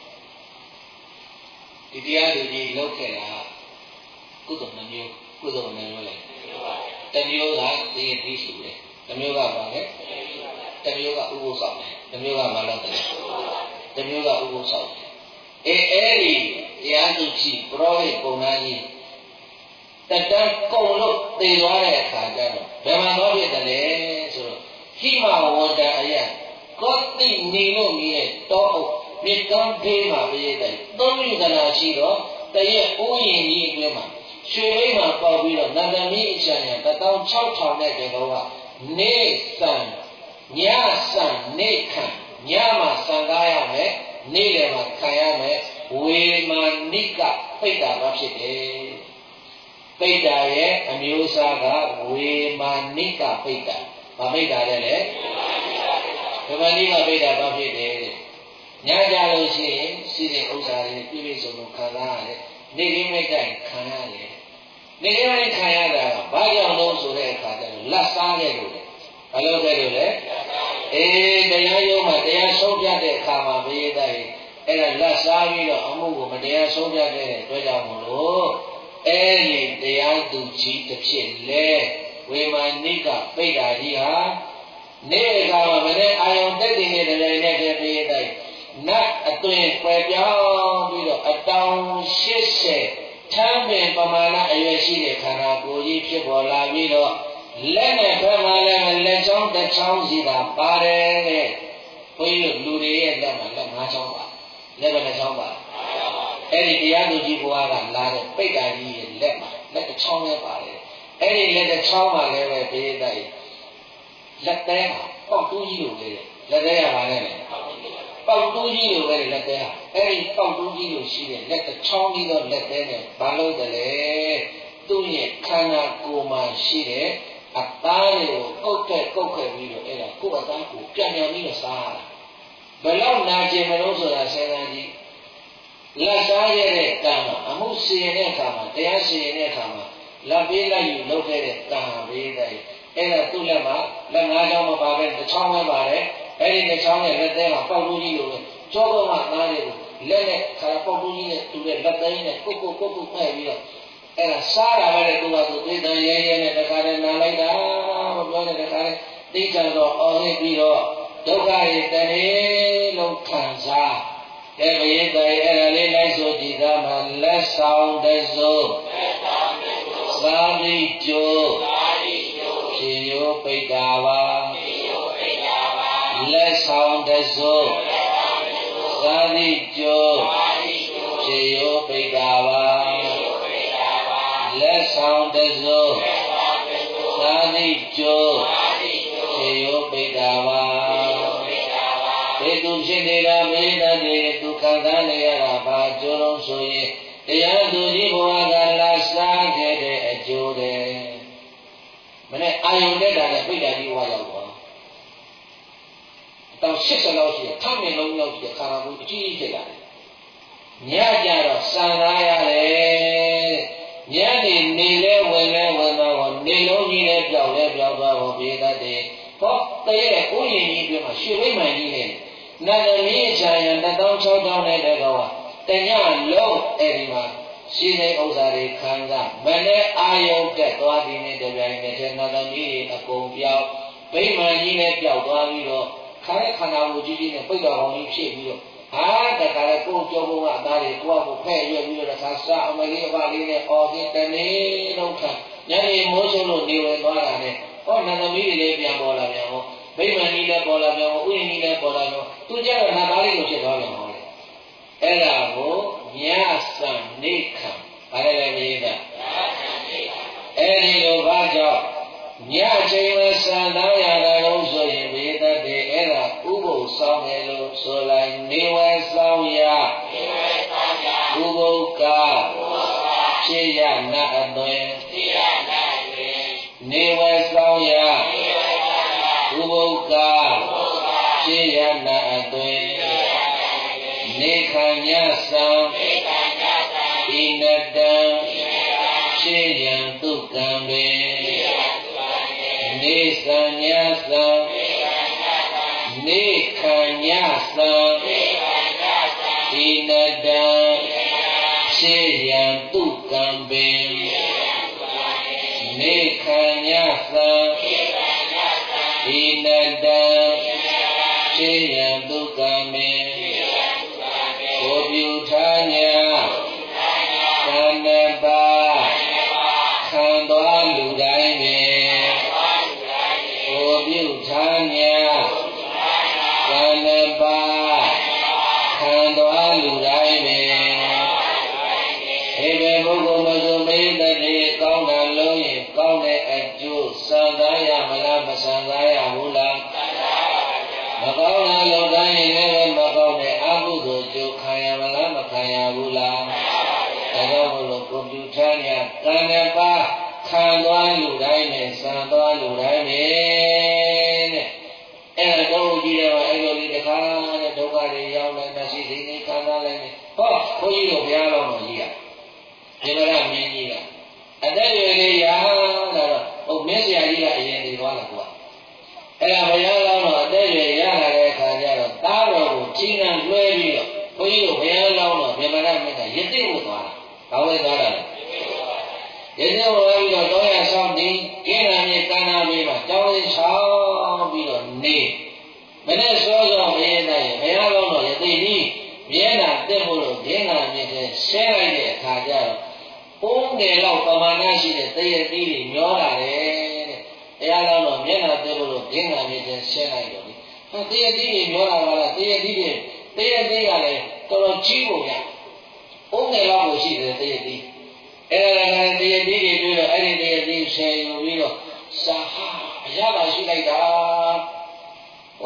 ဒီတရားသူကြီးလောက်ခဲ့တာကုသိုလ်နှမျိုးကုသိုလ်နှမျိုးလေတမျိုးကသိရင်ပြီးစုတယ်တမျိုးကဘာလဲတမျိုးကဥပုသ်စောင့်တယ်တမျိုးကမလုပ်တယ်တမျိုးကဥပုသ်စောင့်တယ်အဲ့ဒီတရားသူကြီးပရောဟိတ်ပုံနာကြီးတတန်းကုံလို့သေသွားတဲ့အခါကျတော့ဘယ်မှာတော့ဖြစ်တယ်လဲဆိုတော့ဟိမဝန္တအယကောတိနေလို့မြည်တော့မြေကမ်းဖေးမှာပြည့်တဲ့သုံးယူကနာရှိတော့တရက်ဥယျာဉ်ကြီးအတွင်းမှာရွှေဘိတ်မှာပေါက်ပြီးတော့နန္ဒမီအချမ်းရ16000နဲ့တကောကနေစံညစံနေခံညမှာစံကားရမယ်နေ့လည်းမှာခံရမယ်ဝေမာနိကပိဋ္ဌာကဖြစ်တယ်ပိဋ္ဌာရဲ့အမျိုးအစားကဝေမာနိကပိဋ္ဌာမပိဋ္ဌာတဲ့လေဝေမာနိကပိဋ္ဌာကဖြစ်တယ်ညကြလို့ရှိရင်စီစဉ်ဥစ္စာတွေပြည့်ပြည့်စုံစုံခံစားရတယ်နေရင်းမဲ့တိုင်ခံရတယ်နေရင်းခံရတာကဘာကြောင့်လို့ဆိုတဲ့အခါကျတော့လက်စားခဲ့လို့လေဘာလို့ခဲ့လို့လဲတရားရုံးမှာတရားဆုံးဖြတ်တဲ့အခါမှာဘုရားသားကြီးအဲ့ဒါလက်စားပြီးတော့အမှုကိုမတရားဆုံးဖြတ်တဲ့အတွက်ကြောင့်မလို့အဲ့ဒီတရားသူကြီးတစ်ဖြစ်လဲဝေမာနိကပိဋ္ဌာကြီးဟာနေ့ကမနေ့အာယုံတက်တည်နေတဲ့လည်းနဲ့တည်းဘုရားသားနတ်အသွင်ကွယ်ပြောင်းပြီးတော့အတောင်80ထမ်းပင်ပမာဏအရွယ်ရှိတဲ့ခန္ဓာကိုယ်ကြီးဖြစ်ပေါ်လာပြီးတော့လက်နဲ့ဘက်မှာလည်းလက်ချောင်းတစ်ချောင်းစီတာပါတယ်တဲ့ဘုန်းကြီးတို့လူတွေရဲ့လက်မှာလက်5ချောင်းပါလက်ဘယ်နှချောင်းပါအဲ့ဒီတရားသူကြီးဘုရားကလာတဲ့ပိဋကကြီးရဲ့လက်မှာလက်တစ်ချောင်းလည်းပါတယ်အဲ့ဒီလက်တစ်ချောင်းမှာလည်းပဲဘေးတိုက်လက်သေးမှာပေါက်တူးကြီးလိုလေလက်သေးရပါနဲ့ပေါက်တူးကြီးလိုပဲလက်သေးဟာအဲ့ဒီပေါက်တူးကြီးလိုရှိတဲ့လက်တစ်ချောင်းကြီးသောလက်သေးနဲ့ဘာလို့တလဲသူ့ရဲ့ခန္ဓာကိုယ်မှာရှိတဲ့အသားတွေကိုကုတ်ခဲ့ပြီးတော့အဲ့ဒါကိုယ်အသားကိုပြန်ပြီးတော့စားရတာဘယ်လောက်နာကျင်မလို့ဆိုတာစဉ်းစားကြည့်လက်စားရတဲ့ကံမှာအမှုစီရင်တဲ့အခါမှာတရားစီရင်တဲ့အခါမှာလက်ပေးလိုက်ယူလုပ်ခဲ့တဲ့ကံဟာပေးတယ်အဲ့ဒါသူ့လက်မှာလက်ငါးချောင်းမပါပဲတစ်ချောင်းပဲပါတယ်အဲ့ဒီတစ်ချောင်းနဲ့လက်သေးမှာပေါက်တူးကြီးလိုပဲကြောကောမှာသားတွေကိုလက်နဲ့ခါပေါက်တူးကြီးနဲ့တူတဲ့လက်သေးနဲ့ကုတ်ဖဲ့ပြီးတော့အဲ့ဒါစားတာပဲလေသူကသူသိတဲ့ရဲနဲ့တခါတည်းနားလိုက်တာမပြောတဲ့တခါတည်းသိကြတော့အော်ဟစ်ပြီးတော့ဒုက္ခတွေတည်းလုံးခံစားတဲ့ဘယင်းတွေအဲ့ဒါလေးလိုက်ဆိုကြည်သားမှာလက်ဆောင်တစိုးသာတိကျိုးဖြေယောပိတ္တာပါလက်ဆောင်တစိုးသာတိကျိုးဖြေယောပိတ္တာပါလက်ဆောင်တစိုးသာတိကျိုးဖြေယောပိတ္တာပါဘေသူဖြစ်နေတာမေတ္တာတွေသူခံစားနေရတာဘာကျိုးလုံးဆိုရင်တရားသူကြီးဘဝကလာစားခဲ့တဲ့အကျိုးတွေမနေ့အာယုန်တက်တာနဲ့ပိဋကကြီးဝါရောက်သွားအတောင်80လောက်ရှိတယ်ထမင်းလုံးလောက်ရှိတယ်ခါရဘူးအကြီးကြီးဖြစ်လာတယ်ညကြတော့စံစားရတယ်ညနေလဲဝင်တော့နေလုံးကြီးနဲ့ပြောက်သွားဖို့ပြေတတ်တယ်ဟောတရဲ့ဥယျာဉ်ကြီးပြမှာရွှေဝိမှန်ကြီးနဲ့နတ်သမီးချာယံ16000နဲ့တဲ့ကောင်ကတညလုံးအဲ့ဒီမှာရှိတဲ့ဥစ္စာတွေခံစားမနဲ့အာယုတ်တက်သွားပြီးနဲ့တပြိုင်နက်တည်းနတ်သမီးတွေအကုန်ပြောက်ဗိမာန်ကြီးနဲ့ပြောက်သွားပြီးတော့ခန္ဓာကိုယ်ကြီးနဲ့ပိတ်တော်အောင်ကြီးဖြစ်ပြီးတော့ဟာတခါလေကိုယ်ကြောဘုံကအသားတွေကိုယ့်အကိုဖဲ့ရွက်ပြီးတော့တခါစားအမလေးအဖလေးနဲ့အော်ပြီးတနေ့လုံးခံညနေမိုးဆုံးလို့နေဝင်သွားတာနဲ့ဟောနတ်သမီးတွေလည်းပြန်ပေါ်လာပြန်ဟောဗိမာန်ကြီးလည်းပေါ်လာပြန်ဟောဥယျာဉ်ကြီးလည်းပေါ်လာပြန်သူကြတော့နတ်သားလေးကိုဖြစ်သွားပြန်ဟောလေအဲ့ဒါကိုညစံနေခံဘာလဲမေးတာအဲ့ဒီလိုဘာကြောင့်ညချိန်မှာစံသားရတာလို့ဆိုရင်မေးတတ်တယ်အဲ့ဒါဥပုသ်ဆောင်တယ်လို့ဆိုလိုက်နေဝဲဆောင်ရဥပုသ်ကဖြစ်ရနတ်အသွင်နေဝဲဆောင်ရဥပုသ်ကဖြစ်ရနတ်အသွင်နေခံညစံဣနတံဖြစ်ရန်သူကံပင်နေစံညစံနေခံညစံဣနတံဖြစ်ရန်သူကံပင်နေခံညစံဣနတံဖြစ်ရန်သူကံပင်ကိုပြုထားညာခန္ဓာပါခံတော်လူတိုင်းပင်ကိုပြုထားညာခန္ဓာပါခံတော်လူတိုင်းပင်ဧဘေပုဂ္ဂိုလ်မဆိုမေတ္တေကောင်းတာလုံးရင်ကောင်းတဲ့အကျိုးစံစားရမလားမစံစားရဘူးလားမကောင်းတာလုံးတိုင်းရင်လည်းမကောင်းတဲ့အကုသိုလ်ကျိုးခံရမလားမခံရဘူးလားဒါကြောင့်မလို့ကွန်ပျူတာညာကံနဲ့ပါခံသွားလူတိုင်းနဲ့စံသွားလူတိုင်းနဲ့အဲ့တော့ကြည့်ရတော့အဲ့လိုဒီတခါနဲ့ဒုက္ခတွေရောက်လာတဲ့ရှိစိနေခံစားလိုက်နေဟောဘုန်းကြီးတို့ဘုရားတော်ကြီးကဒီမရမင်းကြီးကအသက်ရွယ်လေးရလာတော့ဟိုမင်းဆရာကြီးကအရင်နေသွားတာကွာအဲ့ဒါဘုရားတော်အသက်ရွယ်ရလာတဲ့အခါကျတော့သားတော်ကိုကြီးနှံလွှဲပြီးတော့ဘုန်းကြီးတို့ဘုရားတော်တော့မြမရမင်းကရစ်သိဝတ်သွားတာဘာဝဲသွားတာလဲရစ်သိဝတ်ပြီးတော့တော့ရဆောင်နေကျင်းလာမြေကန္နာမြေမှာကြောင်းလေးဆောင်ပြီးတော့နေမနေ့စောစောမင်းနိုင်ဘုရားတော်တော့ရစ်သိပြီးမြဲတာတက်ဖို့လို့ဒင်းနာမြေထဲဆဲလိုက်တဲ့အခါကျတော့ပုံငယ်လောက်ပမာဏရှိတဲ့တရတိတွေညောလာတယ်တဲ့တရားတော်တော့မျက်နှာတက်ဖို့လို့ဒင်းနာမြေထဲဆဲလိုက်တော့လေတရတိတွေညောလာတာလားတရတိကလည်းတော်တော်ကြီးဖို့ရပုံငယ်လောက်ကိုရှိတယ်တရတိအဲ့ဒါကတရတိတွေတွေ့တော့အဲ့ဒီတရတိဆဲယူပြီးတော့စာဟာအရသာရှိလိုက်တာဟို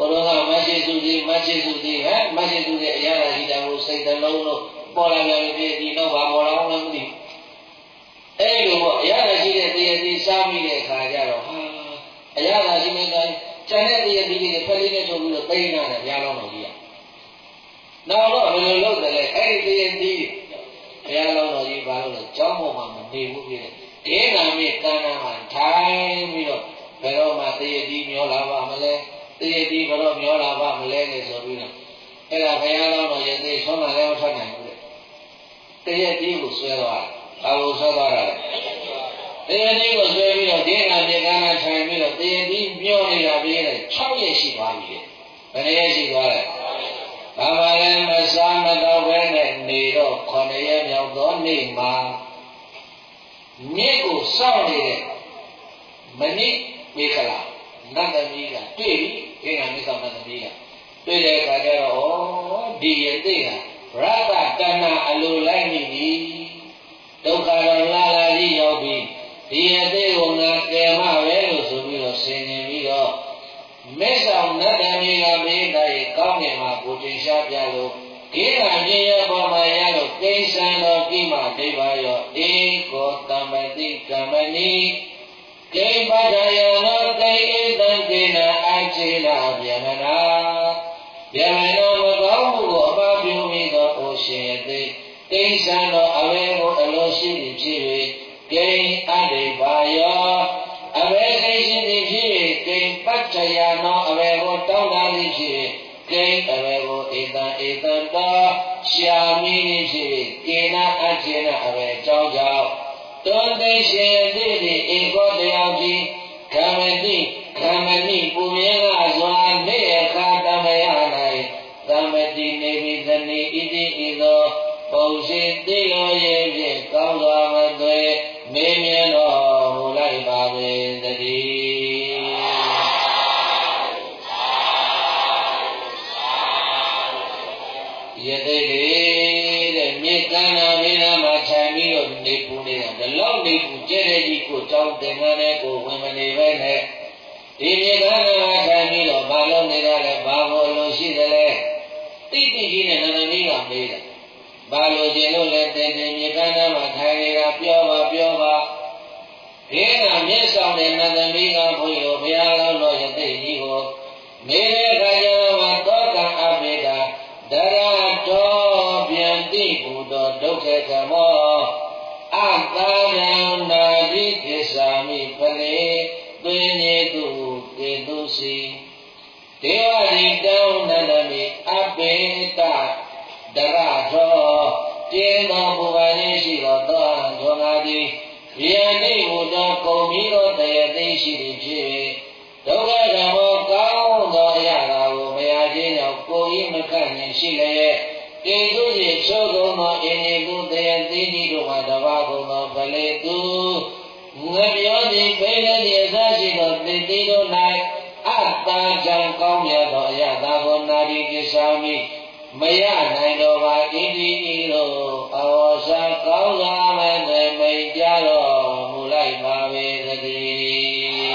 တော်ကမရှိစုသည်မရှိစုသည်ဟဲ့မရှိစုသည်အရာရှိတယ်ကိုစိတ်တလုံးလို့ပေါ်လာတယ်ဒီတော့ဘာပေါ်လာအောင်လဲမသိအဲ့လိုပေါ့အရာရှိတဲ့တရားစီစားမိတဲ့အခါကျတော့ဟာအရာရှိနေတဲ့ကျန်တဲ့တရားစီတွေဖက်လေးနဲ့ထုတ်ပြီးတော့သိနေတာဘုရားလုံးတော်ကြီးကနောက်တော့ဘယ်လိုလုပ်တယ်လဲအဲ့ဒီတရားစီဘုရားလုံးတော်ကြီးဘာလို့လဲကြောင်းပေါ်မှာမနေဘူးပြည့်တယ်ဒေနာမေကန္နာမှာထိုင်ပြီးတော့ဘယ်တော့မှတရားစီမျောလာပါမလဲတရားစီဘယ်တော့မျောလာပါမလဲလေဆိုပြီးတော့အဲ့ဒါဘုရားလုံးတော်ရဲ့သိဆုံးလာလည်းမထွက်နိုင်ဘူးတဲ့တရားစီကိုဆွဲသွားဘာလို့ဆွဲသွားတာလဲတရားစီကိုဆွဲပြီးတော့ဒေနာမေကန္နာထိုင်ပြီးတော့တရားစီမျောနေတာပြည့်တယ်6ရက်ရှိသွားပြီတဲ့ဘယ်ရက်ရှိသွားလဲဘာမှလည်းမစားမတော့ဘဲနဲ့နေတော့9ရက်မြောက်သောနေ့မှာမြစ်ကိုစောင့်နေတဲ့မဏိမေခလာနတ်သမီးကတွေ့ပြီဒေနာမေဆောင်နတ်သမီးကတွေ့တဲ့အခါကျတော့ဩဒီရဲ့သိဟာရတတဏအလိုလိုက်မိပြီဒုက္ခတော့လာလာကြီးရောက်ပြီဒီရဲ့သိကိုငါကယ်မပဲလို့ဆိုပြီးတော့ဆင်ញင်ပြီးတော့မေဆောင်နတ်သမီးကမေးတဲ့ကောင်းငင်မှာကိုတင်ရှားပြလို့ဒေနာမြေရပေါ်မှာရလို့ကိစ္စံတော်ကိမဒိဗ္ဗယောဧကောတမ္ပတိကမ္မနိကိပဒယောနောတေဧတံကေနအချေနာဗျမနာဗျမနောမကောင်းမှုကိုအပပြုမိသောအိုရှင်ယသိကိစ္စံတော်အဝေကိုအလိုရှိသည်ဖြစ်၍ကိအဒိဗ္ဗယောအဝေကိရှိသည်ဖြစ်၍ကိပတ္တယာနောအဝေကိုတောင်းတာသည်ဖြစ်၍ကိအဝေကိုဧတံတောရှာမိသည်ဖြစ်၍ကေနအချေနာအဝေအကြောင်းကြောင့်တွန်သိရှင်ယသိသည်ဧကောတယောက်ကြီးကမ္မနိပူမြဲကစွာနေအခါတမယ၌သမ္မတိနေမိသနိဣတိဣသောပုံရှိသိရောရဲ့ဖြင့်ကောင်းစွာမသွေမေးမြန်းတော်မူလိုက်ပါပေသတည်းယသိတဲ့မြေကန္နာမင်းသားမှာထိုင်ပြီးတော့နေပူနေတာဒီလောက်နေပူကျဲတဲ့ကြီးကိုကြောင်းတင်တဲ့ကိုဝင်မနေပဲနဲ့ဒီမြေကန္နာမှာထိုင်ပြီးတော့ဘာလို့နေတာလဲဘာလို့လို့ရှိတယ်လဲတိတိကြီးနဲ့နန္ဒမီးကမေးတယ်ဘာလို့ကျင်လို့လဲတဲ့မြေကန္နာမှာထိုင်နေတာပြောပါဒီကမျက်ဆောင်တဲ့နန္ဒမီးကဘုရားဘုရားတော်တော်ယသိကြီးကိုမေးတဲ့အခါကျတော့သောကံအပိကဒရတောပြန်တိဘုဒ္ဓဒုက္ခကမောအတာယံနာတိကိသာမိပလေသွေညေတုကေတုစီဒေဝရိတောနန္ဒမိအပိတဒရတောကျေသောဘုရားရှင်ရှိတော်သောသောငါသည်ယန္တိဘုဒ္ဓကုံပြီးတော့တယသိရှိသည်ဖြစ်၍ဒုက္ခကမောကောင်းသောအရာကိုမရခြင်းကြောင့်ကိုယ်ဤမခန့်ရင်ရှိလျက်ကေတုရေချိုးကုန်သောအင်းဤသူတယသိကြီးတို့မှာတပါးကုန်သောဗလေသူငပြောသည်ဖိလည်းဒီအစရှိသောသိတိတို့၌အတ္တကြောင့်ကောင်းမြတ်သောအရာသာကိုနာတိကိစ္ဆာမိမရနိုင်တော့ပါဣတိဤတို့အဝေါ်စာကောင်းစွာမဲ့မိတ်ကြတော်မူလိုက်ပါပေသတည်း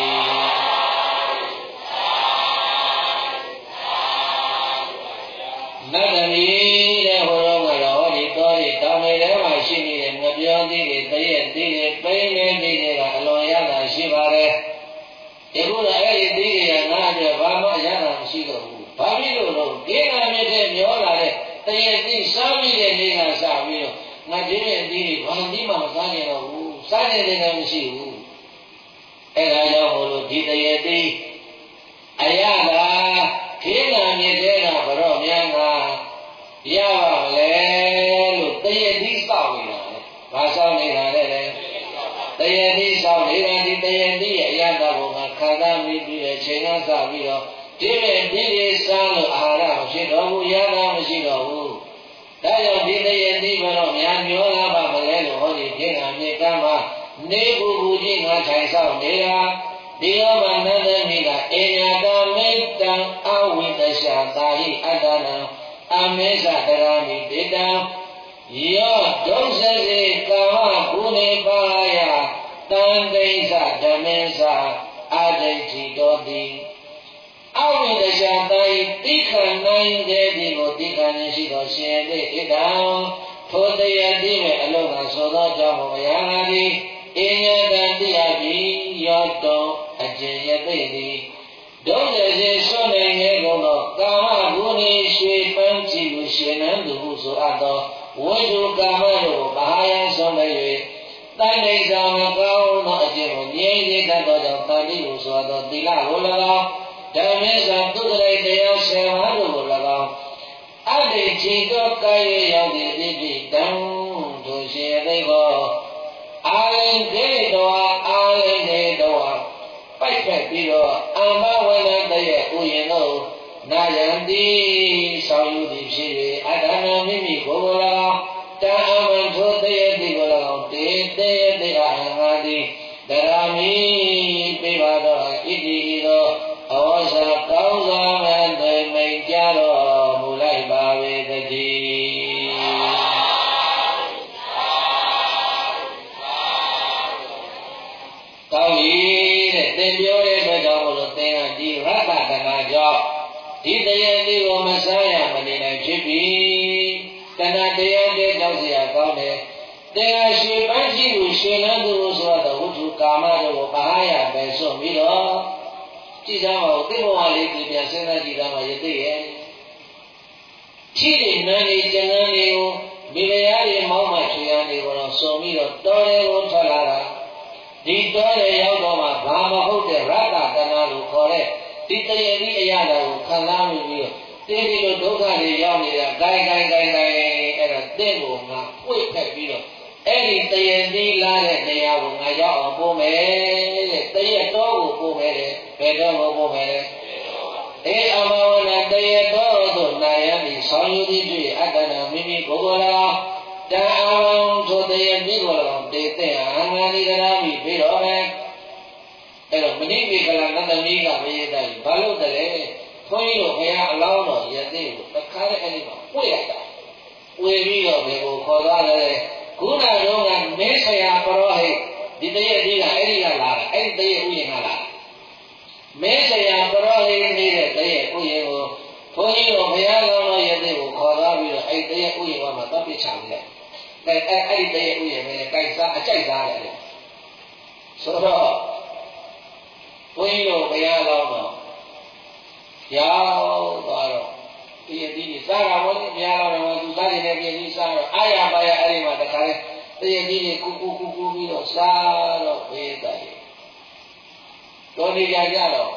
နတ်သမီးတဲ့ဟောတော်ကတော့ဟောဒီတော်ဒီတောင်းနေထဲမှာရှိနေတဲ့ငပြောသေးတွေတရက်သေးတွေပိန်းနေသေးတွေကအလွန်ရတာရှိပါတယ်ဒီခုလည်းအဲ့ဒီသေးတွေကငါ့အတွက်ဘာမှရတာမရှိတော့ဘူးဘာဖြစ်လို့လဲဒီနာမြစ်တဲ့မျောလာတဲ့တရက်သေးစားပြီးတဲ့နေ့ကစပြီးတော့ငါဒီရဲ့သေးတွေဘာမှမစားနိုင်တော့ဘူးစားနေတဲ့ကမရှိဘူးအဲ့ဒါကြောင့်မို့လို့ဒီတရက်သေးအရသာခေနာမြစ်တဲ့ကဘရောများကရပါလေလို့တရက်သေးစောင့်နေတာလေဘာစောင့်နေတာလဲတရက်သေးစောင့်နေတာဒီတရက်သေးရဲ့အရသာဘုံကခန္ဓာမိပြီးတဲ့ချိန်ကစပြီးတော့ဒီမဲ့ဒီတွေစားလို့အာဟာရမရှိတော့ဘူးရတာမရှိတော့ဘူးဒါကြောင့်ဒီတရက်သေးဘရောများမျောလာပါမလဲလို့ဟောဒီခေနာမြစ်ကမ်းမှာနေဘူးဘူးကြီးငါထိုင်ဆောင်နေတာဒီယောမနန္ဒမိကအေညာတမေတ္တံအဝိတ္တရှာသာဟိအတ္တနံအမေသတရာမိတေတံယောဒုစစေကာမကုနေပါယတံကိစ္စဓမ္မေသအဒိဋ္ဌိတောတိအဝိတ္တရှာတိုင်းတိခဏနိုင်တဲ့ဒီကိုတိခဏရှိသောရှင်တဲ့ဣဒံထိုတရားတိမဲ့အလုံးကဆိုသောကြောင့်ဘုရားနာသည်အင်းရတန်တိယပြီးရောတော်အကျင့်ရသိသည်ဒုရစေဆွနိုင်ရဲ့ကုန်သောကာမဂုဏီရွှေပန်းကြည့်လို့ရှင်နန်းသူဟုဆိုအပ်သောဝိတုကာမတို့မဟာယံဆုံးလည်း၍တိုင်နေသာမကောင်းသောအကျင့်ကိုငြိမ်းစေတတ်သောကြောင့်တန်တိဟုဆိုသောသီလကို၎င်းဓမ္မေသသုတရိတရားဆယ်ပါးတို့ကို၎င်းအတ္တိချီသောကာယရောက်သည့်အဖြစ်တံထိုရှင်သိသောအာလိန်ဒေတောအာလိန်ဒေတောပိုက်ဖက်ပြီးတော့အမ္မဝနတရဲ့ဥယျာဉ်တို့နာယံတိဆောင်ယူသည်ဖြစ်၍အတ္တနာမိမိကိုယ်ကို၎င်းတံအမံထိုတရဲ့ဒီကို၎င်းတေတေတေအဟံငါသည်တရာမိပြပါတော့ဣတိသောအဝဇ္ဇကောင်းစွာမဲ့မိန်ကြတော်မူလိုက်ပါဝေတည်းကောင်းပြီတဲ့သင်ပြောတဲ့အတွက်ကြောင့်မလို့သင်ကဒီရတ္တကနာကြောင့်ဒီတရားလေးကိုမစားရမနေနိုင်ဖြစ်ပြီတဏှာတရားတဲ့ကြောင့်เสียကောင်းတယ်သင်ကရွှေပန်းရှိကိုရွှေနန်းသူလို့ဆိုတော့ဝိတုကာမတို့ကိုပါရပဲစွန့်ပြီးတော့ကြည်စားပါဦးသိဘဝလေးကြည်ပြန်စဉ်းစားကြည့်သားမှရသေးရဲ့ဖြည့်နေနန်းနေကျန်န်းနေကိုမိဖုရားတွေမောင်းမှချွေရနေကိုတော့စွန့်ပြီးတော့တောထဲကိုထွက်လာတာဒီတောထဲရောက်တော့မှဘာမဟုတ်တဲ့ရတ္တတဏှာလို့ခေါ်တဲ့ဒီတရေကြီးအရာတော်ကိုခံစားမိပြီးတော့တင်းပြီးတော့ဒုက္ခတွေရောက်နေတာဂိုင်းအဲ့ဒါတင့်ကိုငါပွေ့ဖက်ပြီးတော့အဲ့ဒီတရေကြီးလာတဲ့နေရာကိုငါရောက်အောင်ပို့မယ်တဲ့တရေတော်ကိုပို့မယ်တဲ့ဘယ်တော့ကိုပို့မယ်လဲအေးအမဝနတရေတော်သို့နာယံဒီဆောင်ယူသည်တွေ့အတ္တနာမိမိကိုယ်ကိုယ်၎င်းတံအာဝံထိုတရေကြီးကို၎င်းတေတဲ့အာငါဒီကရာမိပြီးတော့မယ်အဲ့တော့မဏိမေကလနန္ဒမီကမေးတယ်ဘာလို့တလဲဘုန်းကြီးတို့ဘုရားအလောင်းတော်ယသိကိုတခါတည်းအဲ့ဒီမှာပွေရတာပွေပြီးတော့ဘယ်ကိုခေါ်သွားလဲခုနကတော့ကမင်းဆရာပရောဟိတ်ဒီတရက်ကြီးကအဲ့ဒီကလာတာအဲ့ဒီတရက်ဥယျာဉ်ကလာမင်းဆရာပရောဟိတ်နေတဲ့တရက်ဥယျာဉ်ကိုဘုန်းကြီးတို့ဘုရားအလောင်းတော်ယသိကိုခေါ်သွားပြီးတော့အဲ့ဒီတရက်ဥယျာဉ်ကမှတပ်ပစ်ချလိုက်အဲ့ဒီတရက်ဥယျာဉ်ပဲကြိုက်စားအကြိုက်စားတယ်ဆိုတော့ဘုန်းကြီးတို့ဘုရားလောင်းတော့ရောက်သွားတော့ဒီအတိစားတာဘုန်းကြီးဘုရားလောင်းတော့သူစားနေတဲ့ပြည်ကြီးစားတော့အာရပါရအဲ့ဒီမှာတခါလေတရကြီးတွေကူပြီးတော့စားတော့ဘေးတယ်တော်နေကြကြတော့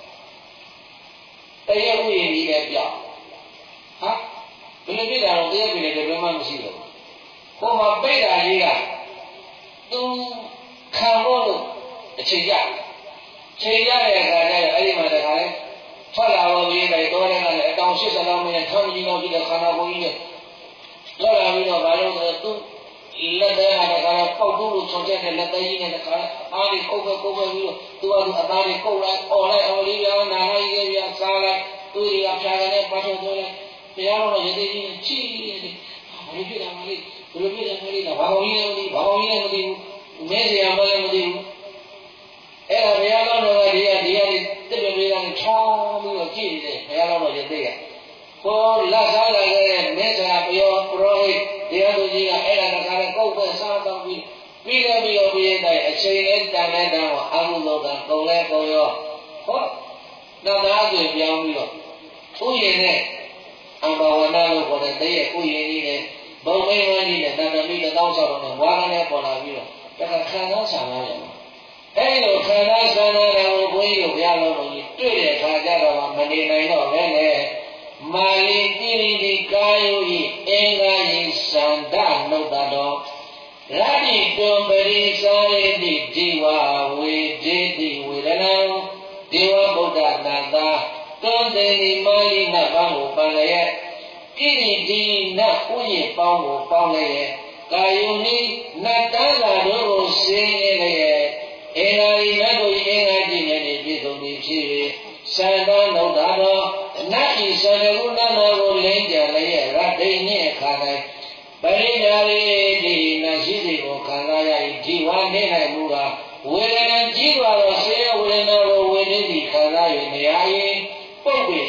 တရဥယျာဉ်ကြီးလည်းပြောက်ဟာဘယ်လိုဖြစ်တာတော့တရပြည်လည်းဘယ်မှမရှိတော့ဟိုမှာပိတ်တာကြီးကသူခံဖို့လို့အချိန်ကြချိန်ရတဲ့အခါကျတော့အဲ့ဒီမှာတခါလေထွက်လာတော့ပြီးတယ်တော့လည်းအတောင်80လောက်နဲ့ထောင်းကြီးလောက်ပြီးတဲ့ခန္ဓာကိုယ်ကြီးနဲ့ထွက်လာပြီးတော့ဘာလို့လဲသူလက်သေးကတခါပေါက်တူးလို့ချုံချက်တဲ့လက်သေးကြီးနဲ့တခါအားဒီကုတ်ပြီးတော့သူကအသားတွေကုတ်လိုက်အော်လိုက်အော်လေးပြောင်းနာလိုက်ကြီးပြစားလိုက်သူတွေကဖြာကနေပတ်ထုတ်သွားလိုက်ဘုရားတော်ရသေးကြီးနဲ့ချီတယ်ဘာလို့ဖြစ်တာမလဲဘယ်လိုဖြစ်တယ်မလဲဘာလို့ကြီးလဲမသိဘူးမဲစရာမလဲမသိဘူးအဲ့ဒါဘုရားတော်ကဒီတစ်ပြပြကနေချောင်းပြီးတော့ကြည့်နေတယ်ဘုရားတော်ရသေးကခေါ်လက်စားလိုက်တဲ့မဲစရာပရောဟိတ်တရားသူကြီးကအဲ့ဒါတခါလဲကုတ်ပဲစားတော့ပြီးတော့ပြီးတဲ့အချိန်နဲ့တန်တဲ့တောင်အမှုလောကကုန်လဲကုန်ရောဟောနောက်သားတွေပြောင်းပြီးတော့ဥယျာဉ်နဲ့အံဘဝနာလို့ခေါ်တဲ့တည်းရဲ့ဥယျာဉ်ကြီးနဲ့ဘုံမင်းဝန်းကြီးနဲ့တန်တမီ1000ဆောက်တော့ဝါကနဲ့ပေါ်လာပြီးတော့တခါခံစားဆံရတယ်အဲ့လိုခံစားဆံရတာကိုဘုန်းကြီးတို့ဘုရားလုံးကြီးတွေ့တဲ့အခါကျတော့မနေနိုင်တော့လည်းနဲ့မာလီတိရိကာယုဤအင်္ဂါယိသန္တနုတ္တတော်ရတိတွံပရိစာရိတိဒီဝဝေဒေတိဝေဒနံဒေဝဗုဒ္ဓနာသာတွံတေနိမာလီနတ်ပေါင်းကိုပန်လျက်တိရိဒီနတ်ဥယျာဉ်ပေါင်းကိုပေါင်းလျက်ကာယုနိနတ်တန်းလာတို့ကိုဆင်းရဲလျက်အင်္ဂါယိနတ်တို့အင်္ဂါကြည့်နေပြည်စုံပြီးဖြစ်၍သန္တနုတ္တတော်နတ်ဤသရဂုဏနာကိုလင်းကြလျက်ရတိနှင့်အခါ၌ပရိညာရိတိနရှိစီကိုခံစားရ၏ဒီဝါနေ၌မူကားဝေဒနာကြီးသွားသောဆေးဝေဒနာကိုဝေနေသည်ခံစား၍နေရ၏ပ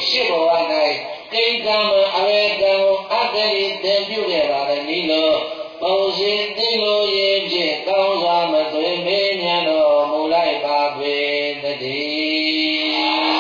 ရှိဘဝ၌ကိဉ္ကံအဝေကံအတ္တိသင်ပြုခဲ့ပါသည်နိလောပုံစီသိလိုရင်ဖြင့်ကောင်းစွာမသွေမေးမြန်းတော်မူလိုက်ပါပေတည်း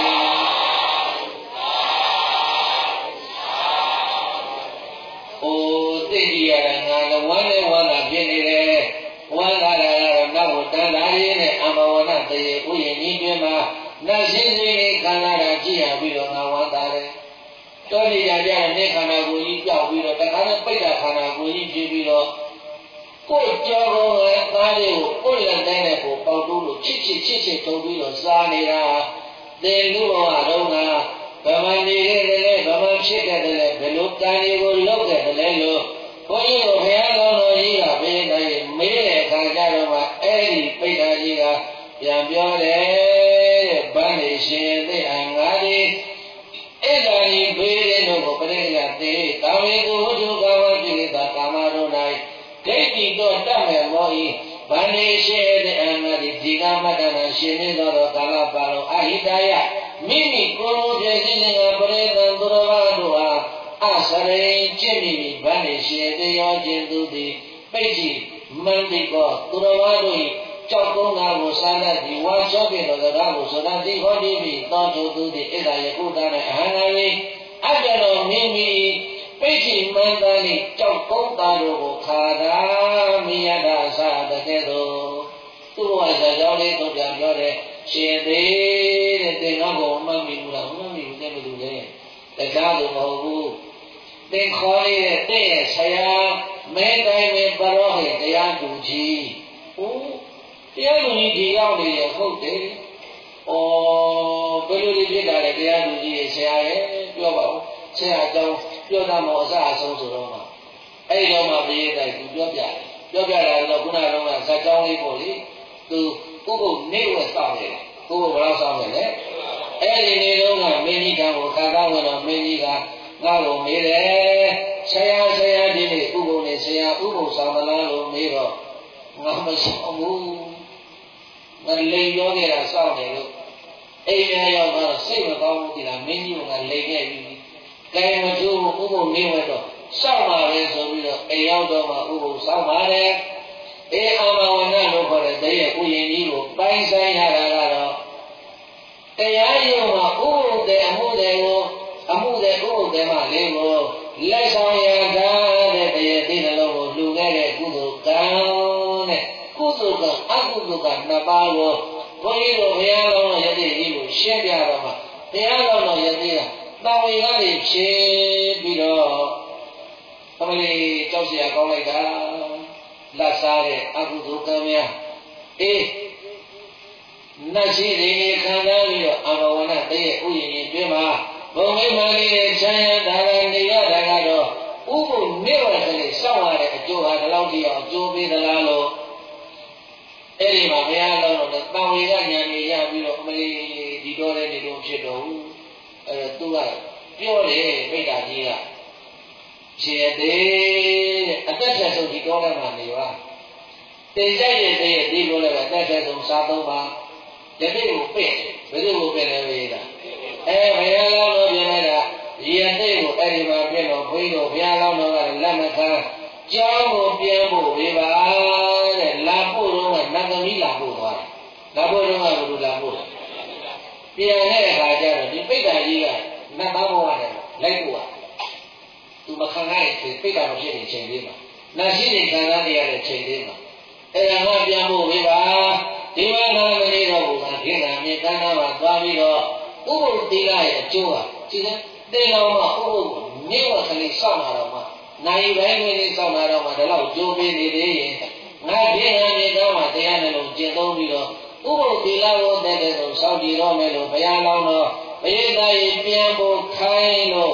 အိုသိကြရတာငါလည်းဝမ်းနဲ့ဝမ်းသာဖြစ်နေတယ်ဝမ်းသာတာကတော့နောက်တန်တာရင်းနဲ့အမဝနတရေဥယျာဉ်ကြီးတွင်မှာနတ်စည်းစိမ်လေးခံလာတာကြည့်ရပြီးတော့ငါဝမ်းသာတယ်တော်နေကြတဲ့နေခန္ဓာကိုယ်ကြီးကြောက်ပြီးတော့တခါနဲ့ပိတ်တာခန္ဓာကိုယ်ကြီးဖြစ်ပြီးတော့ကိုယ်ကြောက်တော့အသားလေးကိုကိုယ်လက်ထဲနဲ့ကိုပေါက်တိုးလို့ချစ်ထုံပြီးတော့စားနေတာသင်လူဘဝတုန်းကဗမာနေခဲ့တယ်လေဗမာဖြစ်ခဲ့တယ်လေဘယ်လိုကံတွေကိုလုပ်ခဲ့တယ်လဲလို့ဘုန်းကြီးတို့ဘုရားတော်တော်ကြီးကဘေးတိုင်းမေးတဲ့အခါကျတော့မှအဲ့ဒီပိဋကကြီးကပြန်ပြောတယ်တဲ့ဗန်းနေရှင်တဲ့အငါဒီအဲ့ဒါကြီးဘေးတဲ့တို့ကိုပရိယသေးကာမေကုဝတ္ထုကာမပိရိတာကာမတို့၌ဒိဋ္ဌိတော့တတ်မဲ့မောဤဗန္နေရှိတဲ့အငါဒီကမတ္တနာရှင်နေသောကာလပါလုံးအဟိတယမိမိကိုယ်လိုပြည့်စည်ခြင်းကပရိသံသူတော်ဘာတို့ဟာအစရိကျင့်မိဗန္နေရှိတဲ့ရောခြင်းသူသည်ပိဋ္ဌိမန္တိကောသူတော်ဘာတို့ကြောက်ကုန်းသားကိုစားတတ်ဒီဝါချောပြတော်စကားကိုဆိုတာဒီဟောဒီပြီးတောသူသူသည်ဣဒာယကုတနဲ့အဟံငါလေးအကြတော်မိမိပိဋ္ဌိမန္တန်လေးကြောက်ကုန်းသားတို့ကိုခါတာမိယတာသာတကဲ့သို့သူ့ဝါစကြောင်းလေးတို့ပြန်ပြောတယ်ရှင်သေးတဲ့သင်္ကန်းကိုမှတ်မိဘူးလားမှတ်မိဘူးတဲ့လူလေတရားလို့မဟုတ်ဘူးသင်ခေါ်နေတဲ့တဲ့ရဲ့ဆရာမဲတိုင်းပဲပရောဟိတ်တရားသူကြီးဟုတ်တရားလူကြီးဒီရောက်နေရဟုတ်တယ်။အော်ဘယ်လိုဒီဖြစ်တာလဲတရားလူကြီးရဲ့ဆရာရဲ့ပြောပါဦး။ဆရာကြောင့်ပြောတာမဟုတ်အစအဆုံးဆိုတော့မှအဲ့ဒီတော့မှပြေးတိုင်းသူပြောပြတယ်။ပြောပြတာတော့ခုနကတော့ဇာတ်ကြောင်းလေးပေါ့လေ။သူကိုယ့်ကိုနေဝက်စောင့်နေတယ်။ကိုယ့်ကိုဘယ်လောက်စောင့်နေလဲ။အဲ့ဒီနေတော့ကမင်းကြီးကကိုခါကားဝင်တော့မင်းကြီးကငါ့ကိုမေးတယ်။ဆရာဒီနေ့ဥပုံနဲ့ဆရာဥပုံဆောင်မလားလို့မေးတော့ငါမဆောင်ဘူး။ငါလိန်ပြောခဲ့တာစောင့်နေလို့အိမ်ထဲရောက်တော့စိတ်မကောင်းဘူးဒီလားမင်းကြီးကလိန်ခဲ့ပြီ။ကဲမကျိုးဥပုံနေဝက်တော့စောင့်ပါပဲဆိုပြီးတော့အိမ်ရောက်တော့မှဥပုံဆောင်ပါတယ်။အေးအာမဝဏလို့ခေါ်တဲ့တည်းရဲ့ဥယျာဉ်ကြီးကိုပိုင်းဆိုင်ရတာကတော့တရားရုံမှာဥပုံတဲ့အမှုတွေကိုအမှုတဲ့ဥပုံတဲ့မှလေးကိုလက်ဆောင်ရတာတဲ့တည်းဒီနှလုံးကိုလှူခဲ့တဲ့ကုသိုလ်ကံတဲ့ကုသိုလ်ကအကုသိုလ်ကနှစ်ပါးကိုဘုန်းကြီးတို့ဘုရားတော်ရဲ့ယတိကြီးကိုရှင်းပြတော့မှဘုရားတော်ရဲ့ယတိကတာဝေကနေဖြေပြီးတော့အမလေးကြောက်เสียကောင်းလိုက်တာလက်စားတဲ့အကုသိုလ်ကံများအေးနတ်ရှိတွေခံစားပြီးတော့အာမဝဏတည်းရဲ့ဥယျာဉ်တွင်မှာဘုံမိမလေးရဲ့ဆံရဒါရနေရတာကတော့ဥပုနေဝကလေးစောင့်ရတဲ့အကျိုးဟာဒီလောက်ထိအောင်ကျိုးပေးသလားလို့အဲ့ဒီမှာဘုရားတော်တော်တန်ဝေကဉာဏ်ကြီးရပြီးတော့အမလေးဒီတော်တဲ့နေလို့ဖြစ်တော့ဘူးအဲ့တော့သူကပြောတယ်ပိဋကကြီးကခြေသေးအသက်ထက်ဆုံးဒီတော်တဲ့မှာနေပါတင်ကြိုက်တဲ့ဒီလိုလည်းအသက်ထက်ဆုံးစားသုံးပါယတိကိုပြည့်ဘယ်လိုကိုပြည့်လဲမေးတာဘုရားလောင်းတော်ပြင်လိုက်တာယတိကိုအဲ့ဒီမှာပြည့်တော့ဘုန်းကြီးတို့ဘုရားလောင်းတော်ကလက်မခံကျောင်းကိုပြန်ဖို့ပြပါတဲ့လာဖို့တော့နတ်သမီးလာဖို့သွားတယ်လာဖို့တော့ကဘယ်လိုလာဖို့လဲပြန်တဲ့အခါကျတော့ဒီပိဋကကြီးကနတ်သားဘဝနဲ့လိုက်ဖို့သူမခံနိုင်တဲ့ပိဋကမဖြစ်တဲ့ချိန်လေးမှာနတ်ရှိတဲ့ခံစားနေရတဲ့ချိန်လေးမှာအဲ့ဒါကပြန်ဖို့ပြပါဒီမှာနာမည်တော်ကခေတ္တမြေကမ်းနားမှာသွားပြီးတော့ဥပုသ်သီလရဲ့အကျိုးဟာဒီကတေတော်မှာဥပုသ်မြေဝကလေးစောင့်လာတော့မှနိုင်ပိုင်းလေးစောင့်လာတော့မှဒီလောက်ကြိုးပေးနေသေးရင်ငါခေတ္တမြေကမ်းမှာတရားနဲ့လုံးကျင့်သုံးပြီးတော့ဥပုသ်သီလကိုတည်းတည်းဆုံးစောင့်ကြည့်တော့မယ်လို့ဘုရားလောင်းတော့ဘိဓါယီပြန်ဖို့ခိုင်းလို့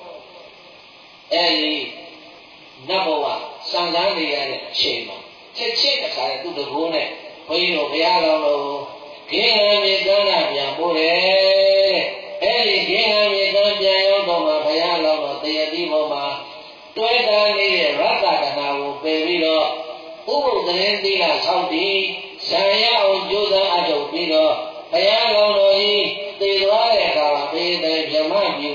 အဲဒီနတ်ဘဝစံစမ်းနေရတဲ့အချိန်မှာချက်တခါတည်းသူ့တကိုးနဲ့ဘုန်းကြီးတို့ဘုရားတော်ကိုခေဟံမြေကမ်းပြန်ပို့တယ်အဲ့ဒီခေဟံမြေကမ်းပြန်ရောက်တော့မှဘုရားတော်တော်တရတိပေါ်မှာတွဲတာနေတဲ့ရတ္တကနာကိုပယ်ပြီးတော့ဥပုသ်သတင်းသီလဆောက်တည်ဇံရအောင်ကြိုးစားအထောက်ပြီးတော့ဘုရားတော်ကြီးသိသွားတဲ့အခါမှာဘေးတဲ့ဗြဟ္မမြူ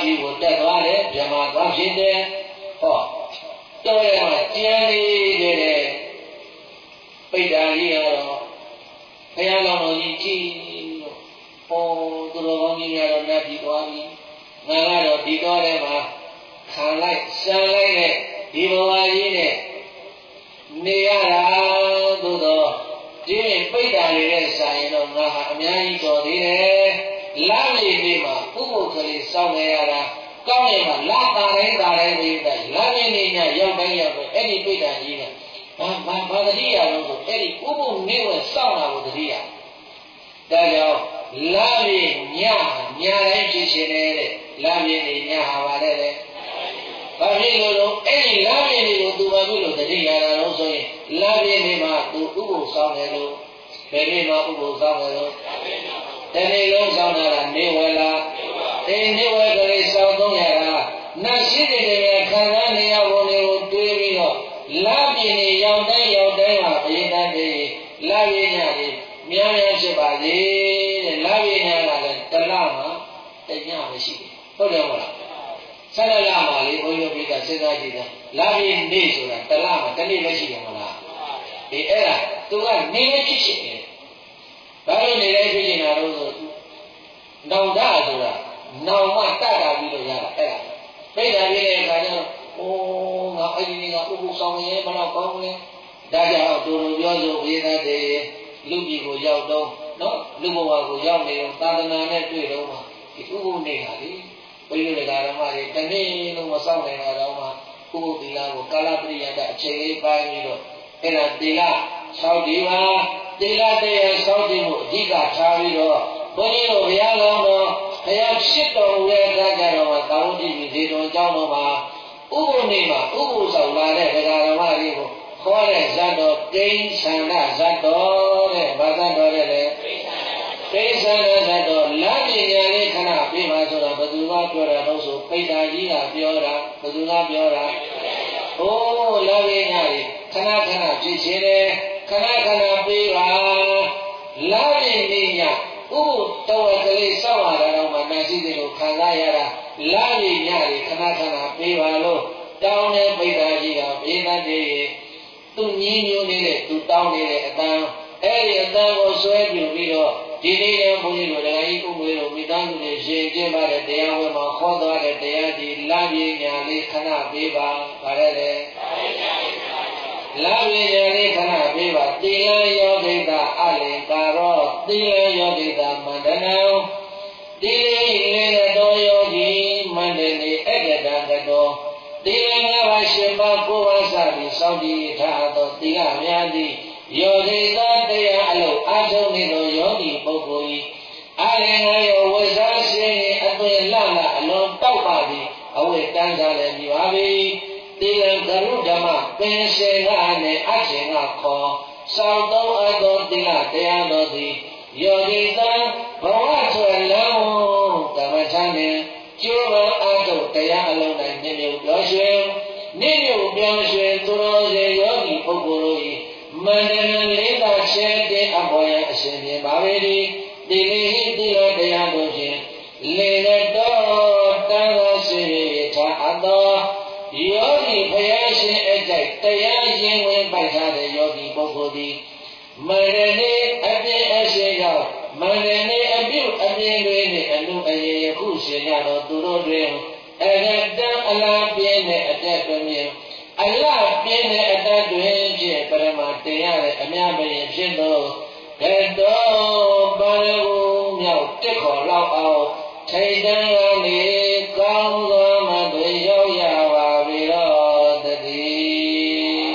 စီကိုတက်သွားတယ်ဗြဟ္မာသွားဖြစ်တယ်ဟောတော်ရမှာကျန်နေတဲ့ပိဋကကြီးကတော့ဘုရားတော်ကြီးကြည်လို့ဟောသူတော်ကောင်းကြီးများတော့နတ်ပြည်သွားပြီငါကတော့ဒီတော်ထဲမှာခံလိုက်စံလိုက်တဲ့ဒီဘဝကြီးနဲ့နေရတာသို့တော့ဒီပိဋကတွေရဲ့ဆိုင်တော့ငါဟာအများကြီးတော်သေးတယ်လာလေဒီမှာပုဂ္ဂိုလ်ကလေးစောင့်နေရတာကောင်းရင်မှလာတာတိုင်းပြီးတိုင်းလာနေနေညရောက်တိုင်းရောက်ပဲအဲ့ဒီပိဋကကြီးကဘာတတိယလို့ဆိုအဲ့ဒီဥပုပ်နေဝဲစောင့်တာကိုတတိယဒါကြောင့်လာလေညတိုင်းဖြစ်ရှင်နေတဲ့လာလေနေညဟာပါလေဘာဖြစ်လို့အဲ့ဒီလာလေတွေကိုသူဘာဖြစ်လို့တတိယတာလို့ဆိုရင်လာလေနေမှာသူဥပုပ်စောင့်တယ်လို့ဘယ်နေ့မှဥပုပ်စောင့်တယ်လို့တနေ့လုံးစောင့်တာနေဝဲလားနေဝဲကလေးစောင့်သုံးရတာနတ်ရှိတဲ့ခံစားနေရပုံတွေကိုတွေးပြီးတော့လာပြင်းနေရောက်တိုင်းမှာအရင်တည်းလာပြင်းရတယ်များဖြစ်ပါစေတဲ့လာပြင်းရတာလည်းတလမှာတညမရှိဘူးဟုတ်တယ်မလားဆက်လမှာလေဘုန်းကြီးတို့ကစဉ်းစားကြည့်တယ်လာပြင်းနေဆိုတာတလမှာတနေ့မရှိတယ်မလားဒီအဲ့ဒါသူကနေဖြစ်ရှင်တယ်ဘာလို့နေလဲဖြစ်နေတာလို့ဆိုနောင်တဆိုတာနောင်မှတတ်တာပြီးတော့ရတာအဲ့ဒါပိဋကပြည့်တဲ့အခါကျတော့ငါအဲ့ဒီကဥပုသ်ဆောင်ရဲဘယ်တော့ကောင်းလဲဒါကြောင့်တူတူပြောဆိုဝေဒတဲ့လူပြည်ကိုရောက်တော့နော်လူဘဝကိုရောက်နေတော့သာသနာနဲ့တွေ့တော့မှဒီဥပုသ်နေဟာလေဘုရားဓမ္မတွေတနေ့လုံးမဆောင်နိုင်တော့မှဥပုသ်သီလကိုကာလပရိယတအချိန်လေးပိုင်းပြီးတော့အဲ့ဒါသီလဆောက်တည်ပါသီလတရားဆောက်တည်မှုအဓိကထားပြီးတော့ဘုန်းကြီးတို့ဘုရားကောင်းတော်ဘုရားဖြစ်တော်မူတဲ့အခါကျတော့သာဝတိပြည်ဇေတော်ကျောင်းတော်မှာဥပုသ်နေ့မှာဥပုသ်ဆောင်လာတဲ့ဒကာဓမ္မတွေကိုခေါ်တဲ့ဇတ်တော်ကိဉ္စန္ဒဇတ်တော်တဲ့ဘာဇတ်တော်တဲ့လေကိဉ္စန္ဒဇတ်တော်လမ်းပညာလေးခဏပြေးပါဆိုတော့ဘယ်သူကပြောတာလို့ဆိုပိဋကကြီးကပြောတာဘယ်သူကပြောတာဟိုးလမ်းပညာလေးခဏဖြစ်ရှင်တယ်ခဏပြေးပါလမ်းပညာဥပုတော်ကလေးစောင့်ရတာတော့မှမရှိသေးလို့ခံစားရတာလာရည်ညတွေခဏပေးပါလို့တောင်းတဲ့ပိဋကကြီးကဘေးသားတွေသူညင်းညွှန်းနေတဲ့သူတောင်းနေတဲ့အတန်းအဲ့ဒီအတန်းကိုဆွဲပြပြီးတော့ဒီနေ့လည်းဘုန်းကြီးတို့တရားကြီးဥပ္ပေတို့မိသားစုတွေရှင်ကျင်းပါတဲ့တရားဝဲမှာခေါ်သွားတဲ့တရားဒီလာရည်ညလေးခဏပေးပါဗါတယ်လေလာရည်ညလေးခဏပေးပါသီလယောဂိတာအလင်္ကာရောသီလယောဂိတာမန္တနံတိလေတောယောဂီမန္တနေအက္ကတံကတောတိလငါးပါးရှင်ပါးကိုယ်ပါးစပြီးစောင့်တည်ထားသောသီလများသည်ယောဂိသာတရားအလုံးအားထုတ်နေသောယောဂီပုဂ္ဂိုလ်၏အလင်္ကာရောဝိဇ္ဇာရှင်အသွင်လှအလွန်တောက်ပါသည်အဝိတန်းစားလည်းမြပါ၏တိလကရုဓမ္မပင်စေကနဲ့အချင်းကခေါ်စောင့်သုံးအပ်သောသီလတရားတော်သည်ယောဂိသာဘဝဆွေလောင်းကမ္မထာနှင့်ကျိုးပန်းအထုတ်တရားအလုံး၌မြင့်မြတ်ပြောရွှင်မြင့်မြတ်ပြောရွှင်သူတော်စင်ယောဂီပုဂ္ဂိုလ်၏မန္တန်လေးသာချဲတဲ့အပေါ်ရအရှင်မြင်ပါပေသည်ဒီလေးဟိတိလောတရားတို့ဖြင့်လေတော်တန်သောစေထားအပ်သောယောဂီဘုရားရှင်အကြိုက်တရားရှင်ဝင်ပိုက်ထားတဲ့ယောဂီပုဂ္ဂိုလ်သည်မန္တန်အပြည့်အရှိကြောင့်မန္တန်အပြုအပြင်းတွေနဲ့အမှုအရေယခုရှင်ရတော့သူတို့တွင်အရတံအလားပြင်းတဲ့အတက်တွင်အလားပြင်းတဲ့အတက်တွင်ဖြင့်ပရမတင်ရတဲ့အများမရင်ဖြစ်သောဘယ်တော့ပါရဂုမြောက်တက်ခေါ်လောက်အောင်ထိတ်တန်းကနေကောင်းစွာမှတွေရောက်ရပါပြီတော့တည်း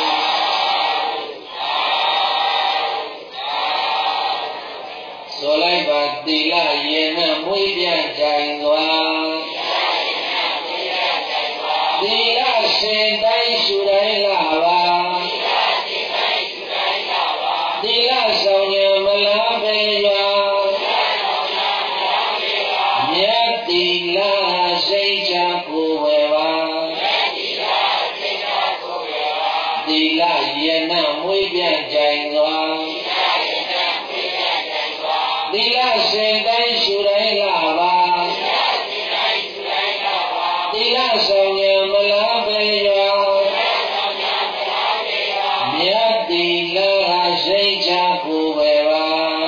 ဆိုလိုက်ပါသီလယေနမွေးပြကြိုင်စွာသီလရှင်တိုင်းရှုတိုင်းလာပါသီလဆောင်ရမလားပေရွာမြတ်သီလစိတ်ချကိုဝယ်ပါသီလယေနမွေးပြကြိုင်စွာသီလရှင်တိုင်းရှုတိုင်းလာပါတိလဆောင်ဉာဏ်မလားပဲရောမြတ်တိလဟာစိတ်ချကိုပဲပါ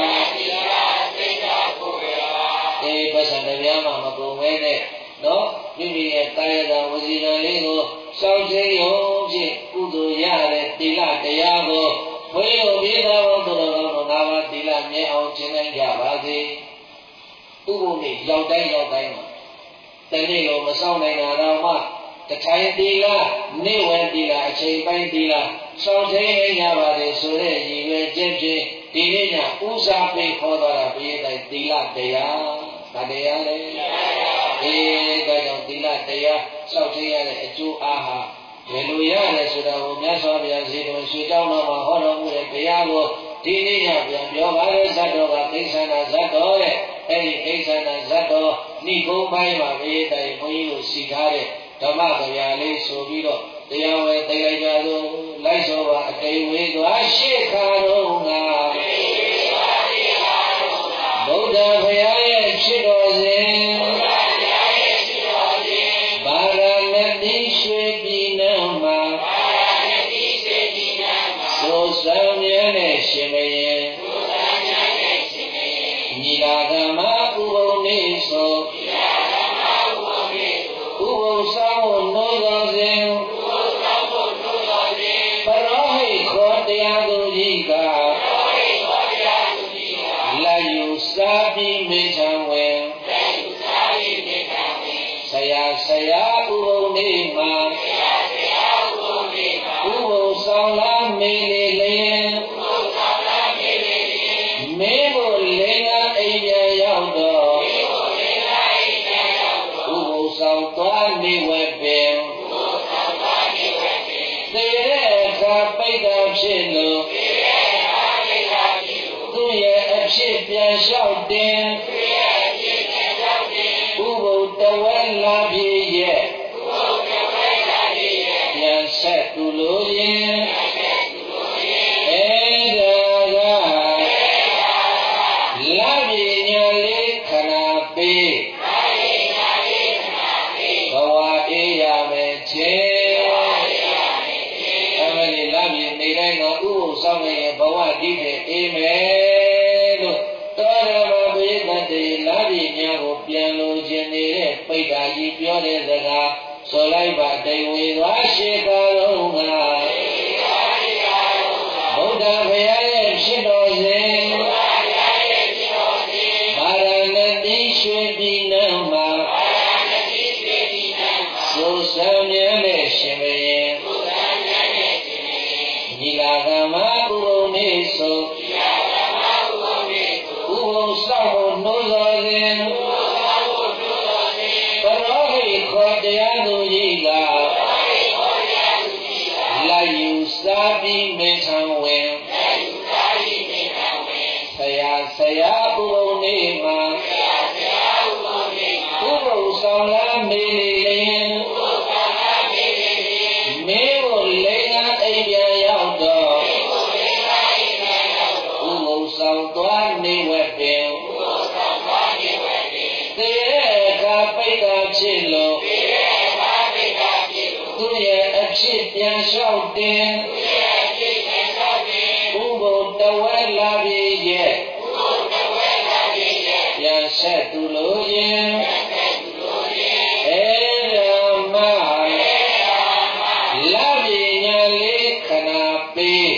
အေးပတ်စံတရားမှာမကုန်ပဲနဲ့နော်မိမိရဲ့ကာယကဝစီကံလေးကိုစောင့်သိရုံဖြင့်ကုသိုလ်ရတဲ့တိလတရားကိုဘုရားပြေသာဘုရားတော်တော်ငါးပါးတိလမြဲအောင်ကျင့်နိုင်ကြပါစေဥပုပ်နေ့ရောက်တိုင်းမှာတနေ့လုံးမဆောင်နိုင်တာတော့မှတထိုင်တိလနေ့ဝဲတိလအချိန်ပိုင်းတိလစောင့်သိနိုင်ကြပါစေဆိုတဲ့ရည်ရွယ်ချက်ဖြင့်ဒီနေ့ညဥစားပိတ်ခေါ်သွားတာဘုရားတိုင်တိလတရားဗာတရားလေအေးဒါကြောင့်တိလတရားစောင့်သိရတဲ့အကျိုးအားဟာဘယ်လိုရလဲဆိုတာကိုမြတ်စွာဘုရားဇေတဝန်ရွှေကျောင်းတော်မှာဟောတော်မူတဲ့တရားကိုဒီနေ့ညပြန်ပြောပါလေဇတ်တော်ကကိစ္ဆနာဇတ်တော်တဲ့အဲ့ဒီကိစ္ဆနာဇတ်တော်ဏိကုံးပိုင်းမှာဘုရားတိုင်ဘုန်းကြီးကိုစီထားတဲ့ဓမ္မဗျာလေးဆိုပြီးတော့တရားဝဲသိလိုက်ကြသို့လိုက်စောပါအတိဝေသွားရှေ့ခါတော့ငါဗုဒ္ဓဘုရားရဲ့ဖြစ်တော်စဉ်ဘာရဏတိရွှေပြည်နှံမှာသို့ဆောင်မြဲတဲ့ရှင်မယင်ညီလာခံမှာဥပုံနေဆိုဥပုံဆောင်နိုးတော်စဉ်ပရောဟိတ်ခေါ်တရားသူကြီးကလက်ယူစားပြီးမေချံဝင်ဆရာဥပုံနေမှာဥပုံဆောင်လာမေလေလေမေကိုလေငါအိမ်ပြန်ရောက်တော့ဥပုံဆောင်သွားနေဝဲပင်သေတဲ့အခါပိတ်တာဖြစ်လို့သူ့ရဲ့အဖြစ်ပြန်လျှောက်တင်ဥပုပ်တဝဲလာပြေရဲ့ပြန်ဆက်သူလို့ရင်အဲ့ဒါကလာပြေညာလေးခဏပေးဘဝအေးရမယ်ချင်းအမလေးလာပြေနေတိုင်းတော့ဥပုပ်ဆောင်နေရင်ဘဝဒီပဲအေးမယ်လို့တော်ရမဘေးတတေလာပြေညာကိုပြန်လို့ခြင်းနေတဲ့ပိဋကကြီးပြောတဲ့စကားဆိုလိုက်ပါတိဝေသွားရှိကားလုံးကဗုဒ္ဓဘုရားရဲ့ဖြစ်တော်စဉ်ဘာရဏတိရွှေပြည်နှံမှာသို့ဆောင်မြဲတဲ့ရှင်ဘုရင်ညီလာခံမှာဥပုံနေဆိုဥပုံဆောင်ဖို့နှိုးစော်စဉ်ပရောဟိတ်ခေါ်တရားသူကြီးကလာယူစားပြီးမေထံဝင်ဆရာဥပုံနေမှာဥပုံဆောင်လာမေလေလေမေကိုလေငါအိမ်ပြန်ရောက်တော့ဥပုံဆောင်သွားနေဝဲပင်သေတဲ့အခါပိတ်တာဖြစ်လို့သူ့ရဲ့အဖြစ်ပြန်လျှောက်တင်ဥပုပ်တဝဲလာပြေရဲ့ပြန်ဆက်သူလို့ရင်အဲ့ဒါမှလာပြေညာလေးခဏပေး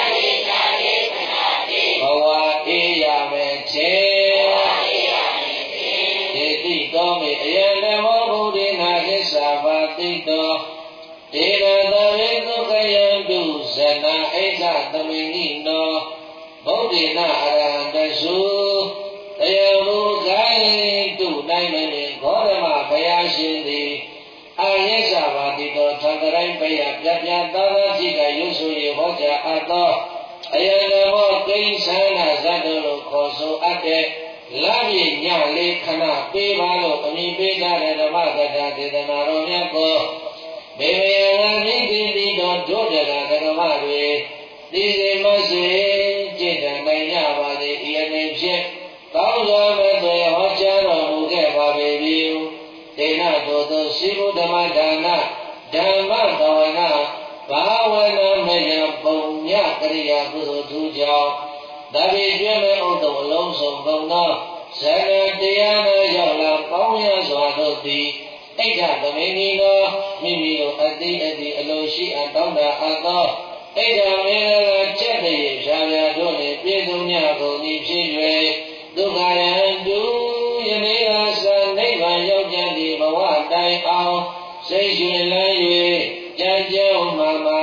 ဘဝအေးရမယ်ချင်းဒေတိတော်မေအယံနမောဘုဒ္ဓနာသစ္စာပါတိတောဒေရသဝေသုခယံတုဇနာအိဋ္ဌသမိနိနောဗုဒ္ဓနာအရဟံတသုတရားမူခိုင်းတုနိုင်မနေဂေါရမဘုရားရှင်သည်အာယစ္စာပါတိတောသံဃရိုင်းဘယပြပြသာသာကြည့်ကရုပ်ဆိုရဟောကြားအပ်သောအယံနမောကိဉ္စနာဇတ်တော်ကိုခေါ်ဆိုအပ်တဲ့လာပြေညလေးခဏပေးပါလို့အမိပေးကြတဲ့ဓမ္မကထာဒေသနာတော်မြတ်ကိုဘေဝေယံမိတိတိတော်ဒုဒရာဓမ္မတွေသိစေမစေကျင့်နိုင်ကြပါစေဤအနေဖြင့်ကောင်းစွာမဲ့သွေဟောကြားတော်မူခဲ့ပါပေပြီဒေနတောကိုသို့ရှိဖို့ဓမ္မဒါနဓမ္မသဝနာဘာဝနာမယပုံညကရိယာကုသိုလ်ထူးကြောင့်ဒါပေကျွဲ့မဲ့ဥဒ္ဒဝလုံးစုံကုန်သောဇဏတရား၌ရောက်လာပေါင်းရစွာတို့သည်ဣဋ္ဌသမင်းကြီးသောမိမိတို့အတိအလိုရှိအပ်တောင်းတအပ်သောဣဋ္ဌမင်းလည်းချက်တည်းဖြာဖြာတို့နှင့်ပြည့်စုံကြကုန်သည်ဖြစ်၍ဒုက္ခယံတုယနေ့ကစနိဗ္ဗာန်ရောက်ကြသည့်ဘဝတိုင်အောင်စိတ်ရွှင်လန်း၍ကြံ့ကြံ့မှ